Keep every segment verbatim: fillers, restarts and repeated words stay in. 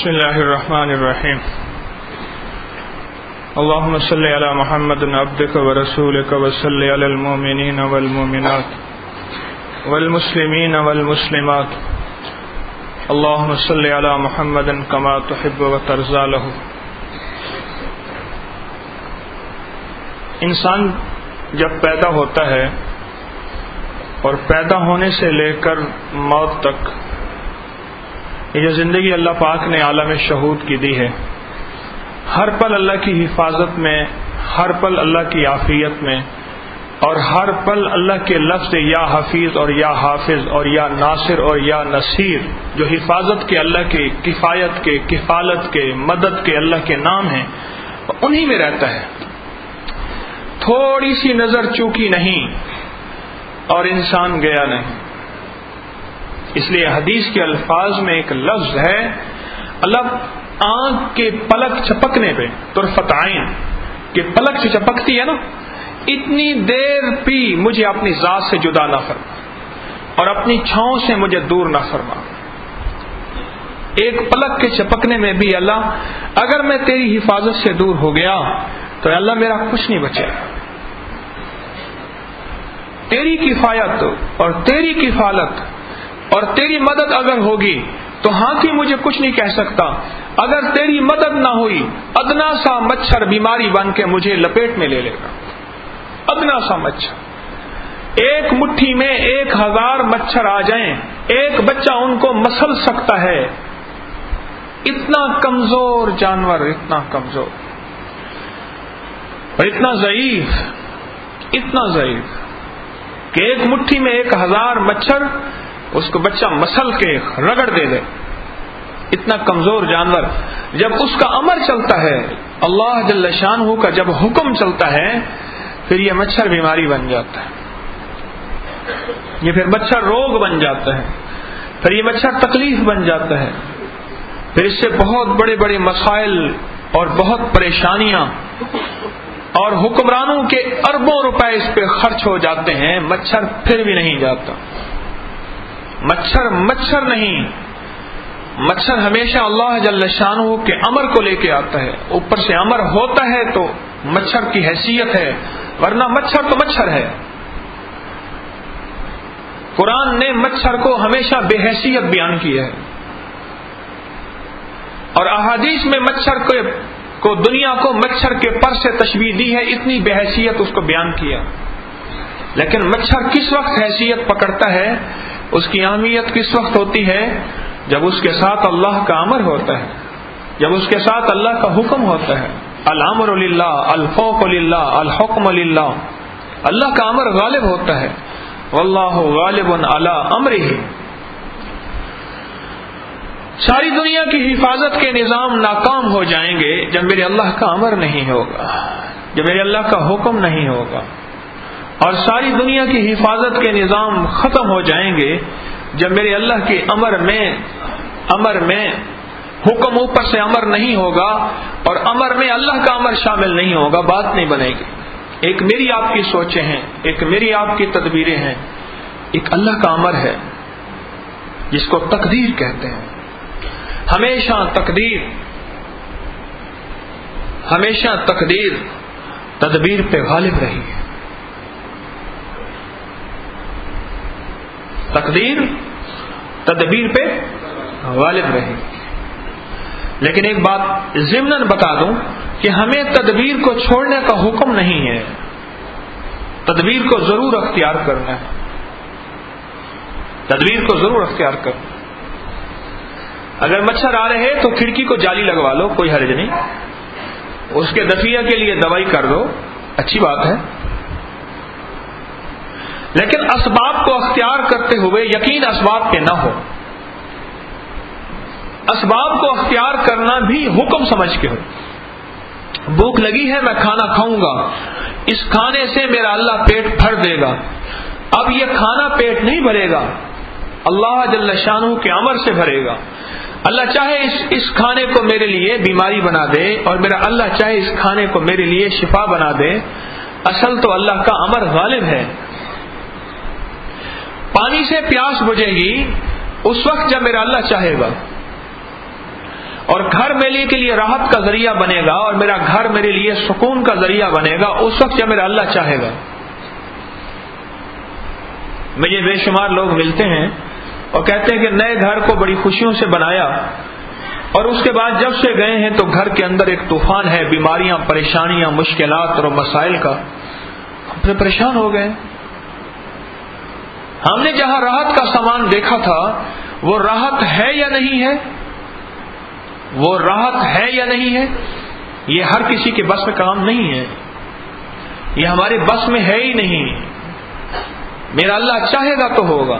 بسم اللہ الرحمن الرحیم اللهم صل علی محمد عبدک ورسولک وصل علی المؤمنین والمؤمنات والمسلمین والمسلمات اللهم صل علی محمد کما تحب وترضى له۔ انسان جب پیدا ہوتا ہے اور پیدا ہونے سے لے کر موت تک یہ جو زندگی اللہ پاک نے عالم شہود کی دی ہے، ہر پل اللہ کی حفاظت میں، ہر پل اللہ کی عافیت میں، اور ہر پل اللہ کے لفظ یا حفیظ اور یا حافظ اور یا ناصر اور یا نصیر جو حفاظت کے، اللہ کے کفایت کے، کفالت کے، مدد کے اللہ کے نام ہیں، انہی میں رہتا ہے۔ تھوڑی سی نظر چوکی نہیں اور انسان گیا نہیں۔ اس لیے حدیث کے الفاظ میں ایک لفظ ہے، اللہ آنکھ کے پلک چپکنے پہ، طرفت عین کہ پلک جو چپکتی ہے نا، اتنی دیر بھی مجھے اپنی ذات سے جدا نہ فرما اور اپنی چھاؤں سے مجھے دور نہ فرما۔ ایک پلک کے چپکنے میں بھی اللہ اگر میں تیری حفاظت سے دور ہو گیا تو اللہ میرا کچھ نہیں بچے گا۔ تیری کفایت اور تیری کفالت اور تیری مدد اگر ہوگی تو ہاتھی مجھے کچھ نہیں کہہ سکتا۔ اگر تیری مدد نہ ہوئی، ادنا سا مچھر بیماری بن کے مجھے لپیٹ میں لے لے گا۔ ادنا سا مچھر، ایک مٹھی میں ایک ہزار مچھر آ جائیں، ایک بچہ ان کو مسل سکتا ہے۔ اتنا کمزور جانور، اتنا کمزور اور اتنا ضعیف، اتنا ضعیف کہ ایک مٹھی میں ایک ہزار مچھر اس کو بچہ مسل کے رگڑ دے دے۔ اتنا کمزور جانور جب اس کا امر چلتا ہے، اللہ جل شانہ کا جب حکم چلتا ہے، پھر یہ مچھر بیماری بن جاتا ہے، یہ پھر مچھر روگ بن جاتا ہے، پھر یہ مچھر تکلیف بن جاتا ہے، پھر اس سے بہت بڑے بڑے مسائل اور بہت پریشانیاں اور حکمرانوں کے اربوں روپے اس پہ خرچ ہو جاتے ہیں، مچھر پھر بھی نہیں جاتا۔ مچھر مچھر نہیں، مچھر ہمیشہ اللہ جل شانہ کے امر کو لے کے آتا ہے، اوپر سے امر ہوتا ہے تو مچھر کی حیثیت ہے، ورنہ مچھر تو مچھر ہے۔ قرآن نے مچھر کو ہمیشہ بے حیثیت بیان کیا ہے، اور احادیث میں مچھر کو کو دنیا کو مچھر کے پر سے تشبیہ دی ہے، اتنی بے حیثیت اس کو بیان کیا۔ لیکن مچھر کس وقت حیثیت پکڑتا ہے، اس کی اہمیت کس وقت ہوتی ہے؟ جب اس کے ساتھ اللہ کا امر ہوتا ہے، جب اس کے ساتھ اللہ کا حکم ہوتا ہے۔ الامر للہ، الخوف للہ، الحکم للہ، اللہ کا امر غالب ہوتا ہے۔ واللہ غالب علی امرہ۔ ساری دنیا کی حفاظت کے نظام ناکام ہو جائیں گے جب میرے اللہ کا امر نہیں ہوگا، جب میرے اللہ کا حکم نہیں ہوگا، اور ساری دنیا کی حفاظت کے نظام ختم ہو جائیں گے جب میرے اللہ کے امر میں امر میں حکم اوپر سے امر نہیں ہوگا اور امر میں اللہ کا امر شامل نہیں ہوگا، بات نہیں بنے گی۔ ایک میری آپ کی سوچیں ہیں، ایک میری آپ کی تدبیریں ہیں، ایک اللہ کا امر ہے جس کو تقدیر کہتے ہیں۔ ہمیشہ تقدیر ہمیشہ تقدیر تدبیر پہ غالب رہی ہے۔ تقدیر تدبیر پہ غالب رہی، لیکن ایک بات ضمناً بتا دوں کہ ہمیں تدبیر کو چھوڑنے کا حکم نہیں ہے، تدبیر کو ضرور اختیار کرنا ہے، تدبیر کو ضرور اختیار کرنا۔ اگر مچھر آ رہے تو کھڑکی کو جالی لگوا لو، کوئی حرج نہیں، اس کے دفیہ کے لیے دوائی کر دو، اچھی بات ہے، لیکن اسباب کو اختیار کرتے ہوئے یقین اسباب پہ نہ ہو۔ اسباب کو اختیار کرنا بھی حکم سمجھ کے ہو۔ بھوک لگی ہے، میں کھانا کھاؤں گا، اس کھانے سے میرا اللہ پیٹ بھر دے گا۔ اب یہ کھانا پیٹ نہیں بھرے گا، اللہ جل شانہ کے امر سے بھرے گا۔ اللہ چاہے اس اس کھانے کو میرے لیے بیماری بنا دے، اور میرا اللہ چاہے اس کھانے کو میرے لیے شفا بنا دے، اصل تو اللہ کا امر غالب ہے۔ پانی سے پیاس بجھے گی اس وقت جب میرا اللہ چاہے گا، اور گھر میرے کے لیے راحت کا ذریعہ بنے گا اور میرا گھر میرے لیے سکون کا ذریعہ بنے گا، اس وقت جب میرا اللہ چاہے گا۔ مجھے بے شمار لوگ ملتے ہیں اور کہتے ہیں کہ نئے گھر کو بڑی خوشیوں سے بنایا اور اس کے بعد جب سے گئے ہیں تو گھر کے اندر ایک طوفان ہے، بیماریاں، پریشانیاں، مشکلات اور مسائل کا، ہم سے پریشان ہو گئے۔ ہم نے جہاں راحت کا سامان دیکھا تھا وہ راحت ہے یا نہیں ہے؟ وہ راحت ہے یا نہیں ہے؟ یہ ہر کسی کے بس میں کام نہیں ہے، یہ ہمارے بس میں ہے ہی نہیں۔ میرا اللہ چاہے گا تو ہوگا۔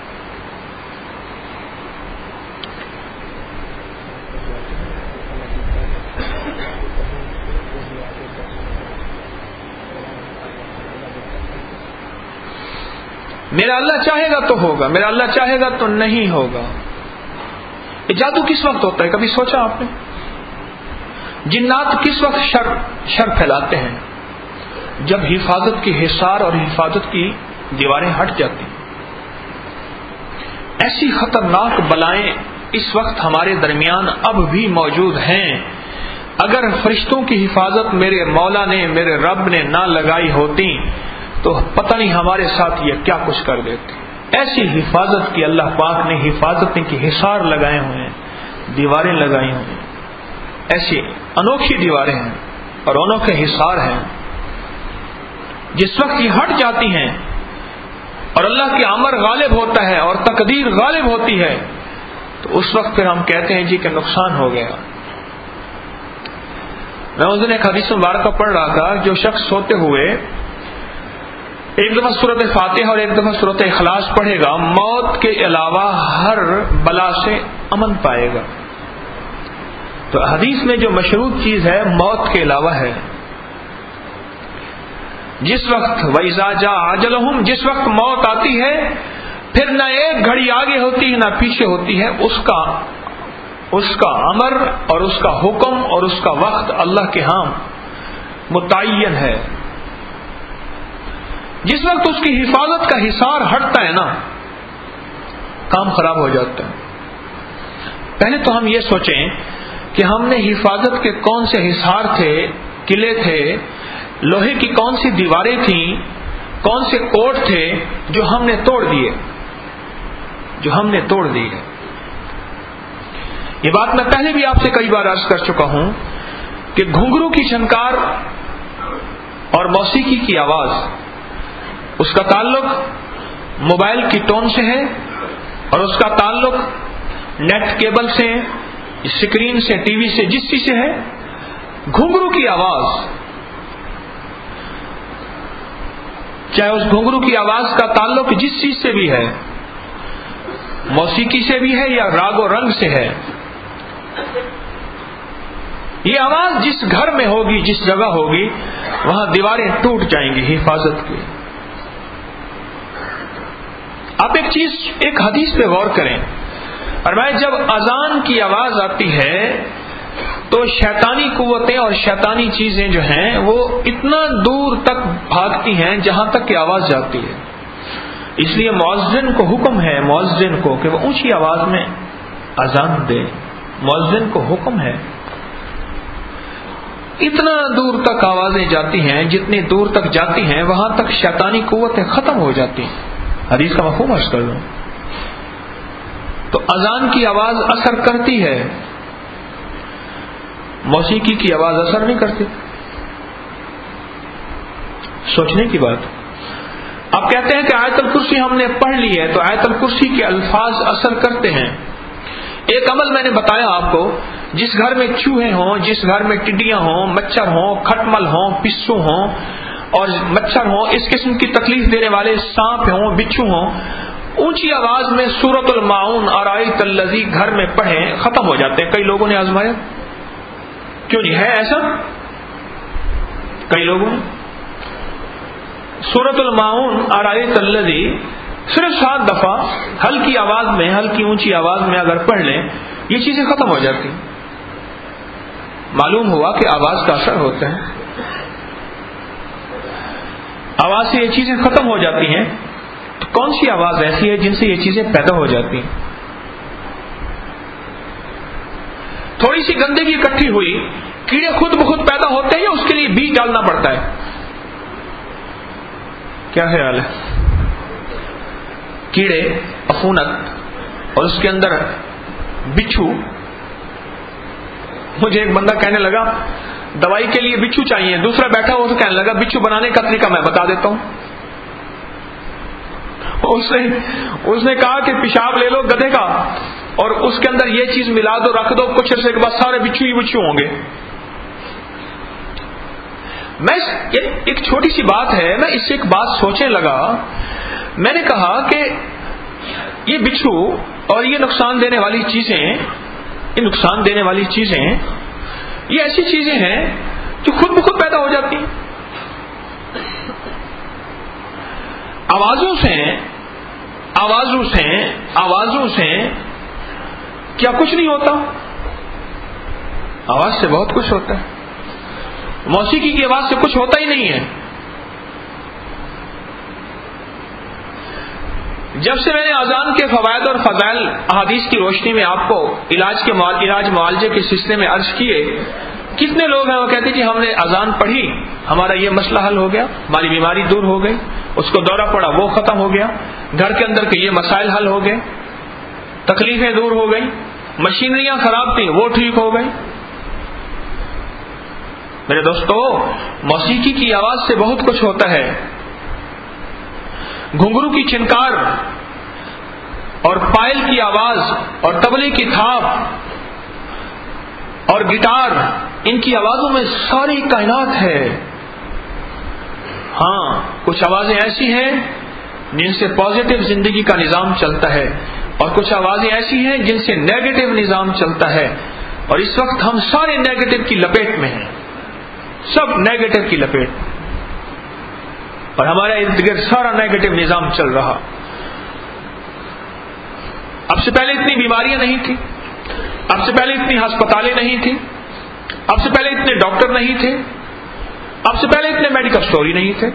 میرا اللہ چاہے گا تو ہوگا، میرا اللہ چاہے گا تو نہیں ہوگا۔ یہ جادو کس وقت ہوتا ہے؟ کبھی سوچا آپ نے؟ جنات کس وقت شر شر پھیلاتے ہیں؟ جب حفاظت کی حصار اور حفاظت کی دیواریں ہٹ جاتی ہیں۔ ایسی خطرناک بلائیں اس وقت ہمارے درمیان اب بھی موجود ہیں۔ اگر فرشتوں کی حفاظت میرے مولا نے، میرے رب نے نہ لگائی ہوتی تو پتہ نہیں ہمارے ساتھ یہ کیا کچھ کر دیتے۔ ایسی حفاظت کی اللہ پاک نے حفاظتیں کی حصار لگائے ہوئے ہیں، دیواریں لگائی ہوئی ہیں، ایسی انوکھی دیواریں ہیں اور انوکھے حصار ہیں۔ جس وقت یہ ہٹ جاتی ہیں اور اللہ کی امر غالب ہوتا ہے اور تقدیر غالب ہوتی ہے تو اس وقت پھر ہم کہتے ہیں جی کہ نقصان ہو گیا۔ میں اس دن ایک حدیث مبارکہ پڑھ رہا تھا، جو شخص سوتے ہوئے ایک دفعہ سورۃ فاتحہ اور ایک دفعہ سورۃ اخلاص پڑھے گا، موت کے علاوہ ہر بلا سے امن پائے گا۔ تو حدیث میں جو مشروط چیز ہے موت کے علاوہ ہے۔ جس وقت وَإِذَا جَاءَ أَجَلُهُمْ، جس وقت موت آتی ہے پھر نہ ایک گھڑی آگے ہوتی ہے نہ پیچھے ہوتی ہے، اس کا اس کا امر اور اس کا حکم اور اس کا وقت اللہ کے ہاں متعین ہے۔ جس وقت اس کی حفاظت کا حصار ہٹتا ہے نا، کام خراب ہو جاتا ہے۔ پہلے تو ہم یہ سوچیں کہ ہم نے حفاظت کے کون سے حصار تھے، قلعے تھے، لوہے کی کون سی دیواریں تھیں، کون سے کوٹ تھے جو ہم نے توڑ دیے جو ہم نے توڑ دیے یہ بات میں پہلے بھی آپ سے کئی بار عرض کر چکا ہوں کہ گھنگرو کی جھنکار اور موسیقی کی آواز، اس کا تعلق موبائل کی ٹون سے ہے اور اس کا تعلق نیٹ کیبل سے، اسکرین سے، ٹی وی سے، جس چیز سے ہے۔ گھنگرو کی آواز، چاہے اس گھنگرو کی آواز کا تعلق جس چیز سے بھی ہے، موسیقی سے بھی ہے یا راگ و رنگ سے ہے، یہ آواز جس گھر میں ہوگی، جس جگہ ہوگی، وہاں دیواریں ٹوٹ جائیں گی حفاظت کی۔ آپ ایک چیز، ایک حدیث پہ غور کریں، فرمایا جب اذان کی آواز آتی ہے تو شیطانی قوتیں اور شیطانی چیزیں جو ہیں وہ اتنا دور تک بھاگتی ہیں جہاں تک کہ آواز جاتی ہے۔ اس لیے مؤذن کو حکم ہے، مؤذن کو کہ وہ اونچی آواز میں اذان دے۔ مؤذن کو حکم ہے، اتنا دور تک آوازیں جاتی ہیں، جتنی دور تک جاتی ہیں وہاں تک شیطانی قوتیں ختم ہو جاتی ہیں۔ حدیث کا مفہوم عرض کر لوں تو اذان کی آواز اثر کرتی ہے، موسیقی کی آواز اثر نہیں کرتی۔ سوچنے کی بات۔ آپ کہتے ہیں کہ آیت الکرسی ہم نے پڑھ لی ہے تو آیت الکرسی کے الفاظ اثر کرتے ہیں۔ ایک عمل میں نے بتایا آپ کو، جس گھر میں چوہے ہوں، جس گھر میں ٹڈیاں ہوں، مچھر ہوں، کھٹمل ہوں، پسو ہوں اور مچھر ہوں، اس قسم کی تکلیف دینے والے سانپ ہوں، بچھو ہوں، اونچی آواز میں سورۃ الماعون ارایت الذی گھر میں پڑھیں، ختم ہو جاتے ہیں۔ کئی لوگوں نے آزمایا، کیوں نہیں ہے ایسا؟ کئی لوگوں نے سورۃ الماعون ارایت الذی صرف سات دفعہ ہلکی آواز میں، ہلکی اونچی آواز میں اگر پڑھ لیں یہ چیزیں ختم ہو جاتی۔ معلوم ہوا کہ آواز کا اثر ہوتا ہے، آواز سے یہ چیزیں ختم ہو جاتی ہیں۔ تو کون سی آواز ایسی ہے جن سے یہ چیزیں پیدا ہو جاتی ہیں؟ تھوڑی سی گندگی اکٹھی ہوئی، کیڑے خود بخود پیدا ہوتے ہیں یا اس کے لیے بیج ڈالنا پڑتا ہے؟ کیا خیال ہے؟ کیڑے، عفونت اور اس کے اندر بچھو. مجھے ایک بندہ کہنے لگا دوائی کے لیے بچھو چاہیے، دوسرا بیٹھا ہوا تو کہنے لگا بچھو بنانے کا طریقہ میں بتا دیتا ہوں. اس نے اس نے کہا کہ پیشاب لے لو گدھے کا اور اس کے اندر یہ چیز ملا دو، رکھ دو، کچھ عرصے کے بعد سارے بچھو ہی بچھو ہوں گے. میں ایک چھوٹی سی بات ہے، میں اس سے ایک بات سوچنے لگا. میں نے کہا کہ یہ بچھو اور یہ نقصان دینے والی چیزیں، یہ نقصان دینے والی چیزیں یہ ایسی چیزیں ہیں جو خود بخود پیدا ہو جاتی ہیں. آوازوں سے آوازوں سے آوازوں سے کیا کچھ نہیں ہوتا؟ آواز سے بہت کچھ ہوتا ہے. موسیقی کی آواز سے کچھ ہوتا ہی نہیں ہے. جب سے میں نے اذان کے فوائد اور فضائل احادیث کی روشنی میں آپ کو علاج کے علاج معالجے کے سلسلے میں عرض کیے، کتنے لوگ ہیں وہ کہتے جی ہم نے اذان پڑھی، ہمارا یہ مسئلہ حل ہو گیا، ہماری بیماری دور ہو گئی، اس کو دورہ پڑا وہ ختم ہو گیا، گھر کے اندر کے یہ مسائل حل ہو گئے، تکلیفیں دور ہو گئی، مشینریاں خراب تھیں وہ ٹھیک ہو گئی. میرے دوستو، موسیقی کی آواز سے بہت کچھ ہوتا ہے. گھنگرو کی چنکار اور پائل کی آواز اور طبلے کی تھاپ اور گٹار، ان کی آوازوں میں ساری کائنات ہے. ہاں، کچھ آوازیں ایسی ہیں جن سے پازیٹو زندگی کا نظام چلتا ہے اور کچھ آوازیں ایسی ہیں جن سے نیگیٹو نظام چلتا ہے. اور اس وقت ہم سارے نیگیٹو کی لپیٹ میں ہیں، سب نیگیٹو کی لپیٹ، اور ہمارے ارد گرد سارا نیگیٹو نظام چل رہا. اب سے پہلے اتنی بیماریاں نہیں تھیں، اب سے پہلے اتنی ہسپتالیں نہیں تھیں، اب سے پہلے اتنے ڈاکٹر نہیں تھے، اب سے پہلے اتنے میڈیکل اسٹور ہی نہیں تھے.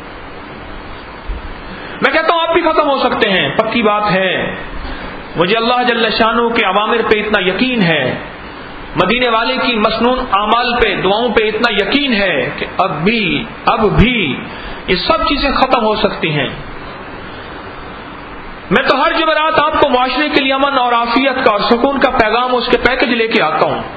میں کہتا ہوں آپ بھی ختم ہو سکتے ہیں، پکی بات ہے. مجھے اللہ جل شانہ کے اوامر پہ اتنا یقین ہے، مدینے والے کی مسنون اعمال پہ، دعاؤں پہ اتنا یقین ہے کہ اب بھی اب بھی یہ سب چیزیں ختم ہو سکتی ہیں. میں تو ہر جمعرات آپ کو معاشرے کے لیے امن اور عافیت کا اور سکون کا پیغام، اس کے پیکج لے کے آتا ہوں.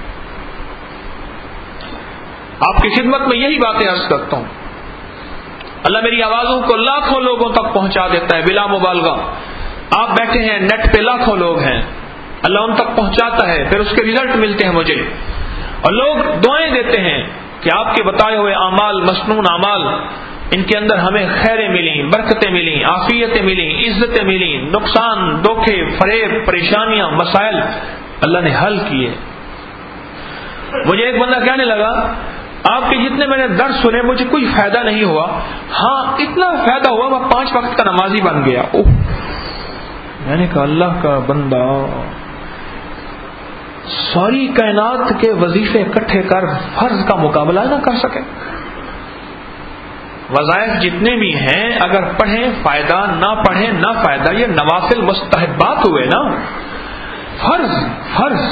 آپ کی خدمت میں یہی باتیں عرض کرتا ہوں. اللہ میری آوازوں کو لاکھوں لوگوں تک پہنچا دیتا ہے بلا مبالغہ. آپ بیٹھے ہیں نیٹ پہ، لاکھوں لوگ ہیں، اللہ ان تک پہنچاتا ہے، پھر اس کے ریزلٹ ملتے ہیں مجھے، اور لوگ دعائیں دیتے ہیں کہ آپ کے بتائے ہوئے اعمال، مسنون اعمال، ان کے اندر ہمیں خیریں ملیں، برکتیں ملیں، عافیتیں ملیں، عزتیں ملیں، نقصان، دھوکے، فریب، پریشانیاں، مسائل اللہ نے حل کیے. مجھے ایک بندہ کہنے لگا آپ کے جتنے میں نے درس سنے مجھے کوئی فائدہ نہیں ہوا. ہاں اتنا فائدہ ہوا میں پانچ وقت کا نمازی بن گیا. اوہ، میں نے کہا اللہ کا بندہ ساری کائنات کے وظیفے اکٹھے کر فرض کا مقابلہ نہ کر سکے. وظائف جتنے بھی ہیں اگر پڑھیں فائدہ، نہ پڑھیں نہ فائدہ، یہ نوافل مستحبات ہوئے نا. فرض فرض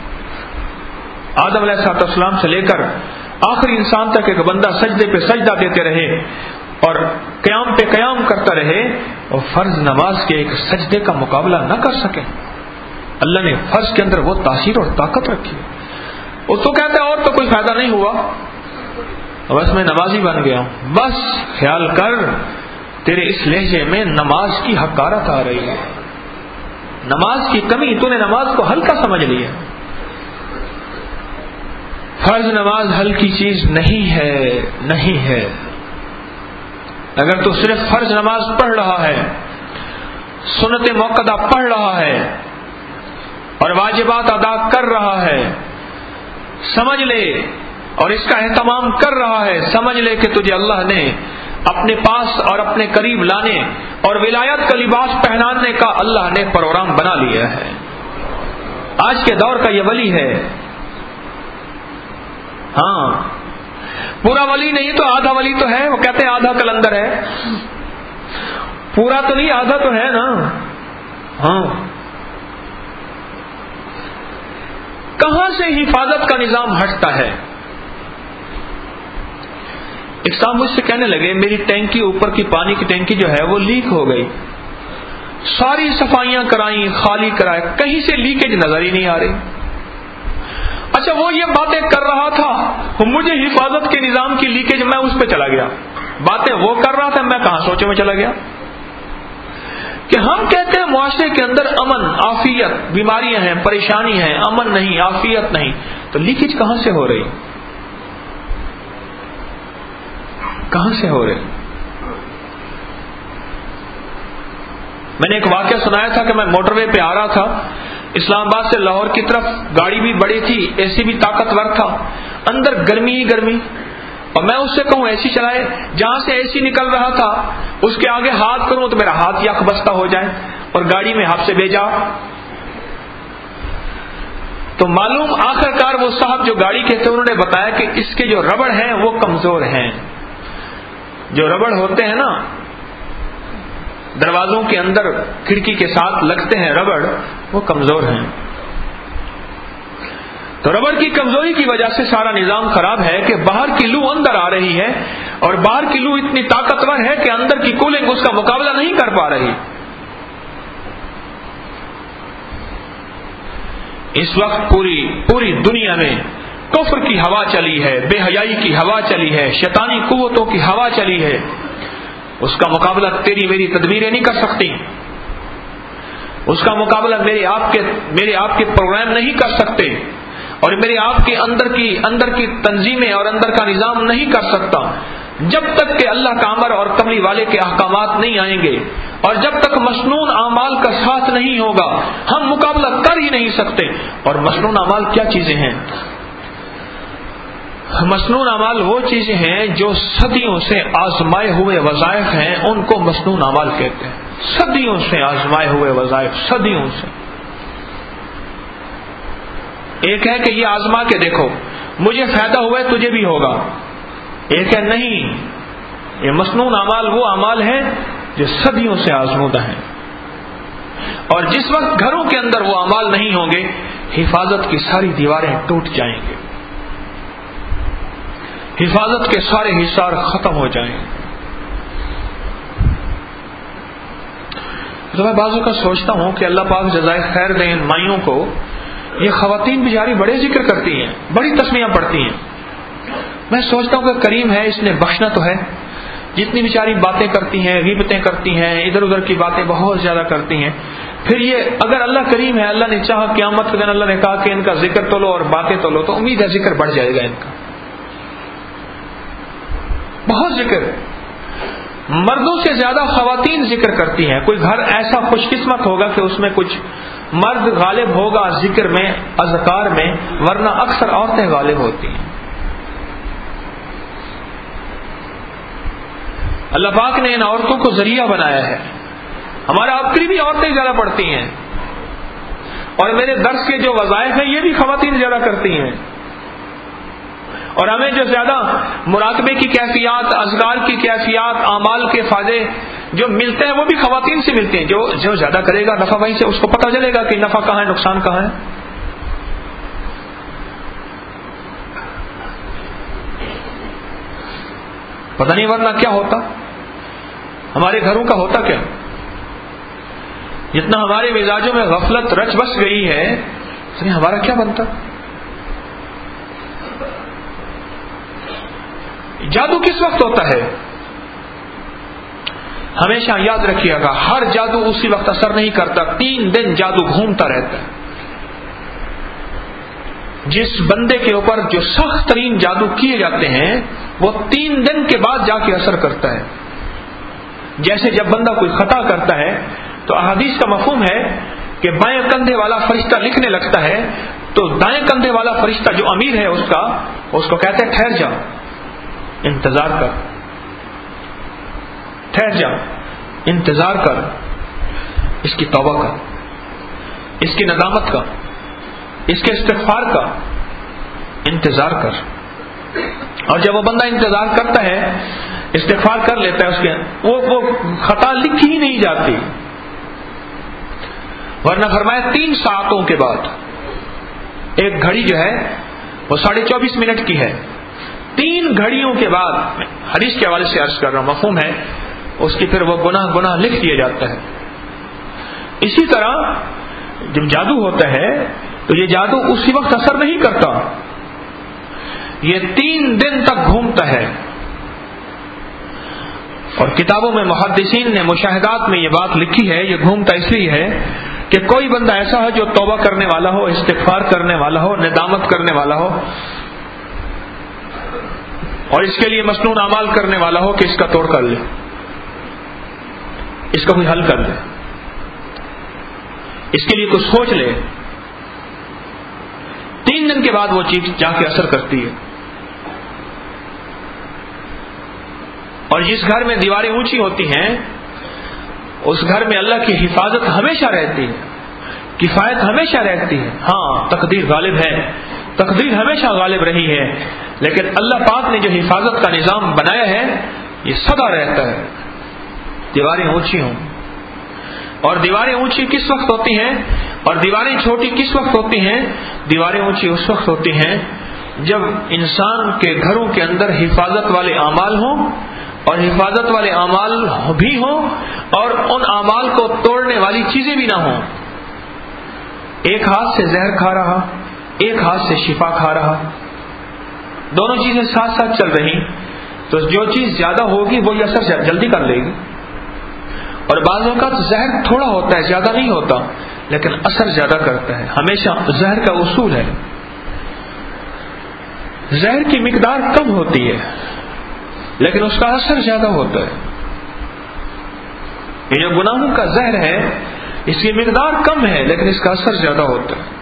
آدم علیہ السلام سے لے کر آخری انسان تک ایک بندہ سجدے پہ سجدہ دیتے رہے اور قیام پہ قیام کرتا رہے اور فرض نماز کے ایک سجدے کا مقابلہ نہ کر سکے. اللہ نے فرض کے اندر وہ تاثیر اور طاقت رکھی. وہ تو کہتا ہے اور تو کوئی فائدہ نہیں ہوا، بس میں نمازی بن گیا ہوں. بس خیال کر تیرے اس لہجے میں نماز کی حقارت آ رہی ہے، نماز کی کمی، تو نے نماز کو ہلکا سمجھ لیا. فرض نماز ہلکی چیز نہیں ہے، نہیں ہے. اگر تو صرف فرض نماز پڑھ رہا ہے، سنت موقدہ پڑھ رہا ہے اور واجبات ادا کر رہا ہے، سمجھ لے، اور اس کا اہتمام کر رہا ہے، سمجھ لے کہ تجھے اللہ نے اپنے پاس اور اپنے قریب لانے اور ولایت کا لباس پہنانے کا اللہ نے پروگرام بنا لیا ہے. آج کے دور کا یہ ولی ہے. ہاں، پورا ولی نہیں تو آدھا ولی تو ہے. وہ کہتے ہیں آدھا کلندر ہے، پورا تو نہیں آدھا تو ہے نا. ہاں، کہاں سے حفاظت کا نظام ہٹتا ہے؟ ایک صاحب مجھ سے کہنے لگے میری ٹینکی اوپر کی پانی کی ٹینکی جو ہے وہ لیک ہو گئی، ساری صفائیاں کرائیں، خالی کرائے، کہیں سے لیکیج نظر ہی نہیں آ رہی۔ اچھا وہ یہ باتیں کر رہا تھا، مجھے حفاظت کے نظام کی لیکیج، میں اس پہ چلا گیا، باتیں وہ کر رہا تھا، میں کہاں سوچوں میں چلا گیا کہ ہم کہتے ہیں معاشرے کے اندر امن، عافیت، بیماریاں ہیں، پریشانی ہیں، امن نہیں، عافیت نہیں، تو لیکیج کہاں سے ہو رہی؟ کہاں سے ہو رہی؟ میں نے ایک واقعہ سنایا تھا کہ میں موٹر وے پہ آ رہا تھا اسلام آباد سے لاہور کی طرف، گاڑی بھی بڑی تھی، اے سی بھی طاقتور تھا، اندر گرمی ہی گرمی، اور میں اس سے کہوں اے سی چلائے، جہاں سے اے سی نکل رہا تھا اس کے آگے ہاتھ کروں تو میرا ہاتھ یک بستہ ہو جائے اور گاڑی میں ہاتھ سے بھیجا۔ تو معلوم آخر کار وہ صاحب جو گاڑی کے تھے انہوں نے بتایا کہ اس کے جو ربڑ ہیں وہ کمزور ہیں، جو ربڑ ہوتے ہیں نا دروازوں کے اندر کھڑکی کے ساتھ لگتے ہیں ربڑ، وہ کمزور ہیں۔ تو ربڑ کی کمزوری کی وجہ سے سارا نظام خراب ہے کہ باہر کی لو اندر آ رہی ہے، اور باہر کی لو اتنی طاقتور ہے کہ اندر کی کولنگ اس کا مقابلہ نہیں کر پا رہی۔ اس وقت پوری پوری دنیا میں کفر کی ہوا چلی ہے، بے حیائی کی ہوا چلی ہے، شیطانی قوتوں کی ہوا چلی ہے، اس کا مقابلہ تیری میری تدبیریں نہیں کر سکتی، اس کا مقابلہ میرے آپ کے میرے آپ کے پروگرام نہیں کر سکتے، اور میرے آپ کے اندر کی اندر کی تنظیمیں اور اندر کا نظام نہیں کر سکتا، جب تک کہ اللہ کا امر اور کملی والے کے احکامات نہیں آئیں گے، اور جب تک مسنون اعمال کا ساتھ نہیں ہوگا ہم مقابلہ کر ہی نہیں سکتے۔ اور مسنون اعمال کیا چیزیں ہیں؟ مسنون اعمال وہ چیزیں ہیں جو صدیوں سے آزمائے ہوئے وظائف ہیں، ان کو مسنون اعمال کہتے ہیں، صدیوں سے آزمائے ہوئے وظائف، صدیوں سے۔ ایک ہے کہ یہ آزما کے دیکھو مجھے فائدہ ہوا ہے تجھے بھی ہوگا، ایک ہے نہیں، یہ مسنون اعمال وہ اعمال ہیں جو صدیوں سے آزمودہ ہیں، اور جس وقت گھروں کے اندر وہ اعمال نہیں ہوں گے حفاظت کی ساری دیواریں ٹوٹ جائیں گے، حفاظت کے سارے حصار ختم ہو جائیں گے۔ تو میں بعضوں کا سوچتا ہوں کہ اللہ پاک جزائے خیر دیں ان مائیوں کو، یہ خواتین بیچاری بڑے ذکر کرتی ہیں، بڑی تسمیاں پڑھتی ہیں، میں سوچتا ہوں کہ کریم ہے، اس نے بخشنا تو ہے، جتنی بیچاری باتیں کرتی ہیں، غیبتیں کرتی ہیں، ادھر ادھر کی باتیں بہت زیادہ کرتی ہیں، پھر یہ اگر اللہ کریم ہے، اللہ نے چاہا قیامت کے دن اللہ نے کہا کہ ان کا ذکر تو لو اور باتیں تو لو، تو امید ہے ذکر بڑھ جائے گا ان کا، بہت ذکر، مردوں سے زیادہ خواتین ذکر کرتی ہیں۔ کوئی گھر ایسا خوش قسمت ہوگا کہ اس میں کچھ مرد غالب ہوگا ذکر میں، اذکار میں، ورنہ اکثر عورتیں غالب ہوتی ہیں۔ اللہ پاک نے ان عورتوں کو ذریعہ بنایا ہے، ہمارا آخری بھی عورتیں زیادہ پڑھتی ہیں، اور میرے درس کے جو وظائف ہیں یہ بھی خواتین زیادہ کرتی ہیں، اور ہمیں جو زیادہ مراقبے کی کیفیات، اذکار کی کیفیات، اعمال کے فائدے جو ملتے ہیں وہ بھی خواتین سے ملتے ہیں۔ جو جو زیادہ کرے گا نفع وہیں سے اس کو پتہ چلے گا کہ نفع کہاں ہے، نقصان کہاں ہے۔ پتہ نہیں ورنہ کیا ہوتا، ہمارے گھروں کا ہوتا کیا، جتنا ہمارے مزاجوں میں غفلت رچ بس گئی ہے ہمارا کیا بنتا۔ جادو کس وقت ہوتا ہے؟ ہمیشہ یاد رکھیے گا، ہر جادو اسی وقت اثر نہیں کرتا، تین دن جادو گھومتا رہتا ہے۔ جس بندے کے اوپر جو سخت ترین جادو کیے جاتے ہیں وہ تین دن کے بعد جا کے اثر کرتا ہے۔ جیسے جب بندہ کوئی خطا کرتا ہے تو احادیث کا مفہوم ہے کہ بائیں کندھے والا فرشتہ لکھنے لگتا ہے، تو دائیں کندھے والا فرشتہ جو امیر ہے اس کا، اس کو کہتے ہیں ٹھہر جا، انتظار کر، ٹھہر جا، انتظار کر، اس کی توبہ کا، اس کی ندامت کا، اس کے استغفار کا انتظار کر۔ اور جب وہ بندہ انتظار کرتا ہے، استغفار کر لیتا ہے، اس کے وہ وہ خطا لکھی ہی نہیں جاتی، ورنہ فرمایا تین ساعتوں کے بعد ایک گھڑی جو ہے وہ ساڑھے چوبیس منٹ کی ہے. تین گھڑیوں کے بعد، حدیث کے حوالے سے عرض کر رہا ہوں، مفہوم ہے اس کی، پھر وہ گناہ گناہ لکھ دیا جاتا ہے. اسی طرح جب جادو ہوتا ہے تو یہ جادو اسی وقت اثر نہیں کرتا، یہ تین دن تک گھومتا ہے. اور کتابوں میں محدثین نے مشاہدات میں یہ بات لکھی ہے، یہ گھومتا اس لیے ہے کہ کوئی بندہ ایسا ہے جو توبہ کرنے والا ہو، استغفار کرنے والا ہو، ندامت کرنے والا ہو، اور اس کے لیے مسنون اعمال کرنے والا ہو کہ اس کا توڑ کر لے، اس کا کوئی حل کر لے، اس کے لیے کچھ سوچ لے. تین دن کے بعد وہ چیز جا کے اثر کرتی ہے. اور جس گھر میں دیواریں اونچی ہوتی ہیں اس گھر میں اللہ کی حفاظت ہمیشہ رہتی ہے، کفایت ہمیشہ رہتی ہے. ہاں تقدیر غالب ہے، تقدیر ہمیشہ غالب رہی ہے، لیکن اللہ پاک نے جو حفاظت کا نظام بنایا ہے یہ سدا رہتا ہے. دیواریں اونچی ہوں، اور دیواریں اونچی کس وقت ہوتی ہیں اور دیواریں چھوٹی کس وقت ہوتی ہیں؟ دیواریں اونچی اس وقت ہوتی ہیں جب انسان کے گھروں کے اندر حفاظت والے اعمال ہوں، اور حفاظت والے اعمال بھی ہوں، اور ان اعمال کو توڑنے والی چیزیں بھی نہ ہوں. ایک ہاتھ سے زہر کھا رہا، ایک ہاتھ سے شفا کھا رہا، دونوں چیزیں ساتھ ساتھ چل رہی، تو جو چیز زیادہ ہوگی وہی اثر جلدی کر لے گی. اور بعض اوقات زہر تھوڑا ہوتا ہے، زیادہ نہیں ہوتا، لیکن اثر زیادہ کرتا ہے. ہمیشہ زہر کا اصول ہے زہر کی مقدار کم ہوتی ہے لیکن اس کا اثر زیادہ ہوتا ہے. یہ جو گناہوں کا زہر ہے اس کی مقدار کم ہے لیکن اس کا اثر زیادہ ہوتا ہے.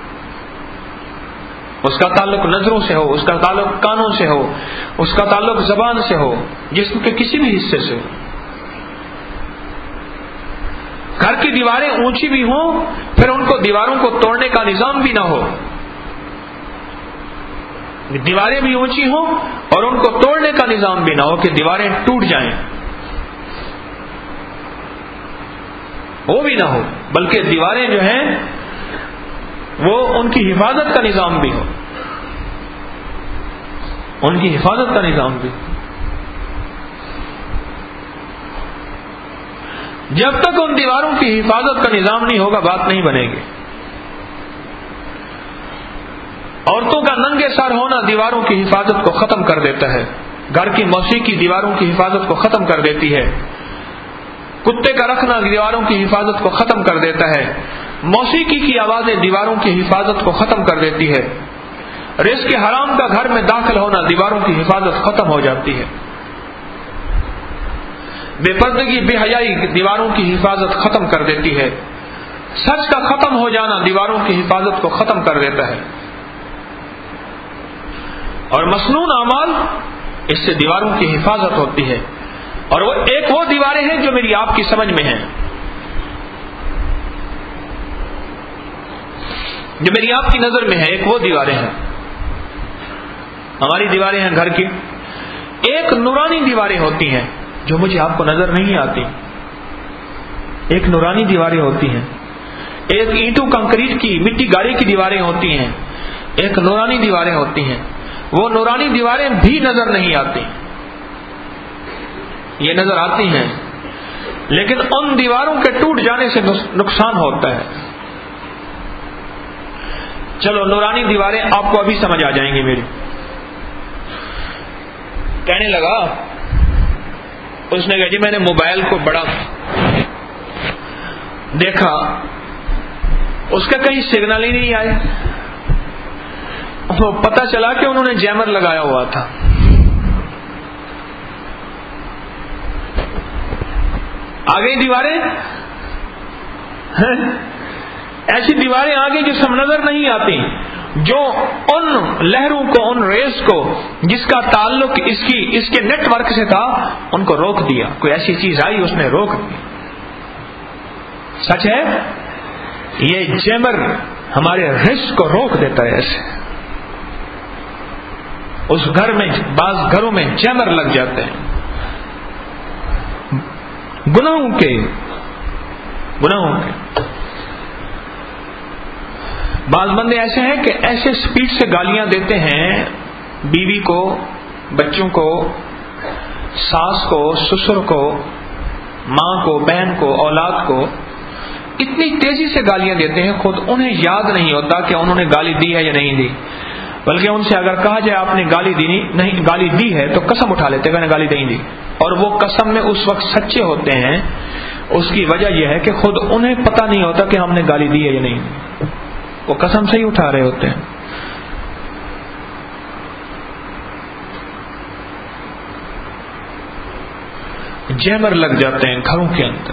اس کا تعلق نظروں سے ہو، اس کا تعلق کانوں سے ہو، اس کا تعلق زبان سے ہو، جسم کے کسی بھی حصے سے ہو. گھر کی دیواریں اونچی بھی ہوں پھر ان کو دیواروں کو توڑنے کا نظام بھی نہ ہو. دیواریں بھی اونچی ہوں اور ان کو توڑنے کا نظام بھی نہ ہو کہ دیواریں ٹوٹ جائیں، وہ بھی نہ ہو، بلکہ دیواریں جو ہیں وہ ان کی حفاظت کا نظام بھی ہو، ان کی حفاظت کا نظام بھی. جب تک ان دیواروں کی حفاظت کا نظام نہیں ہوگا بات نہیں بنے گی. عورتوں کا ننگے سر ہونا دیواروں کی حفاظت کو ختم کر دیتا ہے. گھر کی موسیقی دیواروں کی حفاظت کو ختم کر دیتی ہے. کتے کا رکھنا دیواروں کی حفاظت کو ختم کر دیتا ہے. موسیقی کی آوازیں دیواروں کی حفاظت کو ختم کر دیتی ہے. رزق حرام کا گھر میں داخل ہونا دیواروں کی حفاظت ختم ہو جاتی ہے. بے پردگی بے حیائی دیواروں کی حفاظت ختم کر دیتی ہے. سچ کا ختم ہو جانا دیواروں کی حفاظت کو ختم کر دیتا ہے. اور مسنون اعمال اس سے دیواروں کی حفاظت ہوتی ہے. اور وہ ایک وہ دیواریں ہیں جو میری آپ کی سمجھ میں ہیں، جو میری آپ کی نظر میں ہے. ایک وہ دیواریں ہیں، ہماری دیواریں ہیں گھر کی. ایک نورانی دیواریں ہوتی ہیں جو مجھے آپ کو نظر نہیں آتی. ایک نورانی دیواریں ہوتی ہیں. ایک اینٹوں کنکریٹ کی مٹی گاڑی کی دیواریں ہوتی ہیں. ایک نورانی دیواریں ہوتی ہیں. وہ نورانی دیواریں بھی نظر نہیں آتی، یہ نظر آتی ہیں لیکن ان دیواروں کے ٹوٹ جانے سے نقصان ہوتا ہے. چلو نورانی دیواریں آپ کو ابھی سمجھ آ جائیں گی میری. کہنے لگا، اس نے کہا جی میں نے موبائل کو بڑا دیکھا، اس کا کہیں سگنل ہی نہیں آئے. وہ پتہ چلا کہ انہوں نے جیمر لگایا ہوا تھا. آ گئی دیواریں، ایسی دیواریں آ گئی جو سب نظر نہیں آتی، جو ان لہروں کو، ان ریز کو جس کا تعلق اس کی اس کے نیٹ ورک سے تھا ان کو روک دیا. کوئی ایسی چیز آئی اس نے روک دی. سچ ہے یہ جیمر ہمارے رزق کو روک دیتا ہے. ایسے اس گھر میں، بعض گھروں میں جیمر لگ جاتے ہیں گناہوں کے گناہوں کے بعض بندے ایسے ہیں کہ ایسے سپیڈ سے گالیاں دیتے ہیں بیوی کو، بچوں کو، ساس کو، سسر کو، ماں کو، بہن کو، اولاد کو، اتنی تیزی سے گالیاں دیتے ہیں خود انہیں یاد نہیں ہوتا کہ انہوں نے گالی دی ہے یا نہیں دی، بلکہ ان سے اگر کہا جائے آپ نے گالی دی نہیں گالی دی ہے تو قسم اٹھا لیتے کہ نے گالی نہیں دی، اور وہ قسم میں اس وقت سچے ہوتے ہیں۔ اس کی وجہ یہ ہے کہ خود انہیں پتہ نہیں ہوتا کہ ہم نے گالی دی ہے یا نہیں دی، وہ قسم سے ہی اٹھا رہے ہوتے ہیں۔ جیمر لگ جاتے ہیں گھروں کے اندر،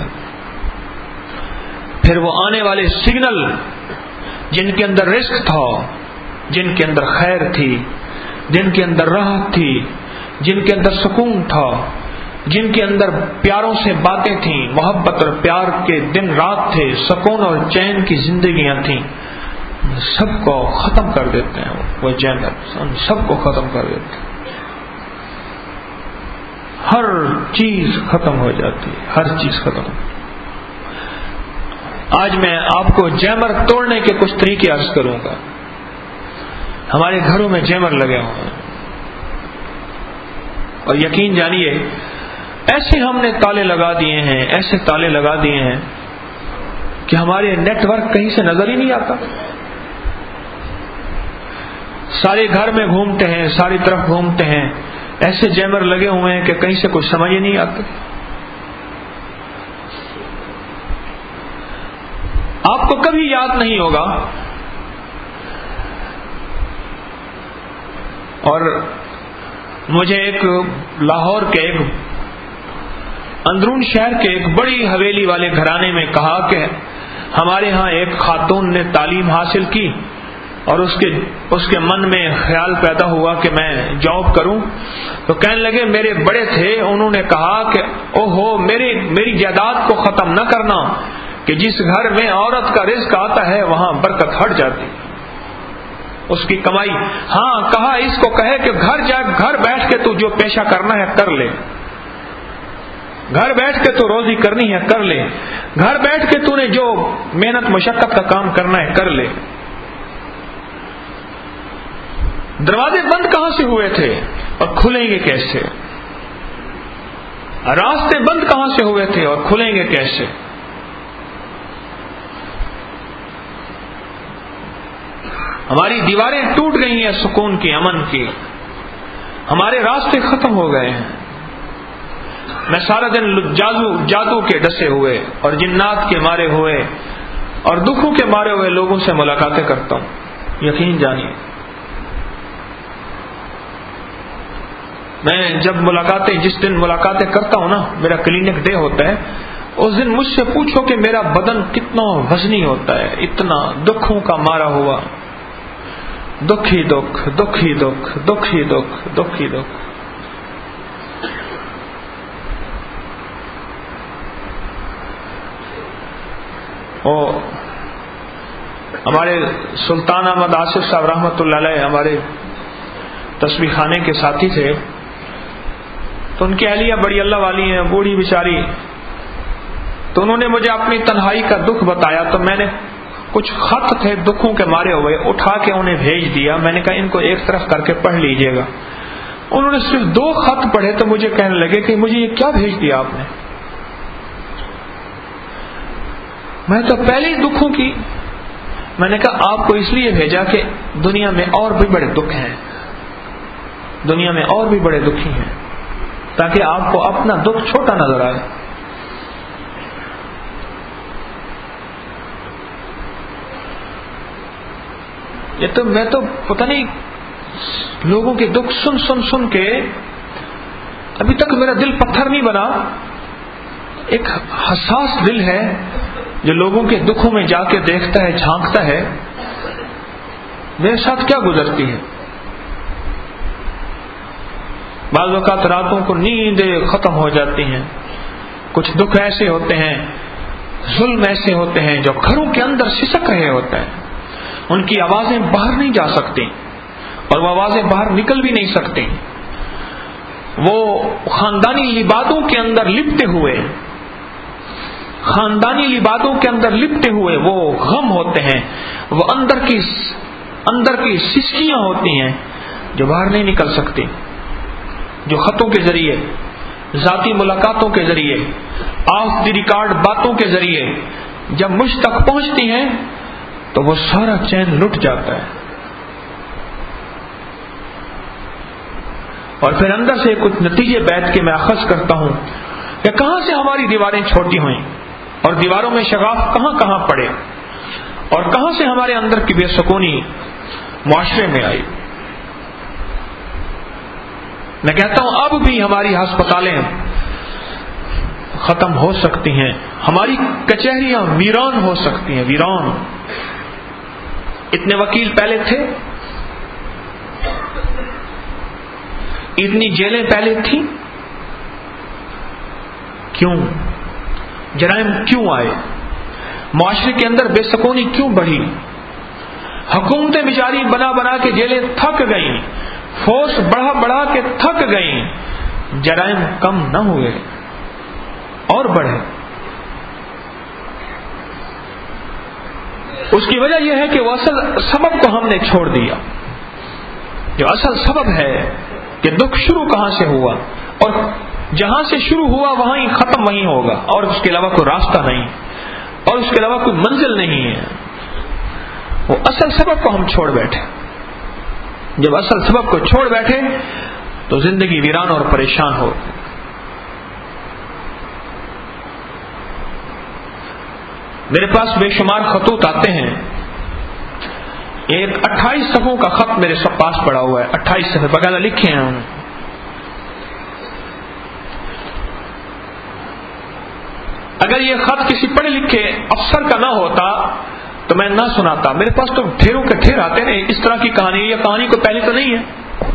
پھر وہ آنے والے سگنل جن کے اندر رزق تھا، جن کے اندر خیر تھی، جن کے اندر راحت تھی، جن کے اندر سکون تھا، جن کے اندر پیاروں سے باتیں تھیں، محبت اور پیار کے دن رات تھے، سکون اور چین کی زندگیاں تھیں، سب کو ختم کر دیتے ہیں وہ جینر، ان سب کو ختم کر دیتے ہیں۔ ہر چیز ختم ہو جاتی ہے، ہر چیز ختم۔ آج میں آپ کو جیمر توڑنے کے کچھ طریقے عرض کروں گا۔ ہمارے گھروں میں جیمر لگے ہوئے ہیں، اور یقین جانیے ایسے ہم نے تالے لگا دیے ہیں، ایسے تالے لگا دیے ہیں کہ ہمارے نیٹ ورک کہیں سے نظر ہی نہیں آتا۔ سارے گھر میں گھومتے ہیں، ساری طرف گھومتے ہیں، ایسے جیمر لگے ہوئے ہیں کہ کہیں سے کچھ سمجھ ہی نہیں آتا۔ آپ کو کبھی یاد نہیں ہوگا، اور مجھے ایک لاہور کے ایک اندرون شہر کے ایک بڑی حویلی والے گھرانے میں کہا کہ ہمارے ہاں ایک خاتون نے تعلیم حاصل کی اور اس کے اس کے من میں خیال پیدا ہوا کہ میں جاب کروں، تو کہنے لگے میرے بڑے تھے، انہوں نے کہا کہ او ہو میری میری جائیداد کو ختم نہ کرنا کہ جس گھر میں عورت کا رزق آتا ہے وہاں برکت ہٹ جاتی، اس کی کمائی۔ ہاں کہا اس کو کہے کہ گھر جا گھر بیٹھ کے تو جو پیشہ کرنا ہے کر لے، گھر بیٹھ کے تو روزی کرنی ہے کر لے، گھر بیٹھ کے تو نے جو محنت مشقت کا کام کرنا ہے کر لے۔ دروازے بند کہاں سے ہوئے تھے اور کھلیں گے کیسے؟ راستے بند کہاں سے ہوئے تھے اور کھلیں گے کیسے؟ ہماری دیواریں ٹوٹ گئی ہیں سکون کی، امن کی، ہمارے راستے ختم ہو گئے ہیں۔ میں سارا دن جادو جادو کے ڈسے ہوئے اور جنات کے مارے ہوئے اور دکھوں کے مارے ہوئے لوگوں سے ملاقاتیں کرتا ہوں، یقین جانیے میں جب ملاقاتیں جس دن ملاقاتیں کرتا ہوں نا، میرا کلینک ڈے ہوتا ہے، اس دن مجھ سے پوچھو کہ میرا بدن کتنا وزنی ہوتا ہے، اتنا دکھوں کا مارا ہوا، دکھ ہی دکھ، دکھ ہی دکھ، دکھ ہی دکھ، دکھ ہی دکھ۔ او ہمارے سلطان احمد آصف صاحب رحمۃ اللہ علیہ ہمارے تسبیح خانے کے ساتھی تھے، تو ان کی اہلیہ بڑی اللہ والی ہیں، بوڑھی بیچاری، تو انہوں نے مجھے اپنی تنہائی کا دکھ بتایا، تو میں نے کچھ خط تھے دکھوں کے مارے ہوئے اٹھا کے انہیں بھیج دیا۔ میں نے کہا ان کو ایک طرف کر کے پڑھ لیجئے گا۔ انہوں نے صرف دو خط پڑھے تو مجھے کہنے لگے کہ مجھے یہ کیا بھیج دیا آپ نے؟ میں تو پہلے ہی دکھوں کی، میں نے کہا آپ کو اس لیے بھیجا کہ دنیا میں اور بھی بڑے دکھ ہیں، دنیا میں اور بھی بڑے دکھی ہیں، تاکہ آپ کو اپنا دکھ چھوٹا نظر آئے۔ یہ تو میں تو پتہ نہیں لوگوں کے دکھ سن سن سن کے ابھی تک میرا دل پتھر نہیں بنا۔ ایک حساس دل ہے جو لوگوں کے دکھوں میں جا کے دیکھتا ہے، جھانکتا ہے میرے ساتھ کیا گزرتی ہے۔ بعض اوقات راتوں کو نیندیں ختم ہو جاتی ہیں، کچھ دکھ ایسے ہوتے ہیں، ظلم ایسے ہوتے ہیں جو گھروں کے اندر سسک رہے ہوتے ہیں، ان کی آوازیں باہر نہیں جا سکتی اور وہ آوازیں باہر نکل بھی نہیں سکتی، وہ خاندانی لبادوں کے اندر لپٹے ہوئے خاندانی باتوں کے اندر لپٹے ہوئے وہ غم ہوتے ہیں، وہ اندر کی اندر کی سسکیاں ہوتی ہیں جو باہر نہیں نکل سکتی، جو خطوں کے ذریعے، ذاتی ملاقاتوں کے ذریعے، آف دی ریکارڈ باتوں کے ذریعے جب مجھ تک پہنچتی ہیں تو وہ سارا چین لٹ جاتا ہے، اور پھر اندر سے کچھ نتیجے بیٹھ کے میں اخذ کرتا ہوں کہ کہاں سے ہماری دیواریں چھوٹی ہوئیں اور دیواروں میں شگاف کہاں کہاں پڑے، اور کہاں سے ہمارے اندر کی بے سکونی معاشرے میں آئی۔ میں کہتا ہوں اب بھی ہماری ہسپتالیں ختم ہو سکتی ہیں، ہماری کچہریاں ویران ہو سکتی ہیں، ویران۔ اتنے وکیل پہلے تھے، اتنی جیلیں پہلے تھیں، کیوں؟ جرائم کیوں آئے؟ معاشرے کے اندر بے سکونی کیوں بڑھی؟ حکومتیں بیچاری بنا بنا کے جیلیں تھک گئیں، فورس بڑھا بڑھا کے تھک گئیں، جرائم کم نہ ہوئے اور بڑھے۔ اس کی وجہ یہ ہے کہ وہ اصل سبب کو ہم نے چھوڑ دیا۔ جو اصل سبب ہے کہ دکھ شروع کہاں سے ہوا، اور جہاں سے شروع ہوا وہاں ہی ختم وہیں ہوگا، اور اس کے علاوہ کوئی راستہ نہیں، اور اس کے علاوہ کوئی منزل نہیں ہے۔ وہ اصل سبب کو ہم چھوڑ بیٹھے۔ جب اصل سبب کو چھوڑ بیٹھے تو زندگی ویران اور پریشان ہو۔ میرے پاس بے شمار خطوط آتے ہیں، ایک اٹھائیس صفحوں کا خط میرے پاس پڑا ہوا ہے، اٹھائیس صفحے باقاعدہ لکھے ہیں۔ اگر یہ خط کسی پڑھے لکھے افسر کا نہ ہوتا تو میں نہ سناتا۔ میرے پاس تو ڈھیروں کے ڈھیر آتے ہیں اس طرح کی کہانی، یہ کہانی کو پہلے تو نہیں ہے۔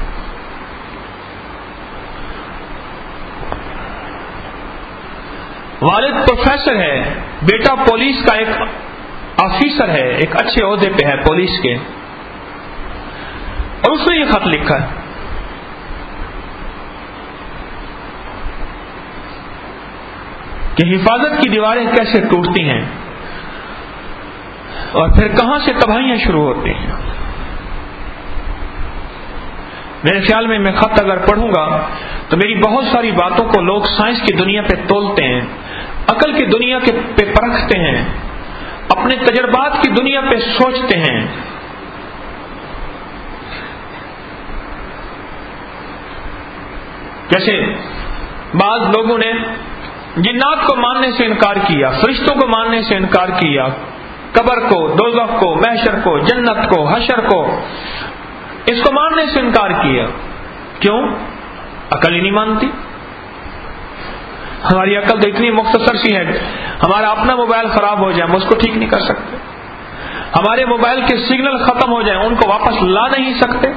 والد پروفیسر ہے، بیٹا پولیس کا ایک آفیسر ہے، ایک اچھے عہدے پہ ہے پولیس کے، اور اس نے یہ خط لکھا ہے۔ کہ حفاظت کی دیواریں کیسے ٹوٹتی ہیں اور پھر کہاں سے تباہیاں شروع ہوتی ہیں۔ میرے خیال میں میں خط اگر پڑھوں گا تو میری بہت ساری باتوں کو لوگ سائنس کی دنیا پہ تولتے ہیں، عقل کی دنیا کے پہ پرکھتے ہیں، اپنے تجربات کی دنیا پہ سوچتے ہیں۔ جیسے بعض لوگوں نے جنات کو ماننے سے انکار کیا، فرشتوں کو ماننے سے انکار کیا، قبر کو، دوزخ کو، محشر کو، جنت کو، حشر کو، اس کو ماننے سے انکار کیا۔ کیوں؟ عقل ہی نہیں مانتی۔ ہماری عقل تو اتنی مختصر سی ہے، ہمارا اپنا موبائل خراب ہو جائے ہم اس کو ٹھیک نہیں کر سکتے، ہمارے موبائل کے سگنل ختم ہو جائیں ان کو واپس لا نہیں سکتے۔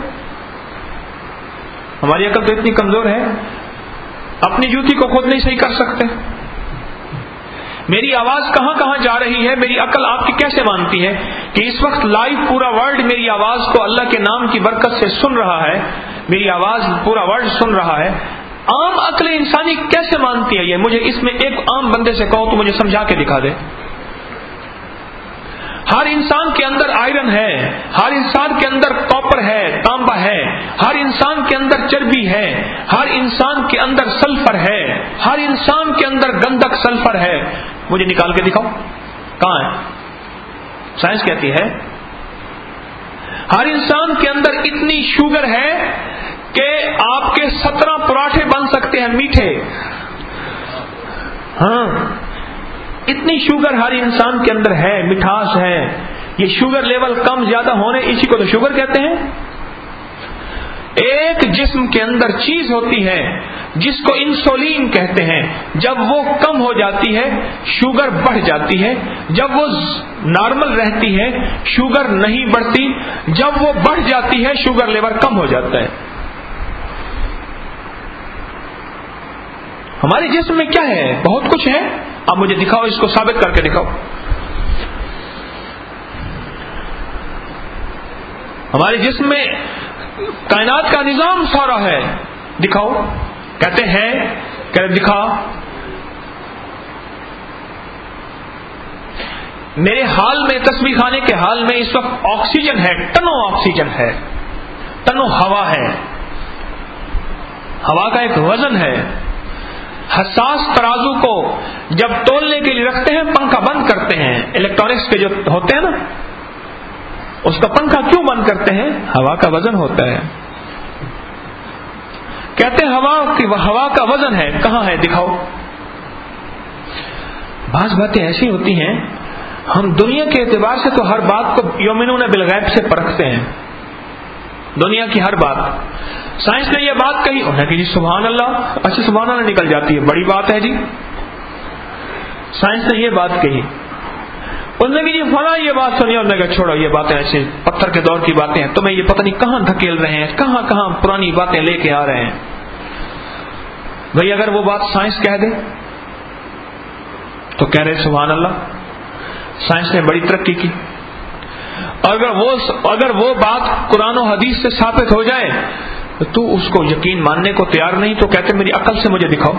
ہماری عقل تو اتنی کمزور ہے، اپنی جوتی کو خود نہیں صحیح کر سکتے۔ میری آواز کہاں کہاں جا رہی ہے، میری عقل آپ کی کیسے مانتی ہے کہ اس وقت لائیو پورا ورلڈ میری آواز کو اللہ کے نام کی برکت سے سن رہا ہے، میری آواز پورا ورلڈ سن رہا ہے۔ عام عقل انسانی کیسے مانتی ہے یہ؟ مجھے اس میں ایک عام بندے سے کہو تو مجھے سمجھا کے دکھا دے۔ ہر انسان کے اندر آئرن ہے، ہر انسان کے اندر کاپر ہے، تانبا ہے، ہر انسان کے اندر چربی ہے، ہر انسان کے اندر سلفر ہے، ہر انسان کے اندر گندک سلفر ہے۔ مجھے نکال کے دکھاؤ کہاں ہے؟ سائنس کہتی ہے ہر انسان کے اندر اتنی شوگر ہے کہ آپ کے سترہ پراٹھے بن سکتے ہیں میٹھے۔ ہاں، اتنی شوگر ہر انسان کے اندر ہے، مٹھاس ہے۔ یہ شوگر لیول کم زیادہ ہونے، اسی کو تو شوگر کہتے ہیں۔ ایک جسم کے اندر چیز ہوتی ہے جس کو انسولین کہتے ہیں، جب وہ کم ہو جاتی ہے شوگر بڑھ جاتی ہے، جب وہ نارمل رہتی ہے شوگر نہیں بڑھتی، جب وہ بڑھ جاتی ہے شوگر لیول کم ہو جاتا ہے۔ ہمارے جسم میں کیا ہے؟ بہت کچھ ہے، اب مجھے دکھاؤ، اس کو ثابت کر کے دکھاؤ۔ ہمارے جسم میں کائنات کا نظام سارا ہے، دکھاؤ۔ کہتے ہیں کہ دکھا، میرے حال میں، تسبیح خانے کے حال میں اس وقت آکسیجن ہے، ٹنوں آکسیجن ہے، ٹنوں ہوا ہے، ہوا کا ایک وزن ہے. حساس ترازو کو جب تولنے کے لیے رکھتے ہیں پنکھا بند کرتے ہیں، الیکٹرانکس کے جو ہوتے ہیں نا، اس کا پنکھا کیوں بند کرتے ہیں؟ ہوا کا وزن ہوتا ہے. کہتے ہیں ہوا کی ہوا کا وزن ہے، کہاں ہے دکھاؤ. بعض باتیں ایسی ہوتی ہیں ہم دنیا کے اعتبار سے تو ہر بات کو یومنون بالغیب سے پرکھتے ہیں، دنیا کی ہر بات. سائنس نے یہ بات کہی، انہوں نے کہا جی سبحان اللہ، اچھا سبحان اللہ نکل جاتی ہے، بڑی بات ہے جی. سائنس نے یہ بات کہی، انہوں نے کہا جی فلاں یہ بات سنی، انہوں نے کہا چھوڑو یہ باتیں ایسے پتھر کے دور کی باتیں ہیں، تمہیں یہ پتہ نہیں کہاں دھکیل رہے ہیں، کہاں کہاں پرانی باتیں لے کے آ رہے ہیں. بھئی اگر وہ بات سائنس کہہ دے تو کہہ رہے سبحان اللہ، سائنس نے بڑی ترقی کی. اور اگر وہ اگر وہ بات قرآن و حدیث سے ثابت ہو جائے تو تو اس کو یقین ماننے کو تیار نہیں، تو کہتے میری عقل سے مجھے دکھاؤ.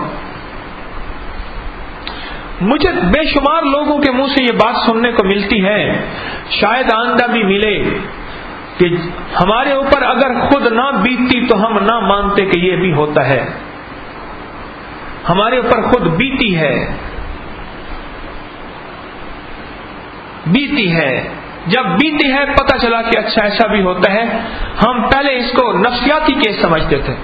مجھے بے شمار لوگوں کے منہ سے یہ بات سننے کو ملتی ہے، شاید آئندہ بھی ملے، کہ ہمارے اوپر اگر خود نہ بیتتی تو ہم نہ مانتے کہ یہ بھی ہوتا ہے. ہمارے اوپر خود بیتی ہے، بیتی ہے، جب بیتی ہے پتہ چلا کہ اچھا ایسا بھی ہوتا ہے. ہم پہلے اس کو نفسیاتی کیس سمجھتے تھے.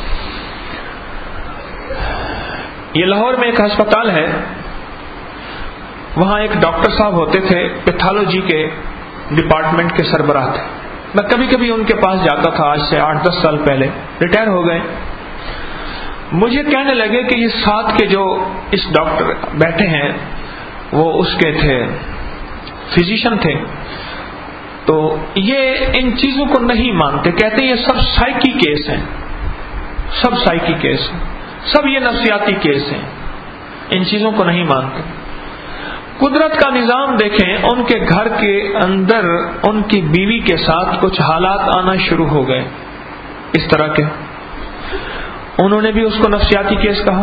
یہ لاہور میں ایک ہسپتال ہے، وہاں ایک ڈاکٹر صاحب ہوتے تھے، پیتھالوجی کے ڈپارٹمنٹ کے سربراہ تھے. میں کبھی کبھی ان کے پاس جاتا تھا، آج سے آٹھ دس سال پہلے، ریٹائر ہو گئے. مجھے کہنے لگے کہ یہ ساتھ کے جو اس ڈاکٹر بیٹھے ہیں وہ اس کے تھے، فزیشین تھے، تو یہ ان چیزوں کو نہیں مانتے. کہتے ہیں یہ سب سائیکی کیس ہیں، سب سائیکی کیس ہیں، سب یہ نفسیاتی کیس ہیں، ان چیزوں کو نہیں مانتے. قدرت کا نظام دیکھیں، ان کے گھر کے اندر ان کی بیوی کے ساتھ کچھ حالات آنا شروع ہو گئے اس طرح کے. انہوں نے بھی اس کو نفسیاتی کیس کہا.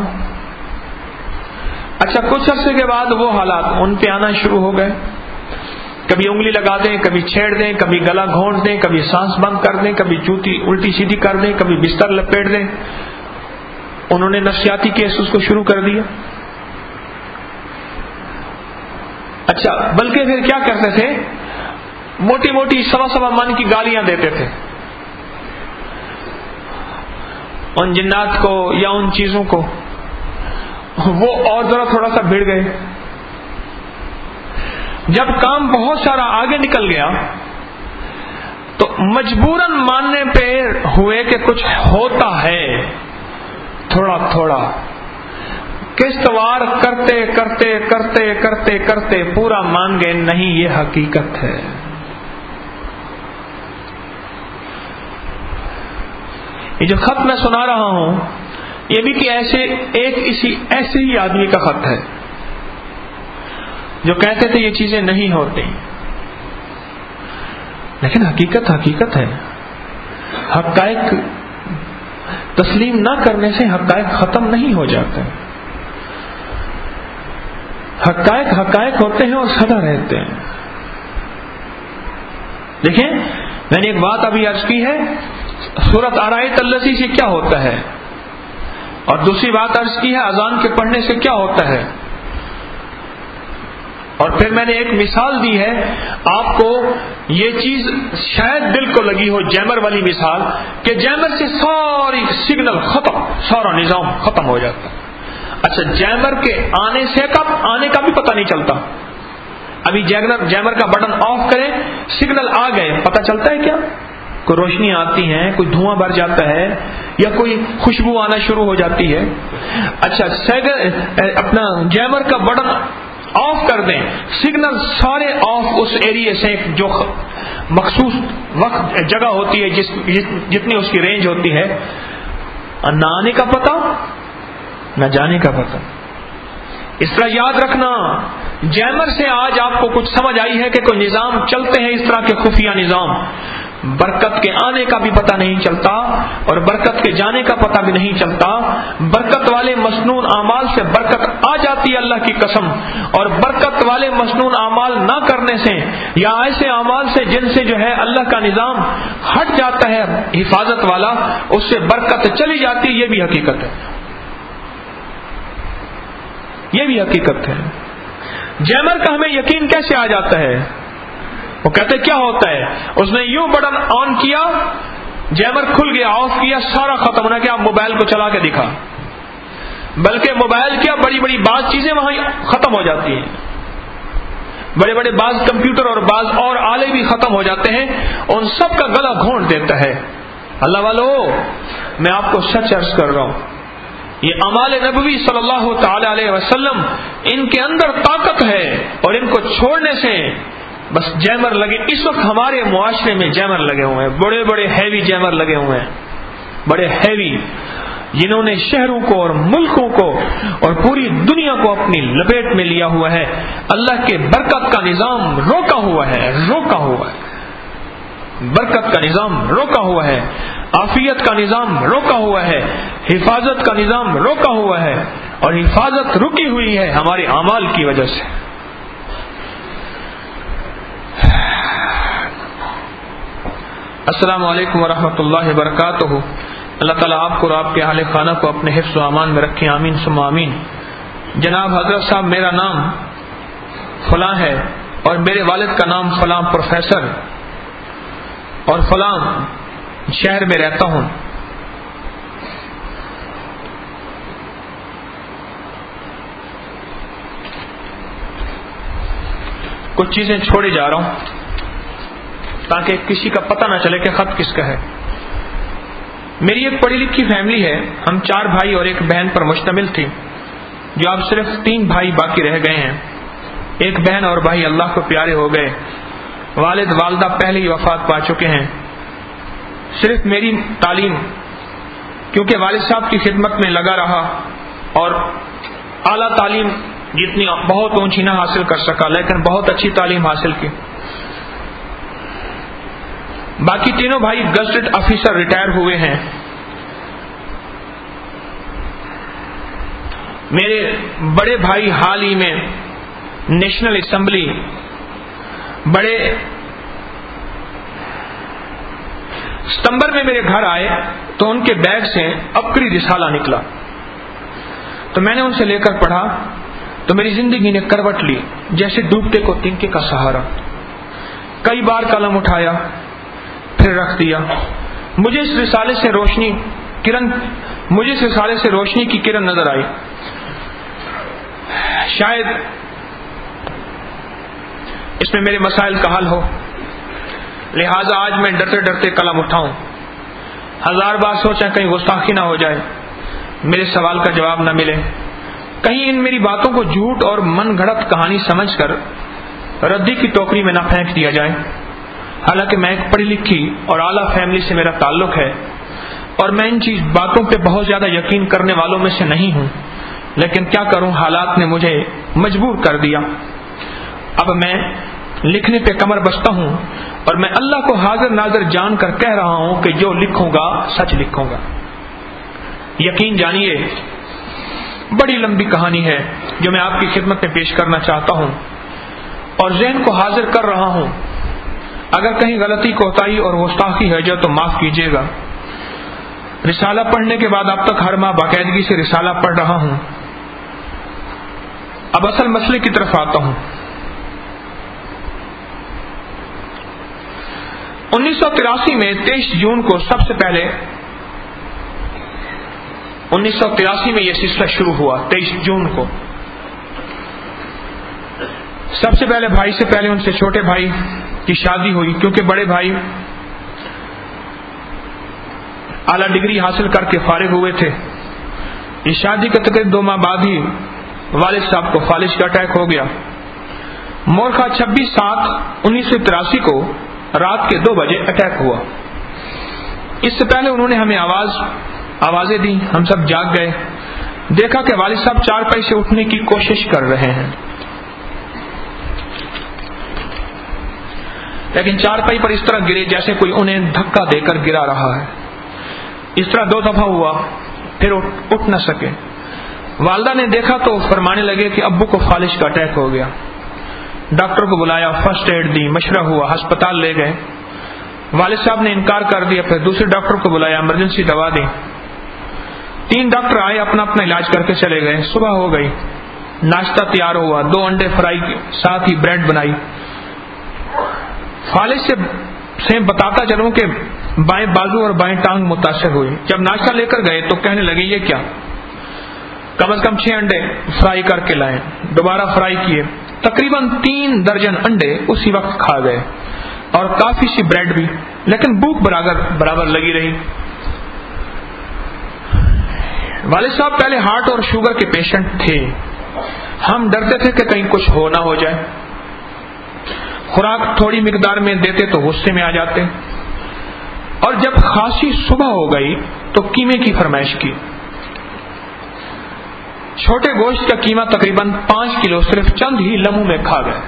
اچھا کچھ عرصے کے بعد وہ حالات ان پہ آنا شروع ہو گئے، کبھی انگلی لگا دیں، کبھی چھیڑ دیں، کبھی گلا گھونٹ دیں، کبھی سانس بند کر دیں، کبھی جوتی الٹی سیدھی کر دیں، کبھی بستر لپیٹ دیں. انہوں نے نفسیاتی کیس اس کو شروع کر دیا. اچھا بلکہ پھر کیا کرتے تھے، موٹی موٹی سوا سوا من کی گالیاں دیتے تھے ان جنات کو یا ان چیزوں کو. وہ اور ذرا تھوڑا سا بھڑ گئے. جب کام بہت سارا آگے نکل گیا تو مجبوراً ماننے پہ ہوئے کہ کچھ ہوتا ہے. تھوڑا تھوڑا قسطوار کرتے کرتے کرتے کرتے کرتے پورا مان گئے، نہیں یہ حقیقت ہے. یہ جو خط میں سنا رہا ہوں یہ بھی کہ ایسے ایک اسی ایسے ہی آدمی کا خط ہے جو کہتے تھے یہ چیزیں نہیں ہوتی، لیکن حقیقت حقیقت ہے. حقائق تسلیم نہ کرنے سے حقائق ختم نہیں ہو جاتے. حقائق حقائق ہوتے ہیں اور سدا رہتے ہیں. دیکھیں میں نے ایک بات ابھی عرض کی ہے، سورۃ ارائیت الذی سے کیا ہوتا ہے، اور دوسری بات عرض کی ہے اذان کے پڑھنے سے کیا ہوتا ہے. اور پھر میں نے ایک مثال دی ہے آپ کو، یہ چیز شاید دل کو لگی ہو، جیمر والی مثال، کہ جیمر سے ساری سگنل ختم، سارا نظام ختم ہو جاتا. اچھا جیمر کے آنے سے کب آنے کا بھی پتہ نہیں چلتا. ابھی جیمر کا بٹن آف کریں، سگنل آ گئے، پتہ چلتا ہے کیا؟ کوئی روشنی آتی ہے، کوئی دھواں بھر جاتا ہے، یا کوئی خوشبو آنا شروع ہو جاتی ہے. اچھا اپنا جیمر کا بٹن آف کر دیں، سگنل سارے آف اس ایریے سے جو مخصوص وقت جگہ ہوتی ہے، جس جتنی اس کی رینج ہوتی ہے، نہ آنے کا پتہ نہ جانے کا پتہ. اس طرح یاد رکھنا، جیمر سے آج آپ کو کچھ سمجھ آئی ہے کہ کوئی نظام چلتے ہیں اس طرح کے خفیہ نظام، برکت کے آنے کا بھی پتہ نہیں چلتا اور برکت کے جانے کا پتہ بھی نہیں چلتا. برکت والے مسنون اعمال سے برکت آ جاتی ہے اللہ کی قسم, اور برکت والے مسنون اعمال نہ کرنے سے یا ایسے اعمال سے جن سے جو ہے اللہ کا نظام ہٹ جاتا ہے حفاظت والا, اس سے برکت چلی جاتی. یہ بھی حقیقت ہے, یہ بھی حقیقت ہے. جیمر کا ہمیں یقین کیسے آ جاتا ہے؟ وہ کہتے کیا ہوتا ہے, اس نے یوں بٹن آن کیا, جیمر کھل گیا, آف کیا, سارا ختم ہونا. کیا موبائل کو چلا کے دکھا, بلکہ موبائل کیا بڑی بڑی بعض چیزیں وہاں ختم ہو جاتی ہیں, بڑے بڑے بعض کمپیوٹر اور بعض اور آلے بھی ختم ہو جاتے ہیں, ان سب کا گلا گھونٹ دیتا ہے. اللہ والو, میں آپ کو سچ عرض کر رہا ہوں, یہ اعمال نبوی صلی اللہ تعالی علیہ وسلم, ان کے اندر طاقت ہے, اور ان کو چھوڑنے سے بس جیمر لگے. اس وقت ہمارے معاشرے میں جیمر لگے ہوئے ہیں, بڑے بڑے ہیوی جیمر لگے ہوئے ہیں, بڑے ہیوی, جنہوں نے شہروں کو اور ملکوں کو اور پوری دنیا کو اپنی لپیٹ میں لیا ہوا ہے. اللہ کے برکت کا نظام روکا ہوا ہے, روکا ہوا ہے, برکت کا نظام روکا ہوا ہے, عافیت کا نظام روکا ہوا ہے, حفاظت کا نظام روکا ہوا ہے, اور حفاظت رکی ہوئی ہے ہمارے اعمال کی وجہ سے. السلام علیکم ورحمۃ اللہ وبرکاتہ. اللہ تعالیٰ آپ کو اور آپ کے اہل خانہ کو اپنے حفظ و امان میں رکھیں, آمین ثم آمین. جناب حضرت صاحب, میرا نام فلاں ہے اور میرے والد کا نام فلاں پروفیسر اور فلاں شہر میں رہتا ہوں. کچھ چیزیں چھوڑے جا رہا ہوں تاکہ کسی کا پتہ نہ چلے کہ خط کس کا ہے. میری ایک پڑھی لکھی فیملی ہے, ہم چار بھائی اور ایک بہن پر مشتمل تھی, جو اب صرف تین بھائی باقی رہ گئے ہیں. ایک بہن اور بھائی اللہ کو پیارے ہو گئے, والد والدہ پہلے ہی وفات پا چکے ہیں. صرف میری تعلیم, کیونکہ والد صاحب کی خدمت میں لگا رہا اور اعلیٰ تعلیم جتنی بہت اونچی نہ حاصل کر سکا, لیکن بہت اچھی تعلیم حاصل کی. باقی تینوں بھائی گزٹڈ آفیسر ریٹائر ہوئے ہیں. میرے بڑے بھائی حال ہی میں نیشنل اسمبلی بڑے ستمبر میں میرے گھر آئے تو ان کے بیگ سے عبقری رسالہ نکلا, تو میں نے ان سے لے کر پڑھا تو میری زندگی نے کروٹ لی جیسے ڈوبتے کو تنکے کا سہارا. کئی بار قلم اٹھایا پھر رکھ دیا. مجھے اس رسالے سے روشنی کرن مجھے اس رسالے سے روشنی کی کرن نظر آئی. شاید اس میں میرے مسائل کا حل ہو, لہذا آج میں ڈرتے ڈرتے قلم اٹھاؤں. ہزار بار سوچا کہیں گستاخی نہ ہو جائے, میرے سوال کا جواب نہ ملے, کہیں ان میری باتوں کو جھوٹ اور من گھڑت کہانی سمجھ کر ردی کی ٹوکری میں نہ پھینک دیا جائے. حالانکہ میں ایک پڑھی لکھی اور اعلیٰ فیملی سے میرا تعلق ہے, اور میں ان چیز باتوں پہ بہت زیادہ یقین کرنے والوں میں سے نہیں ہوں, لیکن کیا کروں, حالات نے مجھے مجبور کر دیا. اب میں لکھنے پہ کمر بستہ ہوں, اور میں اللہ کو حاضر ناظر جان کر کہہ رہا ہوں کہ جو لکھوں گا سچ لکھوں گا. یقین جانیے, بڑی لمبی کہانی ہے جو میں آپ کی خدمت میں پیش کرنا چاہتا ہوں, اور ذہن کو حاضر کر رہا ہوں. اگر کہیں غلطی کوتاہی اور گستاخی ہے جو تو معاف کیجیے گا. رسالہ پڑھنے کے بعد اب تک ہر ماہ باقاعدگی سے رسالہ پڑھ رہا ہوں. اب اصل مسئلے کی طرف آتا ہوں. انیس سو تراسی میں تیئیس جون کو سب سے پہلے انیس سو تراسی میں یہ سلسلہ شروع ہوا. تیئیس جون کو سب سے پہلے بھائی سے پہلے ان سے چھوٹے بھائی کی شادی ہوئی, کیونکہ بڑے بھائی اعلیٰ ڈگری حاصل کر کے فارغ ہوئے تھے. یہ شادی کے تقریباً دو ماہ بعد ہی والد صاحب کو فالج کا اٹیک ہو گیا. مورخہ چھبیس سات انیس سو تراسی کو رات کے دو بجے اٹیک ہوا. اس سے پہلے انہوں نے ہمیں آواز آوازیں دی, ہم سب جاگ گئے, دیکھا کہ والد صاحب چارپائی سے اٹھنے کی کوشش کر رہے ہیں, لیکن چارپائی پر اس طرح گرے جیسے کوئی انہیں دھکا دے کر گرا رہا ہے. اس طرح دو دفعہ ہوا، پھر اٹھ نہ سکے. والدہ نے دیکھا تو فرمانے لگے کہ ابو کو فالج کا اٹیک ہو گیا. ڈاکٹر کو بلایا، فرسٹ ایڈ دی، مشورہ ہوا، ہسپتال لے گئے. والد صاحب نے انکار کر دیا. پھر دوسرے ڈاکٹر کو بلایا، ایمرجنسی دوا دی. تین ڈاکٹر آئے، اپنا اپنا علاج کر کے چلے گئے. صبح ہو گئی، ناشتہ تیار ہوا، دو انڈے فرائی، ساتھ ہی بریڈ بنائی. فالج سے سے بتاتا چلوں کہ بائیں بازو اور بائیں ٹانگ متاثر ہوئی. جب ناشتہ لے کر گئے تو کہنے لگے یہ کیا؟ کم از کم چھ انڈے فرائی کر کے لائے. دوبارہ فرائی کیے. تقریباً تین درجن انڈے اسی وقت کھا گئے اور کافی سی بریڈ بھی، لیکن بھوک برابر برابر لگی رہی. والد صاحب پہلے ہارٹ اور شوگر کے پیشنٹ تھے. ہم ڈرتے تھے کہ کہیں کچھ ہو نہ ہو جائے. خوراک تھوڑی مقدار میں دیتے تو غصے میں آ جاتے، اور جب خاصی صبح ہو گئی تو قیمے کی فرمائش کی. چھوٹے گوشت کا قیمہ تقریباً پانچ کلو صرف چند ہی لمحوں میں کھا گئے.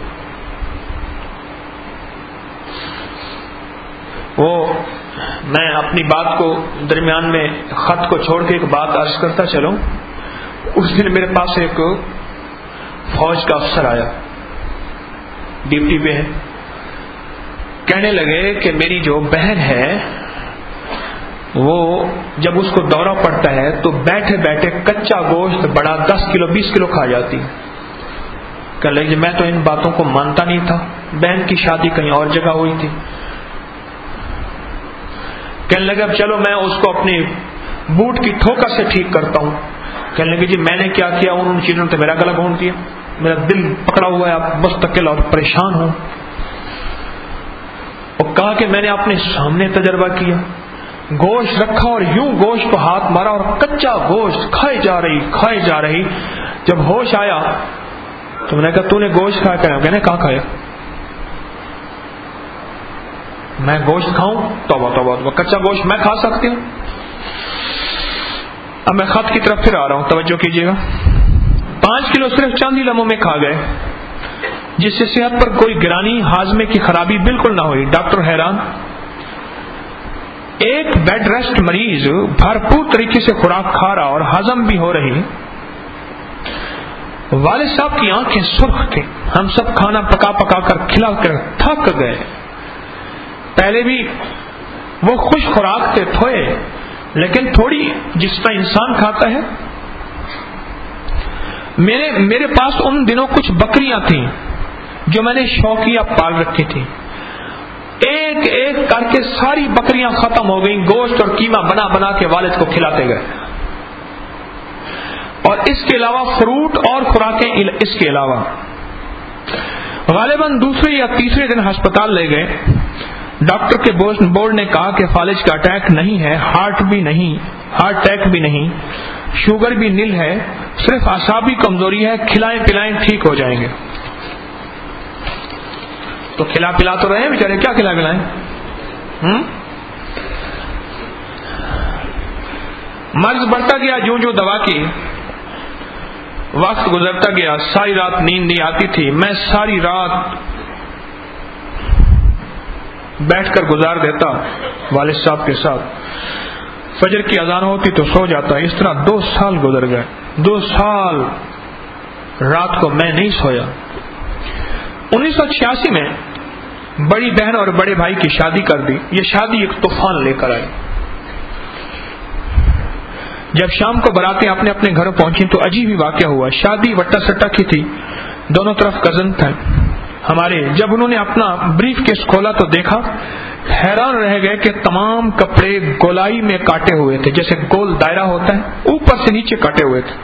وہ میں اپنی بات کو درمیان میں خط کو چھوڑ کے ایک بات عرض کرتا چلوں. اس دن میرے پاس ایک فوج کا افسر آیا، ڈیوٹی پہ ہے. کہنے لگے کہ میری جو بہن ہے وہ جب اس کو دورہ پڑتا ہے تو بیٹھے بیٹھے کچا گوشت بڑا دس کلو بیس کلو کھا جاتی. کہنے لگے میں تو ان باتوں کو مانتا نہیں تھا، بہن کی شادی کہیں اور جگہ ہوئی تھی. کہنے لگے اب چلو میں اس کو اپنی بوٹ کی ٹھوکر سے ٹھیک کرتا ہوں. کہنے لگے جی میں نے کیا کیا؟ ان چیزوں نے میرا گلا گھونٹ دیا، میرا دل پکڑا ہوا ہے، اب مستقل اور پریشان ہوں. اور کہا کہ میں نے اپنے سامنے تجربہ کیا، گوشت رکھا اور یوں گوشت کو ہاتھ مارا اور کچا گوشت کھائے جا رہی کھائے جا رہی. جب ہوش آیا تو میں نے کہا تو نے گوشت کھایا؟ کہا میں نے کہاں کھایا، میں گوشت کھاؤں؟ توبہ توبہ، کچا گوشت میں کھا سکتی ہوں؟ اب میں خط کی طرف پھر آ رہا ہوں، توجہ کیجیے گا. پانچ کلو صرف چند ہی لمحوں میں کھا گئے، جس سے صحت پر کوئی گرانی، ہاضمے کی خرابی بالکل نہ ہوئی. ڈاکٹر حیران. ایک بیڈ ریسٹ مریض بھرپور طریقے سے خوراک کھا رہا اور ہضم بھی ہو رہی. والد صاحب کی آنکھیں سرخ تھیں. ہم سب کھانا پکا پکا کر کھلا کر تھک گئے. پہلے بھی وہ خوش خوراک تھے تھوئے، لیکن تھوڑی جس طرح انسان کھاتا ہے. میرے میرے پاس ان دنوں کچھ بکریاں تھیں جو میں نے شوقیہ پال رکھی تھی. ایک ایک کر کے ساری بکریاں ختم ہو گئیں. گوشت اور قیمہ بنا بنا کے والد کو کھلاتے گئے، اور اس کے علاوہ فروٹ اور خوراکیں اس کے علاوہ. غالباً دوسرے یا تیسرے دن ہسپتال لے گئے. ڈاکٹر کے بورڈ نے کہا کہ فالج کا اٹیک نہیں ہے، ہارٹ بھی نہیں، ہارٹ اٹیک بھی نہیں، شوگر بھی نل ہے، صرف اعصابی کمزوری ہے، کھلائیں پلائیں ٹھیک ہو جائیں گے. تو کھلا پلا تو رہے ہیں بیچارے، کیا کھلا پلائیں؟ ہم مرض بڑھتا گیا جوں جوں دوا کی. وقت گزرتا گیا. ساری رات نیند نہیں آتی تھی. میں ساری رات بیٹھ کر گزار دیتا والد صاحب کے ساتھ. فجر کی اذان ہوتی تو سو جاتا. اس طرح دو سال گزر گئے. دو سال رات کو میں نہیں سویا. انیس سو چھیاسی میں بڑی بہن اور بڑے بھائی کی شادی کر دی. یہ شادی ایک طوفان لے کر آئی. جب شام کو براتیں اپنے اپنے گھروں پہنچی تو عجیب ہی واقعہ ہوا. شادی وٹا سٹا کی تھی، دونوں طرف کزن تھے ہمارے. جب انہوں نے اپنا بریف کیس کھولا تو دیکھا، حیران رہ گئے کہ تمام کپڑے گولائی میں کاٹے ہوئے تھے، جیسے گول دائرہ ہوتا ہے اوپر سے نیچے کاٹے ہوئے تھے.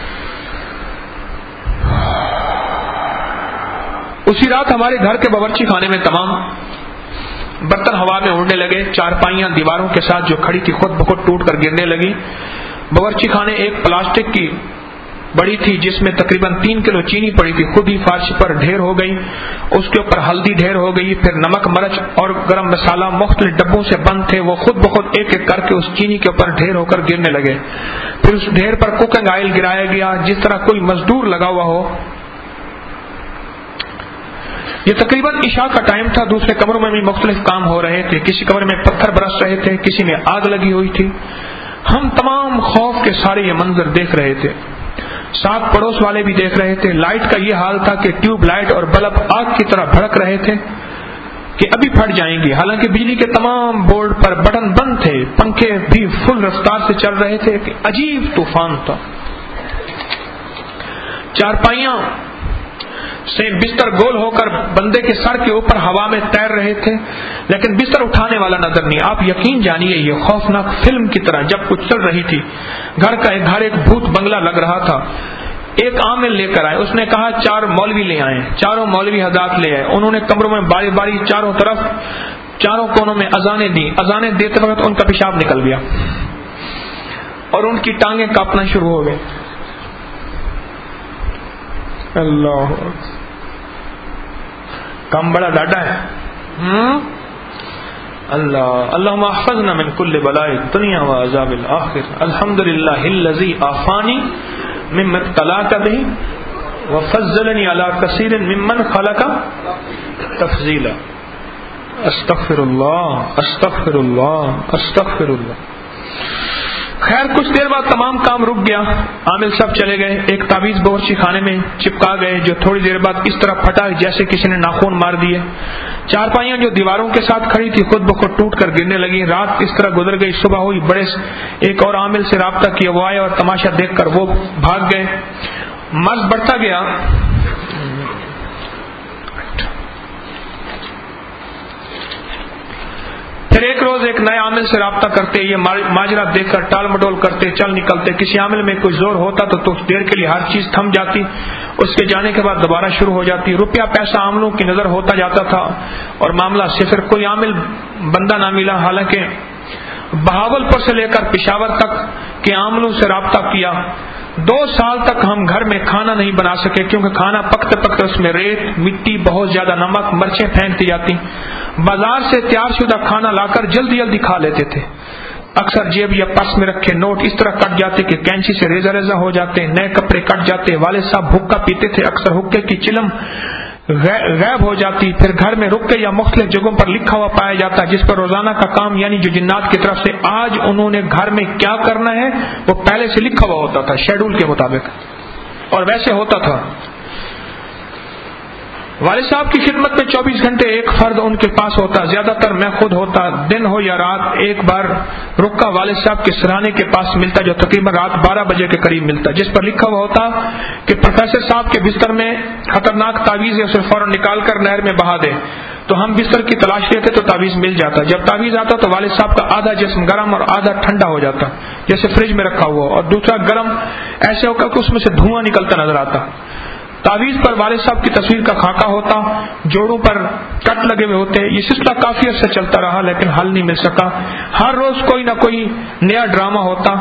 اسی رات ہمارے گھر کے باورچی خانے میں تمام برتن ہوا میں اڑنے لگے. چارپائیاں دیواروں کے ساتھ جو کھڑی تھی خود بخود ٹوٹ کر گرنے لگی. باورچی خانے ایک پلاسٹک کی بڑی تھی جس میں تقریباً تین کلو چینی پڑی تھی، خود ہی فرش پر ڈھیر ہو گئی. اس کے اوپر ہلدی ڈھیر ہو گئی. پھر نمک، مرچ اور گرم مسالہ مختلف ڈبوں سے بند تھے، وہ خود بخود ایک ایک کر کے اس چینی کے اوپر ڈھیر ہو کر گرنے لگے. پھر اس ڈھیر پر کوکنگ آئل گرایا گیا جس طرح کوئی مزدور لگا ہوا ہو. یہ تقریباً عشاء کا ٹائم تھا. دوسرے کمروں میں بھی مختلف کام ہو رہے تھے. کسی کمرے میں پتھر برس رہے تھے, کسی میں آگ لگی ہوئی تھی. ہم تمام خوف کے سارے یہ منظر دیکھ رہے تھے. ساتھ پڑوس والے بھی دیکھ رہے تھے. لائٹ کا یہ حال تھا کہ ٹیوب لائٹ اور بلب آگ کی طرح بھڑک رہے تھے کہ ابھی پھٹ جائیں گی. حالانکہ بجلی کے تمام بورڈ پر بٹن بند تھے, پنکھے بھی فل رفتار سے چل رہے تھے. کہ عجیب طوفان تھا. چارپائیاں سے بستر گول ہو کر بندے کے سر کے اوپر ہوا میں تیر رہے تھے, لیکن بستر اٹھانے والا نظر نہیں. آپ یقین جانیے یہ خوفناک فلم کی طرح جب کچھ چل رہی تھی. گھر کا ایک گھر ایک بھوت بنگلہ لگ رہا تھا. ایک عامل لے کر آئے. اس نے کہا چار مولوی لے آئے. چاروں مولوی حضرات لے آئے. انہوں نے کمروں میں باری باری چاروں طرف چاروں کونوں میں اذانیں دی. اذانیں دیتے وقت ان کا پیشاب نکل گیا اور ان کی ٹانگیں کانپنا شروع ہو گئی. اللہ کم بڑا ڈاٹا ہے. اللہ اللہم احفظنا من کل بلاء الدنیا و عذاب الاخر. الحمدللہ الذی عافانی مما ابتلاک به وفضلنی علی کثیر ممن خلق تفضیلا. استغفر اللہ استغفر اللہ استغفر اللہ. خیر کچھ دیر بعد تمام کام رک گیا. عامل سب چلے گئے. ایک تعویذ باورچی خانے میں چپکا گئے جو تھوڑی دیر بعد اس طرح پھٹا جیسے کسی نے ناخن مار دیے. چارپائیاں جو دیواروں کے ساتھ کھڑی تھی خود بخود ٹوٹ کر گرنے لگی. رات اس طرح گزر گئی. صبح ہوئی. بڑے ایک اور عامل سے رابطہ کیا. وہ آئے اور تماشا دیکھ کر وہ بھاگ گئے. مرض بڑھتا گیا. پھر ایک روز ایک نئے عامل سے رابطہ کرتے. یہ ماجرا دیکھ کر ٹال مٹول کرتے چل نکلتے. کسی عامل میں کوئی زور ہوتا تو کچھ دیر کے لیے ہر چیز تھم جاتی. اس کے جانے کے بعد دوبارہ شروع ہو جاتی. روپیہ پیسہ عاملوں کی نظر ہوتا جاتا تھا اور معاملہ صفر. کوئی عامل بندہ نہ ملا. حالانکہ بہاول پور سے لے کر پشاور تک کے عاملوں سے رابطہ کیا. دو سال تک ہم گھر میں کھانا نہیں بنا سکے کیونکہ کھانا پکتے پکتے اس میں ریت مٹی بہت زیادہ نمک مرچیں پھینک دی جاتی. بازار سے تیار شدہ کھانا لا کر جلدی جلدی کھا لیتے تھے. اکثر جیب یا پرس میں رکھے نوٹ اس طرح کٹ جاتے کہ کینچی سے ریزہ ریزہ ہو جاتے. نئے کپڑے کٹ جاتے. والد صاحب حقہ پیتے تھے. اکثر حقے کی چلم غائب ہو جاتی. پھر گھر میں رکے یا مختلف جگہوں پر لکھا ہوا پایا جاتا جس پر روزانہ کا کام یعنی جو جنات کی طرف سے آج انہوں نے گھر میں کیا کرنا ہے وہ پہلے سے لکھا ہوا ہوتا تھا شیڈول کے مطابق. اور ویسے ہوتا تھا. والد صاحب کی خدمت میں چوبیس گھنٹے ایک فرد ان کے پاس ہوتا. زیادہ تر میں خود ہوتا. دن ہو یا رات ایک بار رکا والد صاحب کے سرانے کے پاس ملتا جو تقریباً رات بارہ بجے کے قریب ملتا جس پر لکھا ہوا ہوتا کہ پروفیسر صاحب کے بستر میں خطرناک تعویذ ہے اسے فوراً نکال کر نہر میں بہا دے. تو ہم بستر کی تلاش لیتے تو تعویذ مل جاتا. جب تعویذ آتا تو والد صاحب کا آدھا جسم گرم اور آدھا ٹھنڈا ہو جاتا جیسے فریج میں رکھا ہوا اور دوسرا گرم ایسے ہو کر کہ اس میں سے دھواں نکلتا نظر آتا. تعویذ پر والد صاحب کی تصویر کا خاکہ ہوتا. جوڑوں پر کٹ لگے ہوئے ہوتے. یہ سلسلہ کافی عرصے چلتا رہا لیکن حل نہیں مل سکا. ہر روز کوئی نہ کوئی نیا ڈرامہ ہوتا.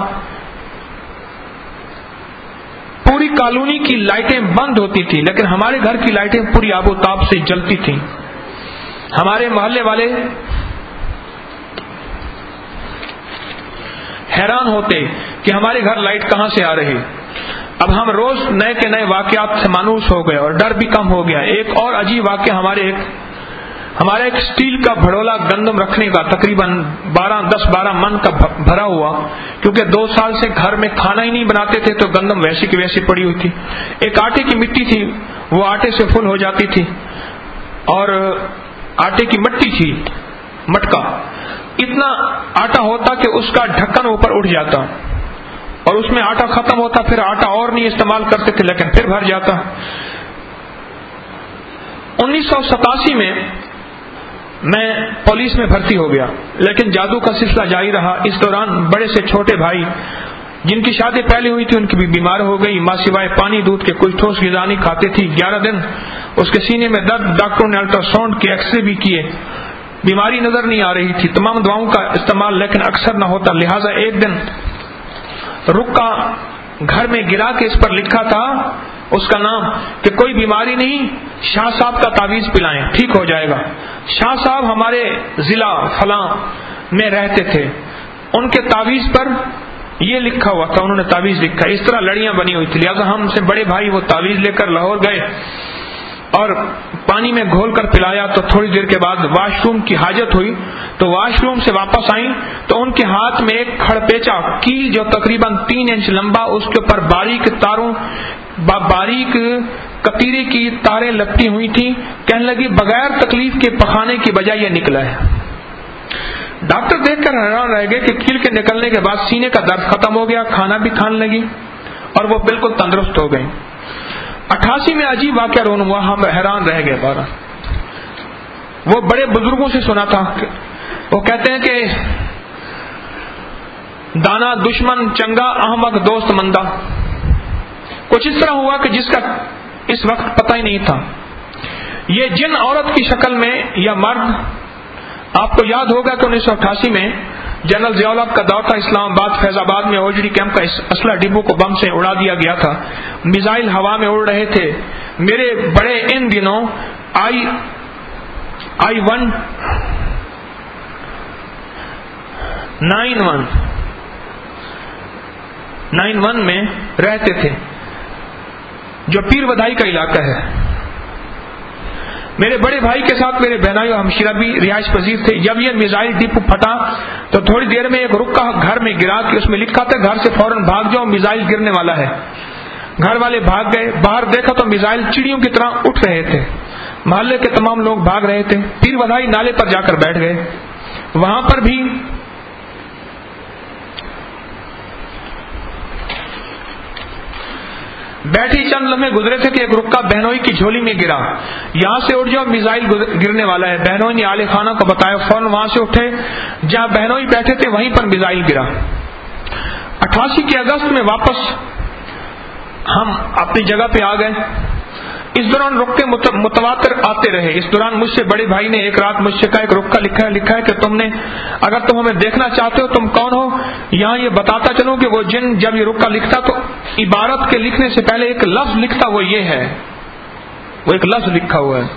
پوری کالونی کی لائٹیں بند ہوتی تھی لیکن ہمارے گھر کی لائٹیں پوری آب و تاب سے جلتی تھیں. ہمارے محلے والے حیران ہوتے کہ ہمارے گھر لائٹ کہاں سے آ رہی. اب ہم روز نئے کے نئے واقعات سے مانوس ہو گئے اور ڈر بھی کم ہو گیا. ایک اور عجیب واقعہ ہمارے ایک ہمارا ایک اسٹیل کا بھڑولا گندم رکھنے کا تقریباً بارہ دس بارہ من کا بھرا ہوا کیونکہ دو سال سے گھر میں کھانا ہی نہیں بناتے تھے تو گندم ویسی کی ویسی پڑی ہوئی تھی. ایک آٹے کی مٹی تھی وہ آٹے سے فل ہو جاتی تھی اور آٹے کی مٹی تھی مٹکا. اتنا آٹا ہوتا کہ اس کا ڈھکن اوپر اٹھ جاتا اور اس میں آٹا ختم ہوتا. پھر آٹا اور نہیں استعمال کرتے تھے لیکن پھر بھر جاتا. انیس سو ستاسی میں میں پولیس میں بھرتی ہو گیا لیکن جادو کا سلسلہ جاری رہا. اس دوران بڑے سے چھوٹے بھائی جن کی شادی پہلے ہوئی تھی ان کی بھی بیمار ہو گئی. ماں سوائے پانی دودھ کے کوئی ٹھوس غذا نہیں کھاتی تھی. گیارہ دن اس کے سینے میں درد. ڈاکٹروں نے الٹرا ساؤنڈ کے ایکس رے بھی کیے. بیماری نظر نہیں آ رہی تھی. تمام دواؤں کا استعمال لیکن اکثر نہ ہوتا. لہٰذا ایک دن رکا گھر میں گرا کے اس پر لکھا تھا اس کا نام کہ کوئی بیماری نہیں شاہ صاحب کا تعویذ پلائیں ٹھیک ہو جائے گا. شاہ صاحب ہمارے ضلع فلاں میں رہتے تھے. ان کے تعویذ پر یہ لکھا ہوا تھا. انہوں نے تعویذ لکھا. اس طرح لڑیاں بنی ہوئی تھی. لہٰذا ہم سے بڑے بھائی وہ تعویذ لے کر لاہور گئے. اور پانی میں گھول کر پلایا تو تھوڑی دیر کے بعد واش روم کی حاجت ہوئی تو واش روم سے واپس آئیں تو ان کے ہاتھ میں ایک کھڑپیچا کیل جو تقریباً تین انچ لمبا، اس کے اوپر باریک تاروں باریک کتیرے کی تاریں لپٹی ہوئی تھیں. کہنے لگی بغیر تکلیف کے پخانے کی بجائے یہ نکلا ہے. ڈاکٹر دیکھ کر حیران رہ گئے کہ کیل کے نکلنے کے بعد سینے کا درد ختم ہو گیا، کھانا بھی کھانے لگی اور وہ بالکل تندرست ہو گئی. اٹھاسی میں عجیب واقعہ رونما، ہم حیران رہ گئے. بارہ وہ بڑے بزرگوں سے سنا تھا، وہ کہتے ہیں کہ دانا دشمن چنگا، احمق دوست مندہ. کچھ اس طرح ہوا کہ جس کا اس وقت پتہ ہی نہیں تھا. یہ جن عورت کی شکل میں یا مرد، آپ کو یاد ہوگا کہ انیس سو اٹھاسی میں جنرل ضیاء الحق کا دور تھا. اسلام آباد فیض آباد میں اوجڑی کیمپ کا اسلحہ ڈبوں کو بم سے اڑا دیا گیا تھا. میزائل ہوا میں اڑ رہے تھے. میرے بڑے ان دنوں I I one nine one nine one میں رہتے تھے جو پیر بدائی کا علاقہ ہے. میرے بڑے بھائی کے ساتھ میرے بہنائی اور ہمشیرہ بھی رہائش پذیر تھے. جب یہ میزائل ڈپو پھٹا تو تھوڑی دیر میں ایک رکا گھر میں گرا کہ اس میں لکھا تھا گھر سے فوراً بھاگ جاؤ، میزائل گرنے والا ہے. گھر والے بھاگ گئے. باہر دیکھا تو میزائل چڑیوں کی طرح اٹھ رہے تھے. محلے کے تمام لوگ بھاگ رہے تھے. پیر بدائی نالے پر جا کر بیٹھ گئے. وہاں پر بھی بیٹھی چند لمحے گزرے تھے کہ ایک رکا بہنوئی کی جھولی میں گرا. یہاں سے اٹھ جاؤ، میزائل گرنے والا ہے. بہنوئی نے آلے خانہ کو بتایا. فوراً وہاں سے اٹھے. جہاں بہنوئی بیٹھے تھے وہیں پر میزائل گرا. اٹھاسی کے اگست میں واپس ہم اپنی جگہ پہ آ گئے. اس دوران رکے متواتر آتے رہے. اس دوران مجھ سے بڑے بھائی نے ایک رات مجھ سے کہا ایک رکا لکھا ہے لکھا ہے کہ تم نے اگر تم ہمیں دیکھنا چاہتے ہو تم کون ہو. یہاں یہ بتاتا چلوں کہ وہ جن جب یہ رکا لکھتا تو عبارت کے لکھنے سے پہلے ایک لفظ لکھتا، وہ یہ ہے، وہ ایک لفظ لکھا ہوا ہے.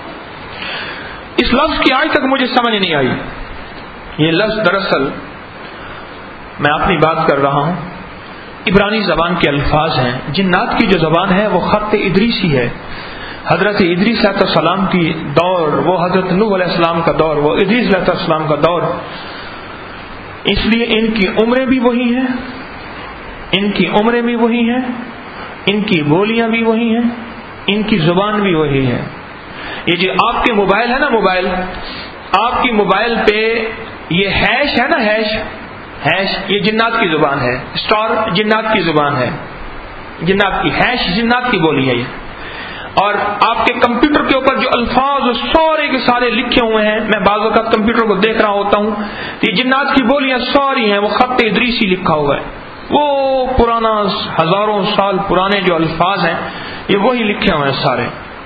اس لفظ کی آج تک مجھے سمجھ نہیں آئی. یہ لفظ دراصل میں اپنی بات کر رہا ہوں، عبرانی زبان کے الفاظ ہیں. جنات کی جو زبان ہے وہ خط ادریسی ہے. حضرت ادریس علیہ السلام کی دور، وہ حضرت نوح علیہ السلام کا دور، وہ ادریس علیہ السلام کا دور. اس لیے ان کی عمریں بھی وہی ہیں، ان کی عمریں بھی وہی ہیں، ان کی بولیاں بھی وہی ہیں، ان کی زبان بھی وہی ہے. یہ جو آپ کے موبائل ہے نا، موبائل آپ کی موبائل پہ یہ ہیش ہے نا، ہیش ہیش یہ جنات کی زبان ہے. اسٹار جنات کی زبان ہے، جنات کی ہیش جنات کی بولی ہے یہ. اور آپ کے کمپیوٹر کے اوپر جو الفاظ سارے کے سارے لکھے ہوئے ہیں، میں بعض اوقات کمپیوٹر کو دیکھ رہا ہوتا ہوں، یہ جنات کی بولیاں ساری ہیں، وہ خط ادریسی لکھا ہوا ہے. وہ پرانا ہزاروں سال پرانے جو الفاظ ہیں یہ وہی لکھے ہوئے ہیں سارے.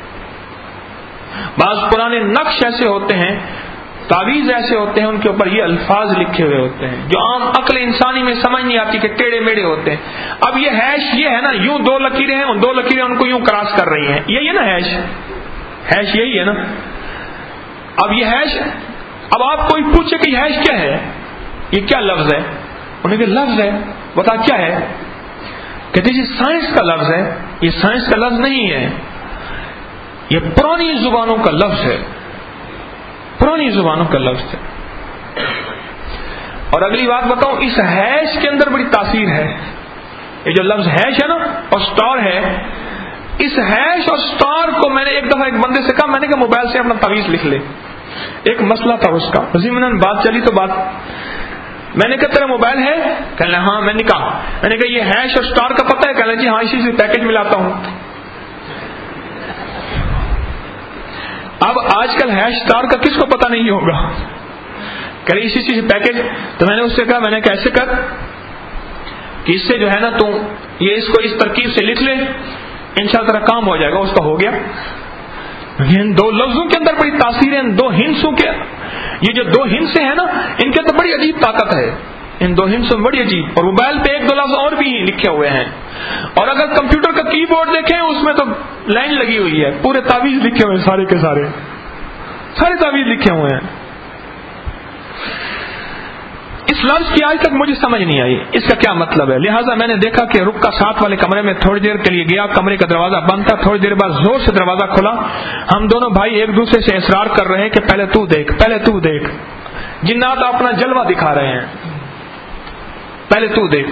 بعض پرانے نقش ایسے ہوتے ہیں، تعویذ ایسے ہوتے ہیں، ان کے اوپر یہ الفاظ لکھے ہوئے ہوتے ہیں جو عام عقل انسانی میں سمجھ نہیں آتی کہ ٹیڑے میڑے ہوتے ہیں. اب یہ ہیش یہ ہے نا، یوں دو لکیریں ہیں، ان دو لکیریں ان کو یوں کراس کر رہی ہیں، یہی ہے نا ہیش. ہیش یہی ہے نا. اب یہ ہیش، اب آپ کوئی پوچھے کہ یہ ہیش کیا ہے، یہ کیا لفظ ہے، انہیں کہ لفظ ہے. بتا کیا ہے، کہتے یہ سائنس کا لفظ ہے. یہ سائنس کا لفظ نہیں ہے، یہ پرانی زبانوں کا لفظ ہے، پرانی زبانوں کا لفظ ہے. اور اگلی بات بتاؤں، اس ہیش کے اندر بڑی تاثیر ہے. یہ جو لفظ ہیش ہے نا اور سٹار ہے، اس ہیش اور سٹار کو میں نے ایک دفعہ ایک بندے سے کہا، میں نے کہا موبائل سے اپنا تعویذ لکھ لے. ایک مسئلہ تھا اس کا، ضمناً بات چلی تو بات، میں نے کہا تیرا موبائل ہے؟ کہنا ہاں. میں نے کہا میں نے کہا یہ ہیش اور سٹار کا پتہ ہے؟ کہنا جی ہاں، اسی سے پیکج ملاتا ہوں. اب آج کل ہیش سٹار کا کس کو پتہ نہیں ہوگا، کہ اسی چیز پیکج. تو میں نے اس سے کہا، میں نے کیسے کر کہ اس سے جو ہے نا تو یہ اس کو اس ترکیب سے لکھ لے، انشاءاللہ تیرا کام ہو جائے گا. اس کا ہو گیا. ان دو لفظوں کے اندر بڑی تاثیر ہے، ان دو ہنسوں کے، یہ جو دو ہنسیں ہیں نا ان کے اندر بڑی عجیب طاقت ہے. ان دو ہنسوں بڑی عجیب. اور موبائل پہ ایک دو لفظ اور بھی لکھے ہوئے ہیں. اور اگر کمپیوٹر کا کی بورڈ دیکھیں اس میں تو لائن لگی ہوئی ہے، پورے تعویذ لکھے ہوئے ہیں، سارے کے سارے سارے تعویذ لکھے ہوئے ہیں. اس لفظ کی آج تک مجھے سمجھ نہیں آئی اس کا کیا مطلب ہے. لہٰذا میں نے دیکھا کہ رک کا ساتھ والے کمرے میں تھوڑی دیر کے لیے گیا. کمرے کا دروازہ بند تھا. تھوڑی دیر بعد زور سے دروازہ کھلا. ہم دونوں بھائی ایک دوسرے سے اصرار کر رہے ہیں کہ پہلے تو دیکھ, پہلے تو دیکھ. جنات اپنا جلوہ دکھا رہے ہیں, پہلے تو دیکھ.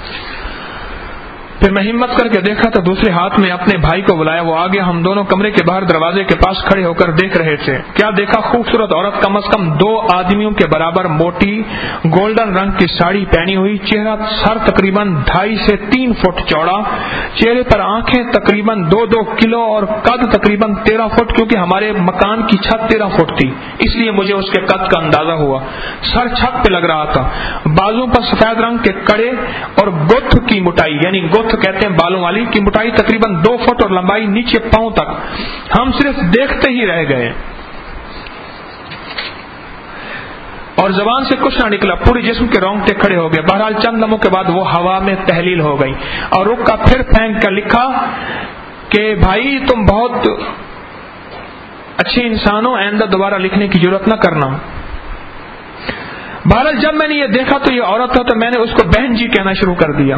پھر میں ہمت کر کے دیکھا تو دوسرے ہاتھ میں اپنے بھائی کو بلایا. وہ آگے ہم دونوں کمرے کے باہر دروازے کے پاس کھڑے ہو کر دیکھ رہے تھے. کیا دیکھا, خوبصورت عورت کم از کم دو آدمیوں کے برابر موٹی گولڈن رنگ کی ساڑی پہنی ہوئی, چہرہ سر تقریباً ڈھائی سے تین فٹ چوڑا, چہرے پر آنکھیں تقریباً دو دو کلو اور قد تقریباً تیرہ فٹ, کیونکہ ہمارے مکان کی چھت تیرہ فٹ تھی اس لیے مجھے اس کے قد کا اندازہ ہوا. سر چھت پہ لگ رہا تھا. بازوں پر سفید رنگ کے کڑے اور گتھ کی موٹائی, یعنی گتھ کہتے ہیں بالوں والی, کی موٹائی تقریباً دو فٹ اور لمبائی نیچے پاؤں تک. ہم صرف دیکھتے ہی رہ گئے اور زبان سے کچھ نہ نکلا. پورے جسم کے رونگٹے کھڑے ہو گئے. بہرحال چند لمحوں کے بعد وہ ہوا میں تحلیل ہو گئی اور رک کا پھر پھینک کر لکھا کہ بھائی تم بہت اچھے انسان ہو, آئندہ دوبارہ لکھنے کی ضرورت نہ کرنا. بہرحال جب میں نے یہ دیکھا تو یہ عورت تھا, تو میں نے اس کو بہن جی کہنا شروع کر دیا.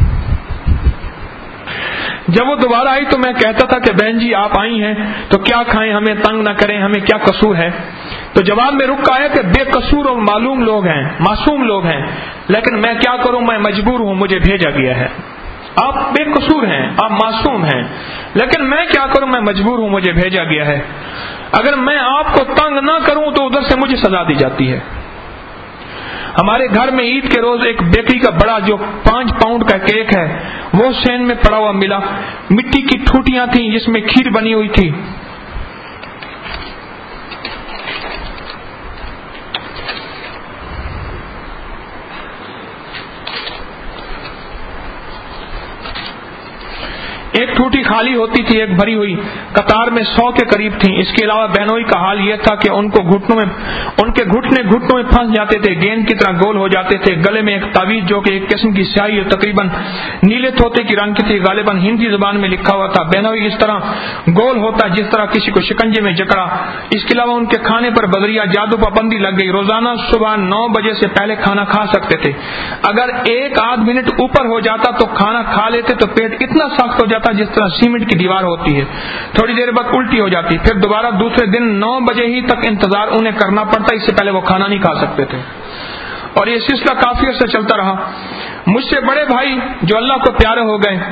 جب وہ دوبارہ آئی تو میں کہتا تھا کہ بہن جی آپ آئی ہیں تو کیا کھائیں, ہمیں تنگ نہ کریں, ہمیں کیا قصور ہے. تو جواب میں رک آیا کہ بے قصور اور معلوم لوگ ہیں, معصوم لوگ ہیں, لیکن میں کیا کروں, میں مجبور ہوں, مجھے بھیجا گیا ہے. آپ بے قصور ہیں, آپ معصوم ہیں, لیکن میں کیا کروں, میں مجبور ہوں, مجھے بھیجا گیا ہے. اگر میں آپ کو تنگ نہ کروں تو ادھر سے مجھے سزا دی جاتی ہے. ہمارے گھر میں عید کے روز ایک بیکری کا بڑا جو پانچ پاؤنڈ کا کیک ہے وہ سین میں پڑا ہوا ملا. مٹی کی ٹھوٹیاں تھیں جس میں کھیر بنی ہوئی تھی. ایک ٹوٹی خالی ہوتی تھی, ایک بھری ہوئی. قطار میں سو کے قریب تھیں. اس کے علاوہ بہنوئی کا حال یہ تھا کہ ان کو گھٹنوں میں ان کے گھٹنے گھٹنوں میں پھنس جاتے تھے, گیند کی طرح گول ہو جاتے تھے. گلے میں ایک تعویذ جو کہ ایک قسم کی سیاہی اور تقریباً نیلے طوطے کی رنگ کی تھی, غالباً ہندی زبان میں لکھا ہوا تھا. بہنوئی اس طرح گول ہوتا جس طرح کسی کو شکنجے میں جکڑا. اس کے علاوہ ان کے کھانے پر بدریا جادو پابندی لگ گئی. روزانہ صبح نو بجے سے پہلے کھانا کھا سکتے تھے. اگر ایک آدھ منٹ اوپر ہو جاتا تو کھانا کھا لیتے تو پیٹ اتنا سخت ہو جاتا جس طرح سیمنٹ کی دیوار ہوتی ہے. تھوڑی دیر بعد الٹی ہو جاتی. پھر دوبارہ دوسرے دن نو بجے ہی تک انتظار انہیں کرنا پڑتا, اس سے پہلے وہ کھانا نہیں کھا سکتے تھے. اور یہ سلسلہ کافی عرصہ چلتا رہا. مجھ سے بڑے بھائی جو اللہ کو پیارے ہو گئے,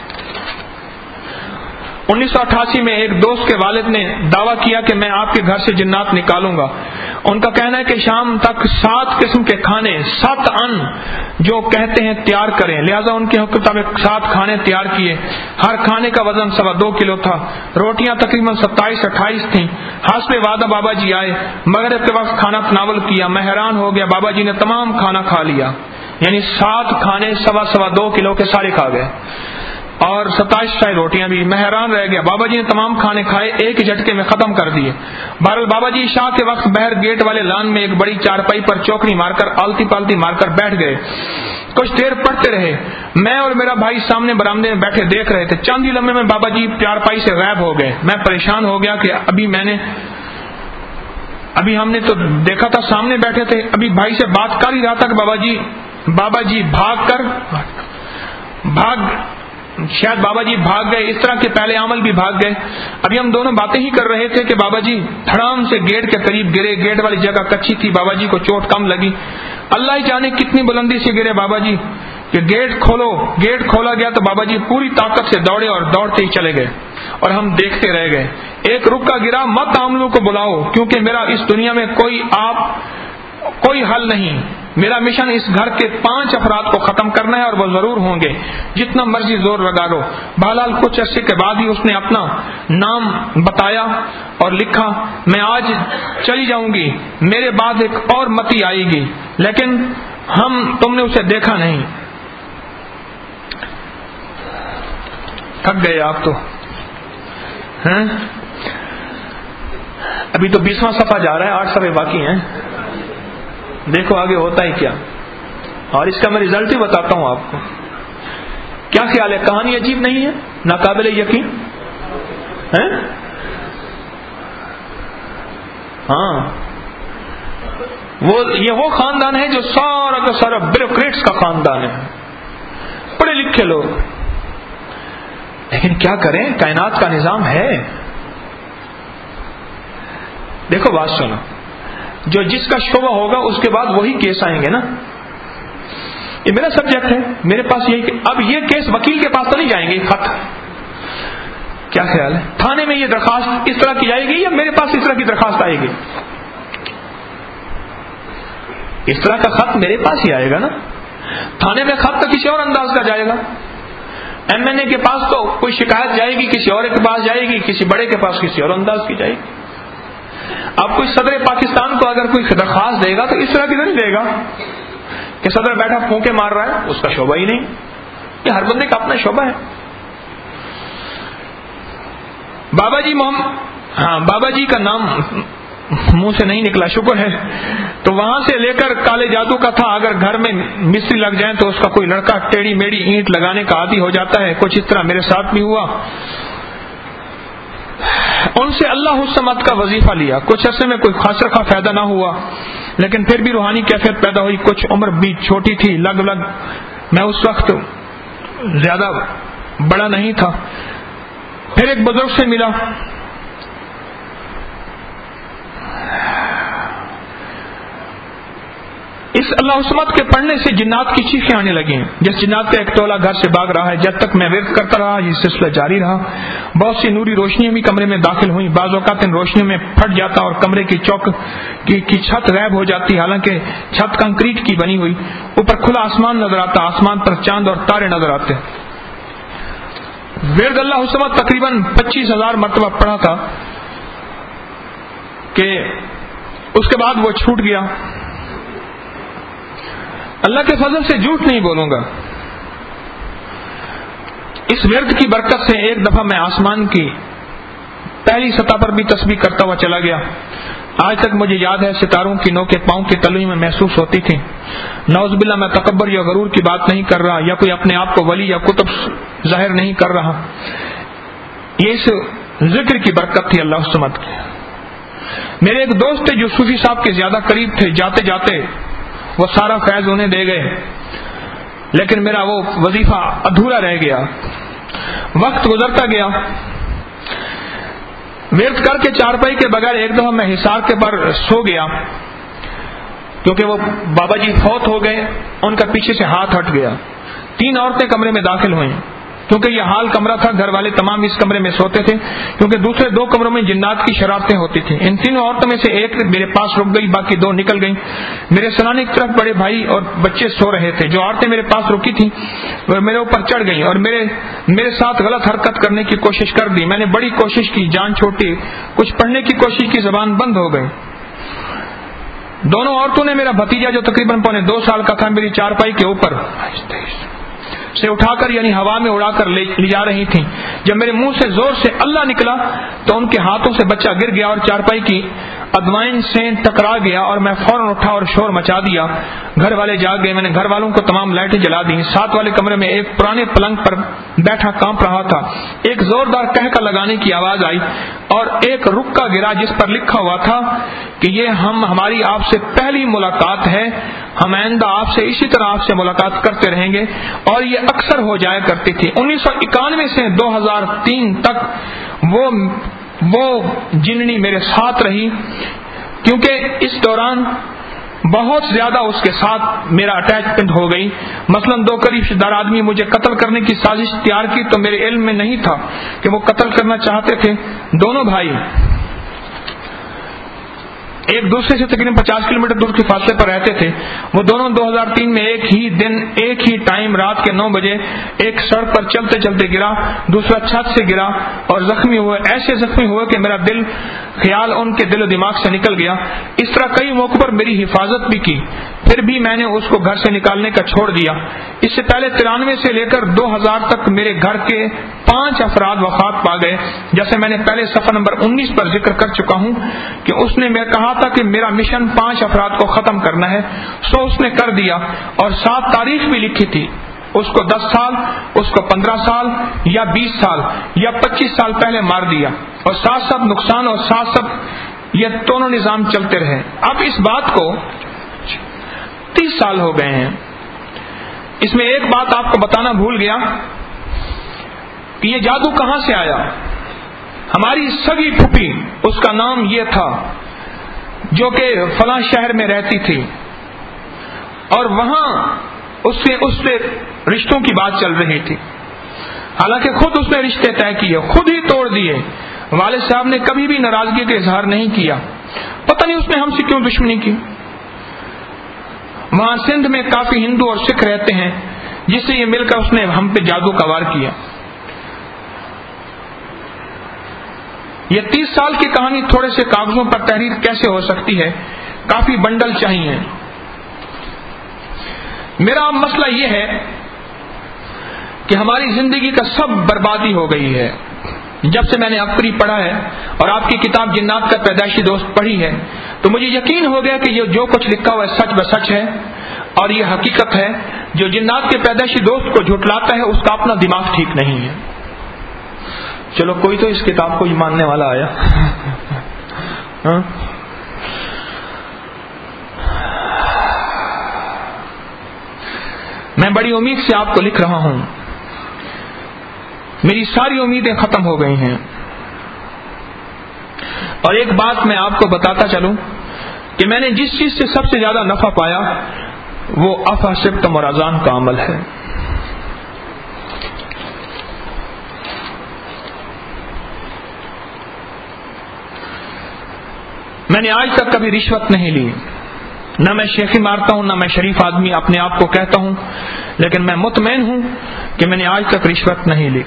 انیس سو اٹھاسی میں ایک دوست کے والد نے دعویٰ کیا کہ میں آپ کے گھر سے جنات نکالوں گا. ان کا کہنا ہے کہ شام تک سات قسم کے کھانے, سات ان جو کہتے ہیں تیار کریں. لہذا ان کے مطابق سات کھانے تیار کیے. ہر کھانے کا وزن سوا دو کلو تھا. روٹیاں تقریباً ستائیس اٹھائیس تھیں. حسب وعدہ بابا جی آئے, مغرب کے وقت کھانا تناول کیا. میں حیران ہو گیا, بابا جی نے تمام کھانا کھا لیا, یعنی سات کھانے سوا سوا دو کلو کے سارے کھا گئے, اور ستائیس شاہی روٹیاں بھی. میں حیران رہ گیا. بابا جی نے تمام کھانے کھائے, ایک ہی جھٹکے میں ختم کر دیے. بہرحال بابا جی عشاء کے وقت باہر گیٹ والے لان میں ایک بڑی چارپائی پر چوکڑی مار کر آلتی پالتی مار کر بیٹھ گئے. کچھ دیر پڑھتے رہے. میں اور میرا بھائی سامنے برآمدے میں بیٹھے دیکھ رہے تھے. چند ہی لمحے میں بابا جی چارپائی سے غائب ہو گئے. میں پریشان ہو گیا کہ ابھی میں نے ابھی ہم نے تو دیکھا تھا سامنے بیٹھے تھے, ابھی بھائی سے بات کر ہی رہا تھا کہ بابا جی بابا جی بھاگ کر بھاگ شاید بابا جی بھاگ گئے. اس طرح کے پہلے عمل بھی بھاگ گئے. ابھی ہم دونوں باتیں ہی کر رہے تھے کہ بابا جی دھڑام سے گیٹ کے قریب گرے. گیٹ والی جگہ کچی تھی, بابا جی کو چوٹ کم لگی. اللہ ہی جانے کتنی بلندی سے گرے بابا جی کہ گیٹ کھولو. گیٹ کھولا گیا تو بابا جی پوری طاقت سے دوڑے اور دوڑتے ہی چلے گئے اور ہم دیکھتے رہ گئے. ایک رکا گرا, مت عاملوں کو بلاؤ کیونکہ میرا اس دنیا میں کوئی آپ کوئی حل نہیں. میرا مشن اس گھر کے پانچ افراد کو ختم کرنا ہے اور وہ ضرور ہوں گے, جتنا مرضی زور لگا لو. بہرحال کچھ عرصے کے بعد ہی اس نے اپنا نام بتایا اور لکھا, میں آج چلی جاؤں گی, میرے بعد ایک اور متی آئے گی, لیکن ہم تم نے اسے دیکھا نہیں. تھک گئے آپ تو ہیں؟ ابھی تو بیسواں صفحہ جا رہا ہے, آٹھ صفحے باقی ہیں. دیکھو آگے ہوتا ہے کیا, اور اس کا میں رزلٹ ہی بتاتا ہوں آپ کو. کیا خیال ہے, کہانی عجیب نہیں ہے, ناقابل یقین ہے؟ ہاں وہ یہ وہ خاندان ہے جو سارا کا سارا بیوروکریٹس کا خاندان ہے، پڑھے لکھے لوگ، لیکن کیا کریں، کائنات کا نظام ہے۔ دیکھو بات سنو، جو جس کا شعبہ ہوگا اس کے بعد وہی کیس آئیں گے نا۔ یہ میرا سبجیکٹ ہے، میرے پاس یہی، اب یہ کیس وکیل کے پاس تو نہیں جائیں گے، خط کیا خیال ہے، تھانے میں یہ درخواست اس طرح کی جائے گی یا میرے پاس اس طرح کی درخواست آئے گی؟ اس طرح کا خط میرے پاس ہی آئے گا نا، تھانے میں خط تو کسی اور انداز کا جائے گا، ایم این اے کے پاس تو کوئی شکایت جائے گی، کسی اور کے پاس جائے گی، کسی بڑے کے پاس کسی اور انداز کی جائے گی۔ اب کوئی صدر پاکستان کو اگر کوئی درخواست دے گا تو اس طرح کی نہیں دے گا کہ صدر بیٹھا پھونکے مار رہا ہے، اس کا شعبہ ہی نہیں، یہ ہر بندے کا اپنا شعبہ ہے۔ بابا جی محمد، ہاں بابا جی کا نام منہ سے نہیں نکلا، شکر ہے، تو وہاں سے لے کر کالے جادو کا تھا، اگر گھر میں مستری لگ جائیں تو اس کا کوئی لڑکا ٹیڑھی میڑھی اینٹ لگانے کا عادی ہو جاتا ہے، کچھ اس طرح میرے ساتھ بھی ہوا۔ ان سے اللہ الصمد کا وظیفہ لیا، کچھ عرصے میں کوئی خاص رخا فائدہ نہ ہوا، لیکن پھر بھی روحانی کیفیت پیدا ہوئی، کچھ عمر بھی چھوٹی تھی، لگ بھگ میں اس وقت زیادہ بڑا نہیں تھا۔ پھر ایک بزرگ سے ملا، اس اللہ الصمد کے پڑھنے سے جنات کی چیخیں آنے لگی ہیں، جس جنات کا ایک ٹولہ گھر سے بھاگ رہا ہے۔ جب تک میں ورد کرتا رہا یہ سلسلہ جاری رہا، بہت سی نوری روشنیاں بھی کمرے میں داخل ہوئیں، بعض اوقات ان روشنیوں میں پھٹ جاتا اور کمرے کی چوک کی, کی چھت غائب ہو جاتی، حالانکہ چھت کنکریٹ کی بنی ہوئی، اوپر کھلا آسمان نظر آتا، آسمان پر چاند اور تارے نظر آتے۔ ورد اللہ الصمد تقریباً پچیس ہزار مرتبہ پڑھا تھا کہ اس کے بعد وہ چھوٹ گیا۔ اللہ کے فضل سے جھوٹ نہیں بولوں گا، اس ورد کی برکت سے ایک دفعہ میں آسمان کی پہلی سطح پر بھی تسبیح کرتا ہوا چلا گیا۔ آج تک مجھے یاد ہے ستاروں کی نوکیں پاؤں کی تلوئیں میں محسوس ہوتی تھی۔ نعوذ باللہ میں تکبر یا غرور کی بات نہیں کر رہا، یا کوئی اپنے آپ کو ولی یا کتب ظاہر نہیں کر رہا، یہ اس ذکر کی برکت تھی اللہ الصمد کی۔ میرے ایک دوست تھے جو صوفی صاحب کے زیادہ قریب تھے، جاتے جاتے وہ سارا فیض انہیں دے گئے، لیکن میرا وہ وظیفہ ادھورا رہ گیا۔ وقت گزرتا گیا، ورد کر کے چارپائی کے بغیر ایک دفعہ میں حصار کے پر سو گیا، کیونکہ وہ بابا جی فوت ہو گئے، ان کا پیچھے سے ہاتھ ہٹ گیا۔ تین عورتیں کمرے میں داخل ہوئیں، کیونکہ یہ حال کمرہ تھا، گھر والے تمام اس کمرے میں سوتے تھے، کیونکہ دوسرے دو کمروں میں جنات کی شرارتیں ہوتی تھیں۔ ان تینوں عورتوں میں سے ایک میرے پاس رک گئی، باقی دو نکل گئیں۔ میرے سرانے کی طرف بڑے بھائی اور بچے سو رہے تھے۔ جو عورتیں میرے پاس رکی تھیں وہ میرے اوپر چڑھ گئیں اور میرے میرے ساتھ غلط حرکت کرنے کی کوشش کر دی۔ میں نے بڑی کوشش کی، جان چھوٹی، کچھ پڑھنے کی کوشش کی، زبان بند ہو گئی۔ دونوں عورتوں نے میرا بھتیجا جو تقریباً پونے دو سال کا تھا میری چارپائی کے اوپر سے اٹھا کر یعنی ہوا میں اڑا کر لے جا رہی تھیں۔ جب میرے منہ سے زور سے اللہ نکلا تو ان کے ہاتھوں سے بچہ گر گیا اور چارپائی کی ادوائن سے ٹکرا گیا اور میں فوراً اٹھا اور شور مچا دیا۔ گھر والے جاگ گئے، میں نے گھر والوں کو تمام لائٹیں جلا دی۔ ساتھ والے کمرے میں ایک پرانے پلنگ پر بیٹھا کانپ رہا تھا، ایک زوردار کہکا لگانے کی آواز آئی اور ایک رکا گرا جس پر لکھا ہوا تھا کہ یہ ہم ہماری آپ سے پہلی ملاقات ہے، ہم آئندہ آپ سے اسی طرح آپ سے ملاقات کرتے رہیں گے، اور یہ اکثر ہو جایا کرتی تھی۔ انیس سو اکانوے سے دو ہزار تین تک وہ وہ جننی میرے ساتھ رہی، کیونکہ اس دوران بہت زیادہ اس کے ساتھ میرا اٹیچمنٹ ہو گئی۔ مثلا دو قریب رشتہ دار آدمی مجھے قتل کرنے کی سازش تیار کی تو میرے علم میں نہیں تھا کہ وہ قتل کرنا چاہتے تھے۔ دونوں بھائی ایک دوسرے سے تقریباً پچاس کلو میٹر دور کے فاصلے پر رہتے تھے۔ وہ دونوں دو ہزار تین میں ایک ہی دن ایک ہی ٹائم رات کے نو بجے ایک سڑک پر چلتے چلتے گرا، دوسرا چھت سے گرا اور زخمی ہوئے، ایسے زخمی ہوئے کہ میرا دل خیال ان کے دل و دماغ سے نکل گیا۔ اس طرح کئی موقع پر میری حفاظت بھی کی، پھر بھی میں نے اس کو گھر سے نکالنے کا چھوڑ دیا۔ اس سے پہلے ترانوے سے لے کر دو ہزار تک میرے گھر کے پانچ افراد وفات پا گئے۔ جیسے میں نے پہلے صفحہ نمبر انیس پر ذکر کر چکا ہوں کہ اس نے میں کہا تھا کہ میرا مشن پانچ افراد کو ختم کرنا ہے، سو اس نے کر دیا، اور سات تاریخ بھی لکھی تھی، اس کو دس سال، اس کو پندرہ سال یا بیس سال یا پچیس سال پہلے مار دیا، اور ساتھ ساتھ نقصان اور ساتھ ساتھ یہ دونوں نظام چلتے رہے۔ اب اس بات کو سال ہو گئے ہیں. اس میں ایک بات آپ کو بتانا بھول گیا کہ یہ جادو کہاں سے آیا. ہماری سگی پھوپھی، اس کا نام یہ تھا، جو کہ فلاں شہر میں رہتی تھی، اور وہاں اس سے اس سے رشتوں کی بات چل رہی تھی. حالانکہ خود اس نے رشتے طے کیے، خود ہی توڑ دیے. والد صاحب نے کبھی بھی ناراضگی کا اظہار نہیں کیا. پتہ نہیں اس نے ہم سے کیوں دشمنی کی. وہاں سندھ میں کافی ہندو اور سکھ رہتے ہیں، جس سے یہ مل کر اس نے ہم پہ جادو کا وار کیا. یہ تیس سال کی کہانی تھوڑے سے کاغذوں پر تحریر کیسے ہو سکتی ہے؟ کافی بنڈل چاہیے. میرا مسئلہ یہ ہے کہ ہماری زندگی کا سب بربادی ہو گئی ہے. جب سے میں نے عبقری پڑھا ہے اور آپ کی کتاب جنات کا پیدائشی دوست پڑھی ہے، تو مجھے یقین ہو گیا کہ یہ جو کچھ لکھا ہوا ہے سچ بسچ ہے اور یہ حقیقت ہے. جو جنات کے پیدائشی دوست کو جھٹلاتا ہے اس کا اپنا دماغ ٹھیک نہیں ہے. چلو کوئی تو اس کتاب کو یہ ماننے والا آیا. میں بڑی امید سے آپ کو لکھ رہا ہوں. میری ساری امیدیں ختم ہو گئی ہیں. اور ایک بات میں آپ کو بتاتا چلوں کہ میں نے جس چیز سے سب سے زیادہ نفع پایا وہ افحسبتم اور اذان کا عمل ہے. میں نے آج تک کبھی رشوت نہیں لی. نہ میں شیخی مارتا ہوں، نہ میں شریف آدمی اپنے آپ کو کہتا ہوں، لیکن میں مطمئن ہوں کہ میں نے آج تک رشوت نہیں لی.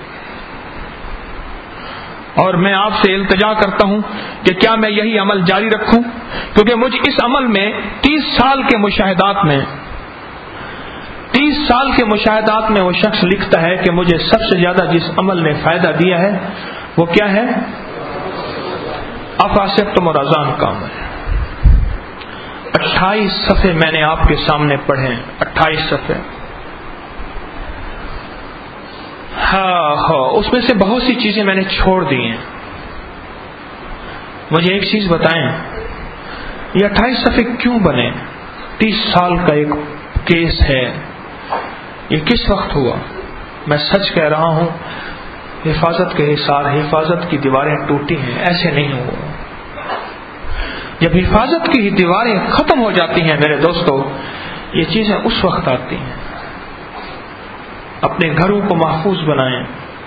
اور میں آپ سے التجا کرتا ہوں کہ کیا میں یہی عمل جاری رکھوں، کیونکہ مجھے اس عمل میں تیس سال کے مشاہدات میں تیس سال کے مشاہدات میں وہ شخص لکھتا ہے کہ مجھے سب سے زیادہ جس عمل نے فائدہ دیا ہے وہ کیا ہے؟ افحسبتم اور اذان کا عمل. اٹھائیس صفحے میں نے آپ کے سامنے پڑھے. اٹھائیس صفحے. ہاں ہاں اس میں سے بہت سی چیزیں میں نے چھوڑ دی ہیں. مجھے ایک چیز بتائیں، یہ اٹھائیس صفحے کیوں بنے؟ تیس سال کا ایک کیس ہے. یہ کس وقت ہوا؟ میں سچ کہہ رہا ہوں، حفاظت کے حصار، حفاظت کی دیواریں ٹوٹی ہیں، ایسے نہیں ہوا. جب حفاظت کی دیواریں ختم ہو جاتی ہیں میرے دوستو، یہ چیزیں اس وقت آتی ہیں. اپنے گھروں کو محفوظ بنائیں.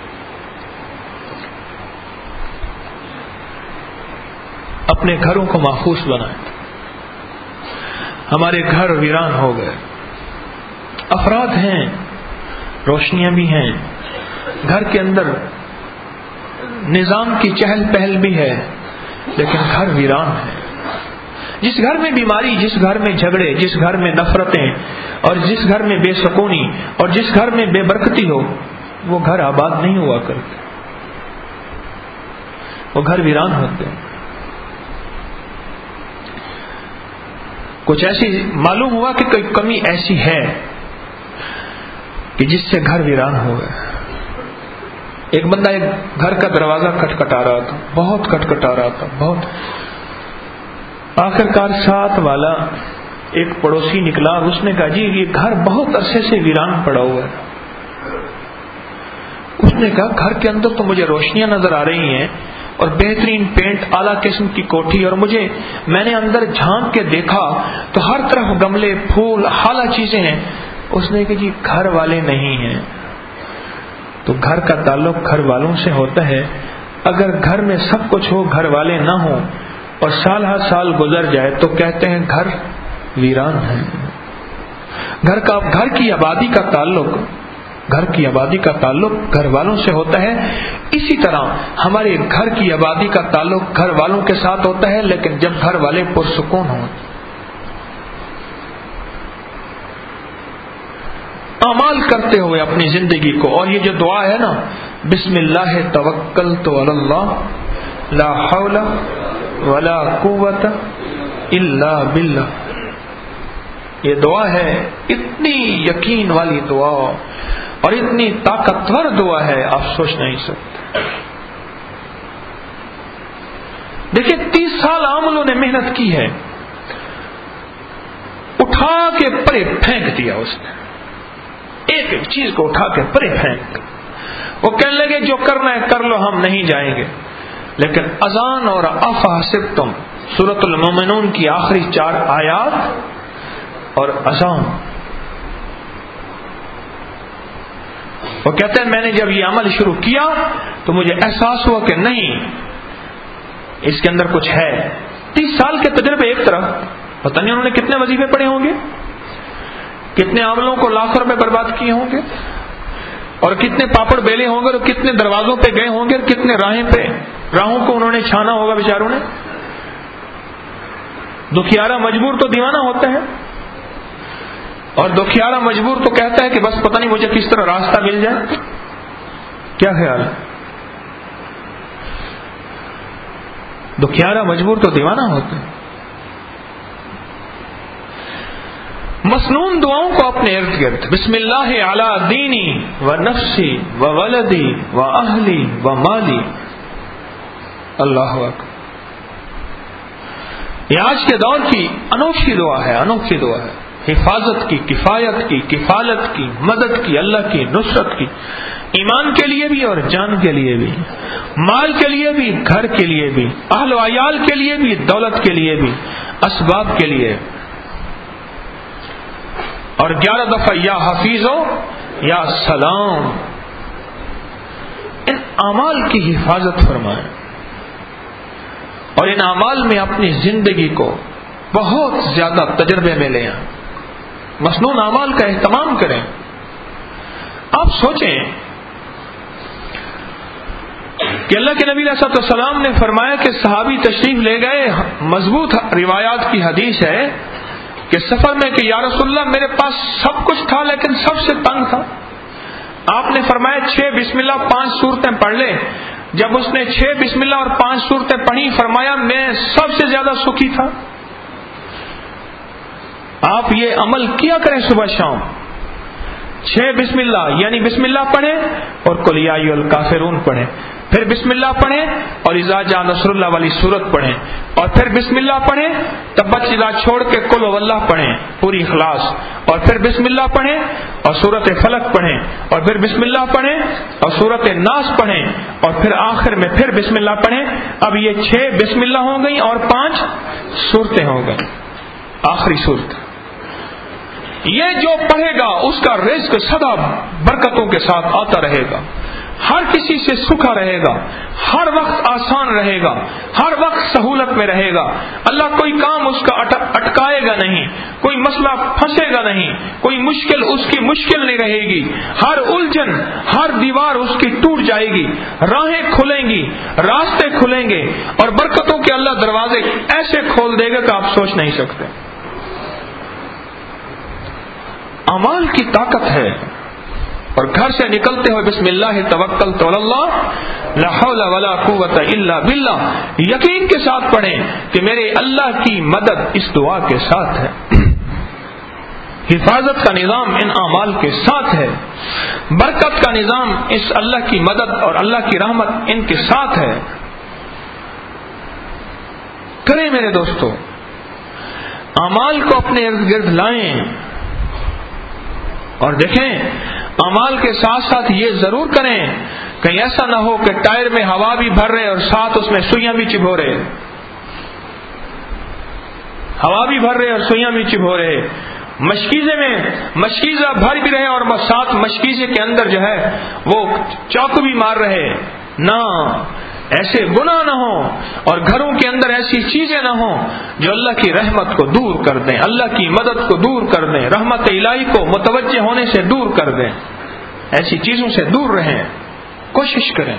اپنے گھروں کو محفوظ بنائیں. ہمارے گھر ویران ہو گئے. افراد ہیں، روشنیاں بھی ہیں، گھر کے اندر نظام کی چہل پہل بھی ہے، لیکن گھر ویران ہے. جس گھر میں بیماری، جس گھر میں جھگڑے، جس گھر میں نفرتیں، اور جس گھر میں بے سکونی، اور جس گھر میں بے برکتی ہو، وہ گھر آباد نہیں ہوا کرتے، وہ گھر ویران ہوتے ہیں. کچھ ایسی معلوم ہوا کہ کوئی کمی ایسی ہے کہ جس سے گھر ویران ہو گئے. ایک بندہ ایک گھر کا دروازہ کھٹکھٹا رہا تھا، بہت کھٹکھٹا رہا تھا، بہت. آخر کار ساتھ والا ایک پڑوسی نکلا اور اس نے کہا جی یہ گھر بہت عرصے سے ویران پڑا ہوا ہے. اس نے کہا گھر کے اندر تو مجھے روشنیاں نظر آ رہی ہیں اور بہترین پینٹ، اعلیٰ قسم کی کوٹھی، اور مجھے میں نے اندر جھانک کے دیکھا تو ہر طرف گملے، پھول، اعلیٰ چیزیں ہیں. اس نے کہا جی گھر والے نہیں ہیں. تو گھر کا تعلق گھر والوں سے ہوتا ہے. اگر گھر میں سب کچھ ہو، گھر والے نہ ہوں اور سال ہر سال گزر جائے تو کہتے ہیں گھر ویران ہے. گھر کا گھر کی آبادی کا تعلق گھر کی آبادی کا تعلق گھر والوں سے ہوتا ہے. اسی طرح ہمارے گھر کی آبادی کا تعلق گھر والوں کے ساتھ ہوتا ہے، لیکن جب گھر والے پرسکون ہوں. اعمال کرتے ہوئے اپنی زندگی کو. اور یہ جو دعا ہے نا، بسم اللہ توکلت علی اللہ لا حول ولا قوت الا باللہ، یہ دعا ہے. اتنی یقین والی دعا اور اتنی طاقتور دعا ہے، آپ سوچ نہیں سکتے. دیکھیں تیس سال عاملوں نے محنت کی ہے، اٹھا کے پرے پھینک دیا اس نے، ایک ایک چیز کو اٹھا کے پرے پھینک. وہ کہنے لگے جو کرنا ہے کر لو، ہم نہیں جائیں گے. لیکن اذان اور افحسبتم سورۃ المومنون کی آخری چار آیات اور اذان، وہ کہتے ہیں میں نے جب یہ عمل شروع کیا تو مجھے احساس ہوا کہ نہیں، اس کے اندر کچھ ہے. تیس سال کے تجربے ایک طرف، پتہ نہیں انہوں نے کتنے وظیفے پڑھے ہوں گے، کتنے عملوں کو لاکھوں روپے برباد کیے ہوں گے، اور کتنے پاپڑ بیلے ہوں گے، اور کتنے دروازوں پہ گئے ہوں گے، اور کتنے راہیں پہ راہوں کو انہوں نے چھانا ہوگا بیچاروں نے. دکھیارا مجبور تو دیوانہ ہوتا ہے، اور دکھیارا مجبور تو کہتا ہے کہ بس پتہ نہیں مجھے کس طرح راستہ مل جائے. کیا خیال ہے؟ دکھیارا مجبور تو دیوانہ ہوتا ہے. مسنون دعاؤں کو اپنے ارد گرد، بسم اللہ علی دینی و نفسی و ولدی و اہلی و مالی. اللہ اکبر. یہ آج کے دور کی انوکھی دعا ہے، انوکھی دعا ہے. حفاظت کی، کفایت کی، کفالت کی، مدد کی، اللہ کی نصرت کی، ایمان کے لیے بھی اور جان کے لیے بھی، مال کے لیے بھی، گھر کے لیے بھی، اہل و عیال کے لیے بھی، دولت کے لیے بھی، اسباب کے لیے. اور گیارہ دفعہ یا حفیظو یا سلام. ان اعمال کی حفاظت فرمائیں اور ان اعمال میں اپنی زندگی کو بہت زیادہ تجربے میں لیں. مسنون اعمال کا اہتمام کریں. آپ سوچیں کہ اللہ کے نبی علیہ الصلوۃ والسلام نے فرمایا کہ صحابی تشریف لے گئے، مضبوط روایات کی حدیث ہے کہ سفر میں کہ یا رسول اللہ میرے پاس سب کچھ تھا لیکن سب سے تنگ تھا. آپ نے فرمایا چھ بسم اللہ پانچ صورتیں پڑھ لے. جب اس نے چھ بسم اللہ اور پانچ صورتیں پڑھی فرمایا میں سب سے زیادہ سکھی تھا. آپ یہ عمل کیا کریں صبح شام. چھ بسم اللہ یعنی بسم اللہ پڑھیں اور قل یا ایھا الکافرون پڑھیں، پھر بسم اللہ پڑھیں اور اذا جاء نصر اللہ والی سورت پڑھیں، اور پھر بسم اللہ پڑھیں تبت اذا چھوڑ کے قل هو اللہ پڑھیں پوری اخلاص، اور پھر بسم اللہ پڑھیں اور سورت فلق پڑھیں، اور پھر بسم اللہ پڑھیں اور سورت ناس پڑھیں، اور پھر آخر میں پھر بسم اللہ پڑھیں. اب یہ چھ بسم اللہ ہو گئی اور پانچ صورتیں ہو گئی. آخری صورت یہ جو پڑھے گا اس کا رزق سدا برکتوں کے ساتھ آتا رہے گا، ہر کسی سے سکھا رہے گا، ہر وقت آسان رہے گا، ہر وقت سہولت میں رہے گا. اللہ کوئی کام اس کا اٹکائے گا نہیں، کوئی مسئلہ پھنسے گا نہیں، کوئی مشکل اس کی مشکل نہیں رہے گی. ہر الجھن، ہر دیوار اس کی ٹوٹ جائے گی، راہیں کھلیں گی، راستے کھلیں گے، اور برکتوں کے اللہ دروازے ایسے کھول دے گا کہ آپ سوچ نہیں سکتے. اعمال کی طاقت ہے. اور گھر سے نکلتے ہوئے بسم اللہ توکلت علی اللہ لا حول ولا قوت الا باللہ یقین کے ساتھ پڑھیں کہ میرے اللہ کی مدد اس دعا کے ساتھ ہے. حفاظت کا نظام ان اعمال کے ساتھ ہے، برکت کا نظام اس اللہ کی مدد اور اللہ کی رحمت ان کے ساتھ ہے. کریں میرے دوستو، اعمال کو اپنے ارد گرد لائیں. اور دیکھیں اعمال کے ساتھ ساتھ یہ ضرور کریں کہیں ایسا نہ ہو کہ ٹائر میں ہوا بھی بھر رہے اور ساتھ اس میں سوئیاں بھی چبھو رہے. ہوا بھی بھر رہے اور سوئیاں بھی چبھو رہے. مشکیزے میں مشکیزہ بھر بھی رہے اور ساتھ مشکیزے کے اندر جو ہے وہ چاقو بھی مار رہے. نہ، ایسے گناہ نہ ہوں اور گھروں کے اندر ایسی چیزیں نہ ہوں جو اللہ کی رحمت کو دور کر دیں، اللہ کی مدد کو دور کر دیں، رحمت الہی کو متوجہ ہونے سے دور کر دیں. ایسی چیزوں سے دور رہیں، کوشش کریں.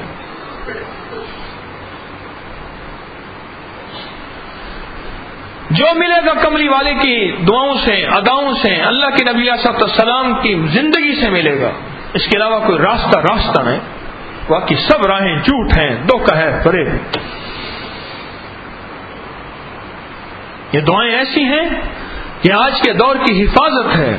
جو ملے گا کملی والے کی دعاؤں سے، اداؤں سے، اللہ کے نبی صلی اللہ علیہ وسلم کی زندگی سے ملے گا. اس کے علاوہ کوئی راستہ راستہ نہیں. باقی سب راہیں جھوٹ ہیں، دھوکہ ہے، فریب. یہ دعائیں ایسی ہیں کہ آج کے دور کی حفاظت ہے.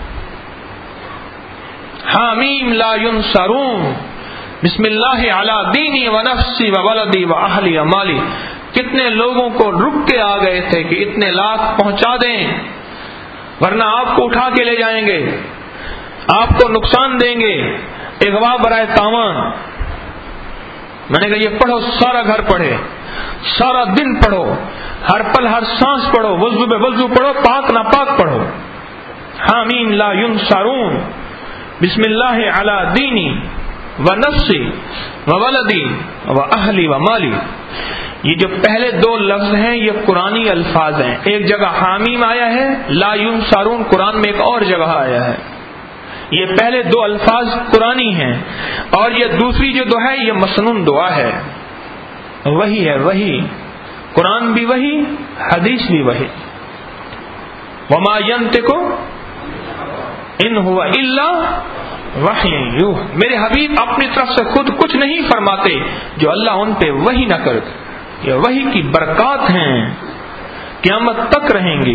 حامیم لا ینصرون بسم اللہ علی دینی و نفسی و ولدی و اہلی و مالی. کتنے لوگوں کو رک کے آ گئے تھے کہ اتنے لاکھ پہنچا دیں، ورنہ آپ کو اٹھا کے لے جائیں گے، آپ کو نقصان دیں گے، اغوا برائے تاوان۔ میں نے کہا یہ پڑھو، سارا گھر پڑھے، سارا دن پڑھو، ہر پل ہر سانس پڑھو، وضو بے وضو پڑھو، پاک ناپاک پڑھو۔ حامیم لا ینصرون، بسم اللہ علی دینی و نفسی و ولدی و اہلی و مالی۔ یہ جو پہلے دو لفظ ہیں یہ قرآنی الفاظ ہیں۔ ایک جگہ حامیم آیا ہے، لا ینصرون قرآن میں ایک اور جگہ آیا ہے۔ یہ پہلے دو الفاظ قرآنی ہیں، اور یہ دوسری جو دعا ہے یہ مسنون دعا ہے، وہی ہے وہی، قرآن بھی وہی، حدیث بھی وہی۔ وما ینطق ان هو الا وحی یوحی، میرے حبیب اپنی طرف سے خود کچھ نہیں فرماتے جو اللہ ان پہ وحی نہ کرے۔ یہ وحی کی برکات ہیں، قیامت تک رہیں گی۔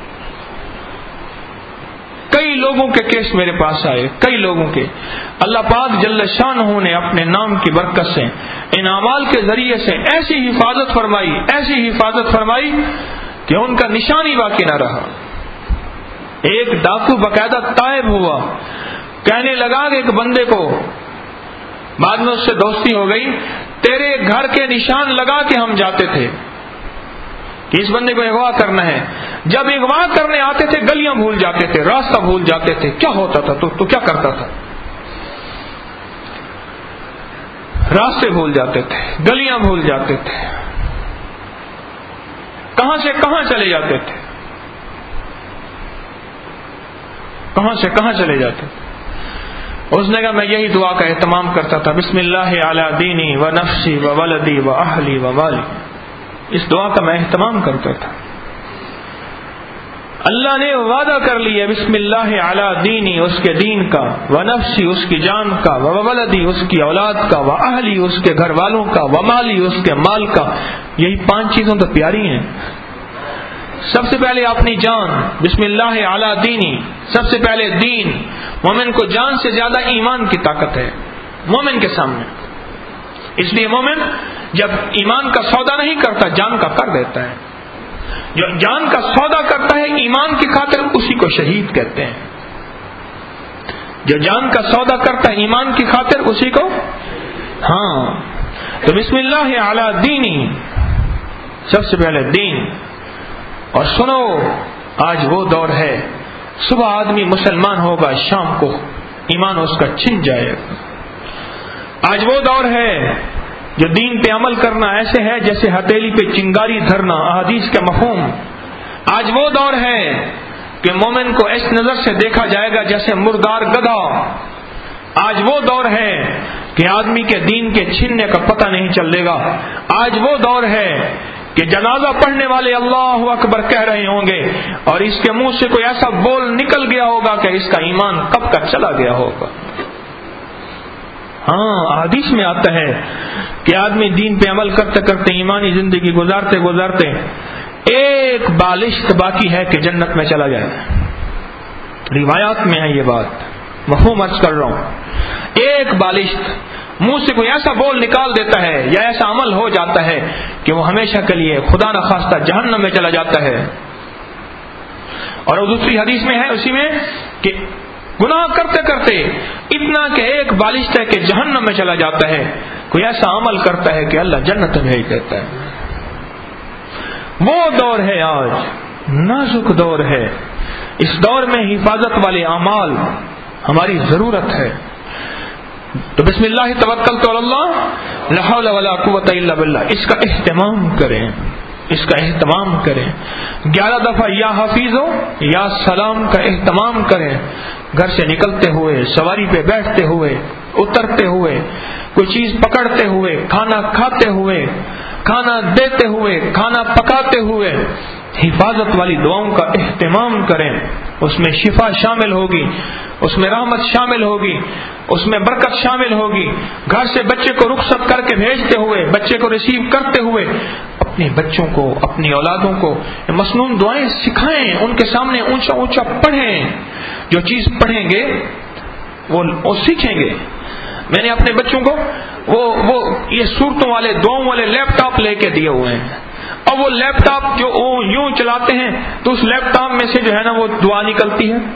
کئی لوگوں کے کیس میرے پاس آئے، کئی لوگوں کے، اللہ پاک جل شانہ نے اپنے نام کی برکت سے، ان اعمال کے ذریعے سے ایسی حفاظت فرمائی، ایسی حفاظت فرمائی کہ ان کا نشان ہی باقی نہ رہا۔ ایک ڈاکو باقاعدہ تائب ہوا، کہنے لگا کہ ایک بندے کو، بعد میں اس سے دوستی ہو گئی، تیرے گھر کے نشان لگا کے ہم جاتے تھے کہ اس بندے کو اغوا کرنا ہے۔ جب اغوا کرنے آتے تھے گلیاں بھول جاتے تھے، راستہ بھول جاتے تھے۔ کیا ہوتا تھا تو, تو کیا کرتا تھا؟ راستے بھول جاتے تھے، گلیاں بھول جاتے تھے، کہاں سے کہاں چلے جاتے تھے، کہاں سے کہاں چلے جاتے تھے۔ اس نے کہا میں یہی دعا کا اہتمام کرتا تھا، بسم اللہ علی دینی و نفسی و ولدی و اہلی و مالی، اس دعا کا میں اہتمام کرتا تھا۔ اللہ نے وعدہ کر لیا، بسم اللہ علی دینی اس کے دین کا، و نفسی اس کی جان کا، و ولدی اس کی اولاد کا، و اہلی اس کے گھر والوں کا، و مالی اس کے مال کا۔ یہی پانچ چیزوں تو پیاری ہیں۔ سب سے پہلے اپنی جان، بسم اللہ علی دینی، سب سے پہلے دین۔ مومن کو جان سے زیادہ ایمان کی طاقت ہے مومن کے سامنے، اس لیے مومن جب ایمان کا سودا نہیں کرتا جان کا کر دیتا ہے۔ جو جان کا سودا کرتا ہے ایمان کی خاطر اسی کو شہید کہتے ہیں۔ جو جان کا سودا کرتا ہے ایمان کی خاطر اسی کو، ہاں تو بسم اللہ علی دینی، سب سے پہلے دین۔ اور سنو آج وہ دور ہے، صبح آدمی مسلمان ہوگا، شام کو ایمان اس کا چھن جائے گا۔ آج وہ دور ہے جو دین پہ عمل کرنا ایسے ہے جیسے ہتھیلی پہ چنگاری دھرنا، احادیث کا مفہوم۔ آج وہ دور ہے کہ مومن کو اس نظر سے دیکھا جائے گا جیسے مردار گدھا۔ آج وہ دور ہے کہ آدمی کے دین کے چھننے کا پتہ نہیں چلے گا۔ آج وہ دور ہے کہ جنازہ پڑھنے والے اللہ اکبر کہہ رہے ہوں گے اور اس کے منہ سے کوئی ایسا بول نکل گیا ہوگا کہ اس کا ایمان کب کا چلا گیا ہوگا۔ ہاں حدیث میں آتا ہے کہ آدمی دین پہ عمل کرتے کرتے ایمانی زندگی گزارتے گزارتے ایک بالشت باقی ہے کہ جنت میں چلا جائے۔ روایات میں ہے یہ بات، مفہوم عرض کر رہا ہوں۔ ایک بالشت، منہ سے کوئی ایسا بول نکال دیتا ہے یا ایسا عمل ہو جاتا ہے کہ وہ ہمیشہ کے لیے خدا نخواستہ جہنم میں چلا جاتا ہے۔ اور دوسری حدیث میں ہے اسی میں کہ گناہ کرتے کرتے اتنا کہ ایک بالشت ہے کہ جہنم میں چلا جاتا ہے، کوئی ایسا عمل کرتا ہے کہ اللہ جنت میں بھیج دیتا ہے۔ وہ دور ہے آج، نازک دور ہے۔ اس دور میں حفاظت والے اعمال ہماری ضرورت ہے۔ تو بسم اللہ توکلت علی اللہ لا حول ولا قوت الا باللہ، اس کا اہتمام کریں، اس کا اہتمام کریں۔ گیارہ دفعہ یا حفیظو یا سلام کا اہتمام کریں، گھر سے نکلتے ہوئے، سواری پہ بیٹھتے ہوئے، اترتے ہوئے، کوئی چیز پکڑتے ہوئے، کھانا کھاتے ہوئے، کھانا دیتے ہوئے، کھانا پکاتے ہوئے حفاظت والی دعاؤں کا اہتمام کریں۔ اس میں شفا شامل ہوگی، اس میں رحمت شامل ہوگی، اس میں برکت شامل ہوگی۔ گھر سے بچے کو رخصت کر کے بھیجتے ہوئے، بچے کو ریسیو کرتے ہوئے اپنے بچوں کو، اپنی اولادوں کو مسنون دعائیں سکھائیں، ان کے سامنے اونچا اونچا پڑھیں۔ جو چیز پڑھیں گے وہ, وہ سیکھیں گے۔ میں نے اپنے بچوں کو وہ وہ یہ صورتوں والے دعاؤں والے لیپ ٹاپ لے کے دیے ہوئے ہیں۔ اور وہ لیپ ٹاپ جو یوں چلاتے ہیں تو اس لیپ ٹاپ میں سے جو ہے نا وہ دعا نکلتی ہے.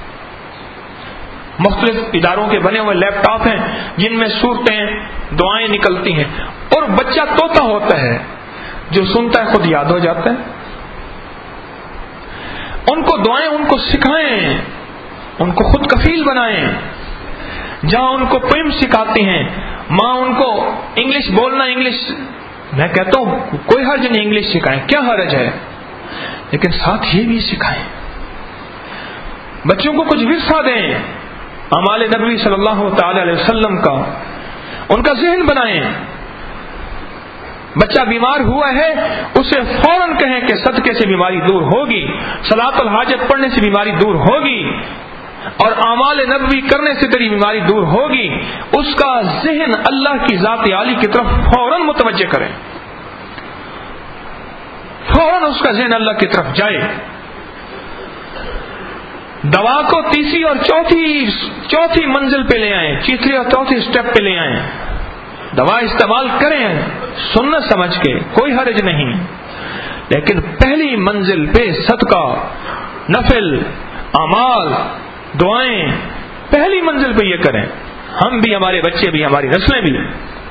مختلف اداروں کے بنے ہوئے لیپ ٹاپ ہیں جن میں صورتیں دعائیں نکلتی ہیں، اور بچہ طوطا ہوتا ہے جو سنتا ہے خود یاد ہو جاتا ہے. ان کو دعائیں ان کو سکھائیں، ان کو خود کفیل بنائیں. جہاں ان کو پوئم سکھاتے ہیں، ماں ان کو انگلش بولنا، انگلش میں کہتا ہوں کوئی حرج نہیں، انگلش سکھائیں، کیا حرج ہے، لیکن ساتھ یہ بھی سکھائیں. بچوں کو کچھ ورثہ دیں اعمال نبوی صلی اللہ تعالی علیہ وسلم کا، ان کا ذہن بنائیں. بچہ بیمار ہوا ہے اسے فوراً کہیں کہ صدقے سے بیماری دور ہوگی، صلاۃ الحاجت پڑھنے سے بیماری دور ہوگی، اور اعمال نبوی کرنے سے تیری بیماری دور ہوگی. اس کا ذہن اللہ کی ذات عالی کی طرف فوراً متوجہ کریں، فوراً اس کا ذہن اللہ کی طرف جائے. دوا کو تیسری اور چوتھی چوتھی منزل پہ لے آئیں، تیسری اور چوتھی اسٹیپ پہ لے آئیں. دوا استعمال کریں سنت سمجھ کے، کوئی حرج نہیں، لیکن پہلی منزل پہ صدقہ، نفل، اعمال، دعائیں پہلی منزل پہ یہ کریں. ہم بھی، ہمارے بچے بھی، ہماری نسلیں بھی.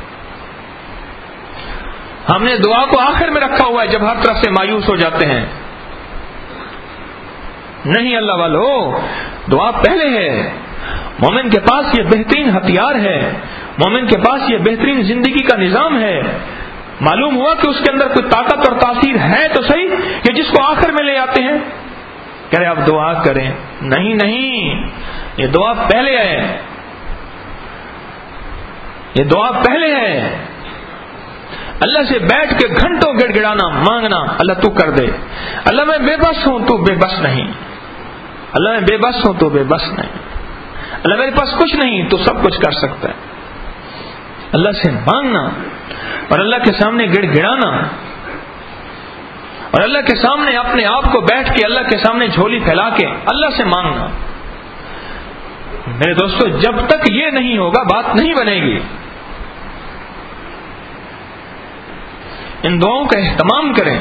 ہم نے دعا کو آخر میں رکھا ہوا ہے جب ہر طرف سے مایوس ہو جاتے ہیں. نہیں اللہ والو، دعا پہلے ہے. مومن کے پاس یہ بہترین ہتھیار ہے، مومن کے پاس یہ بہترین زندگی کا نظام ہے. معلوم ہوا کہ اس کے اندر کوئی طاقت اور تاثیر ہے تو صحیح کہ جس کو آخر میں لے آتے ہیں کہہ رہے آپ دعا کریں. نہیں نہیں، یہ دعا پہلے ہے، یہ دعا پہلے ہے. اللہ سے بیٹھ کے گھنٹوں گڑ گڑانا، مانگنا اللہ تو کر دے. اللہ میں بے بس ہوں تو بے بس نہیں، اللہ میں بے بس ہوں تو بے بس نہیں، اللہ میرے پاس کچھ نہیں تو سب کچھ کر سکتا ہے. اللہ سے مانگنا اور اللہ کے سامنے گڑ گڑانا، اور اللہ کے سامنے اپنے آپ کو بیٹھ کے اللہ کے سامنے جھولی پھیلا کے اللہ سے مانگنا. میرے دوستو جب تک یہ نہیں ہوگا بات نہیں بنے گی. ان دعاؤں کا اہتمام کریں،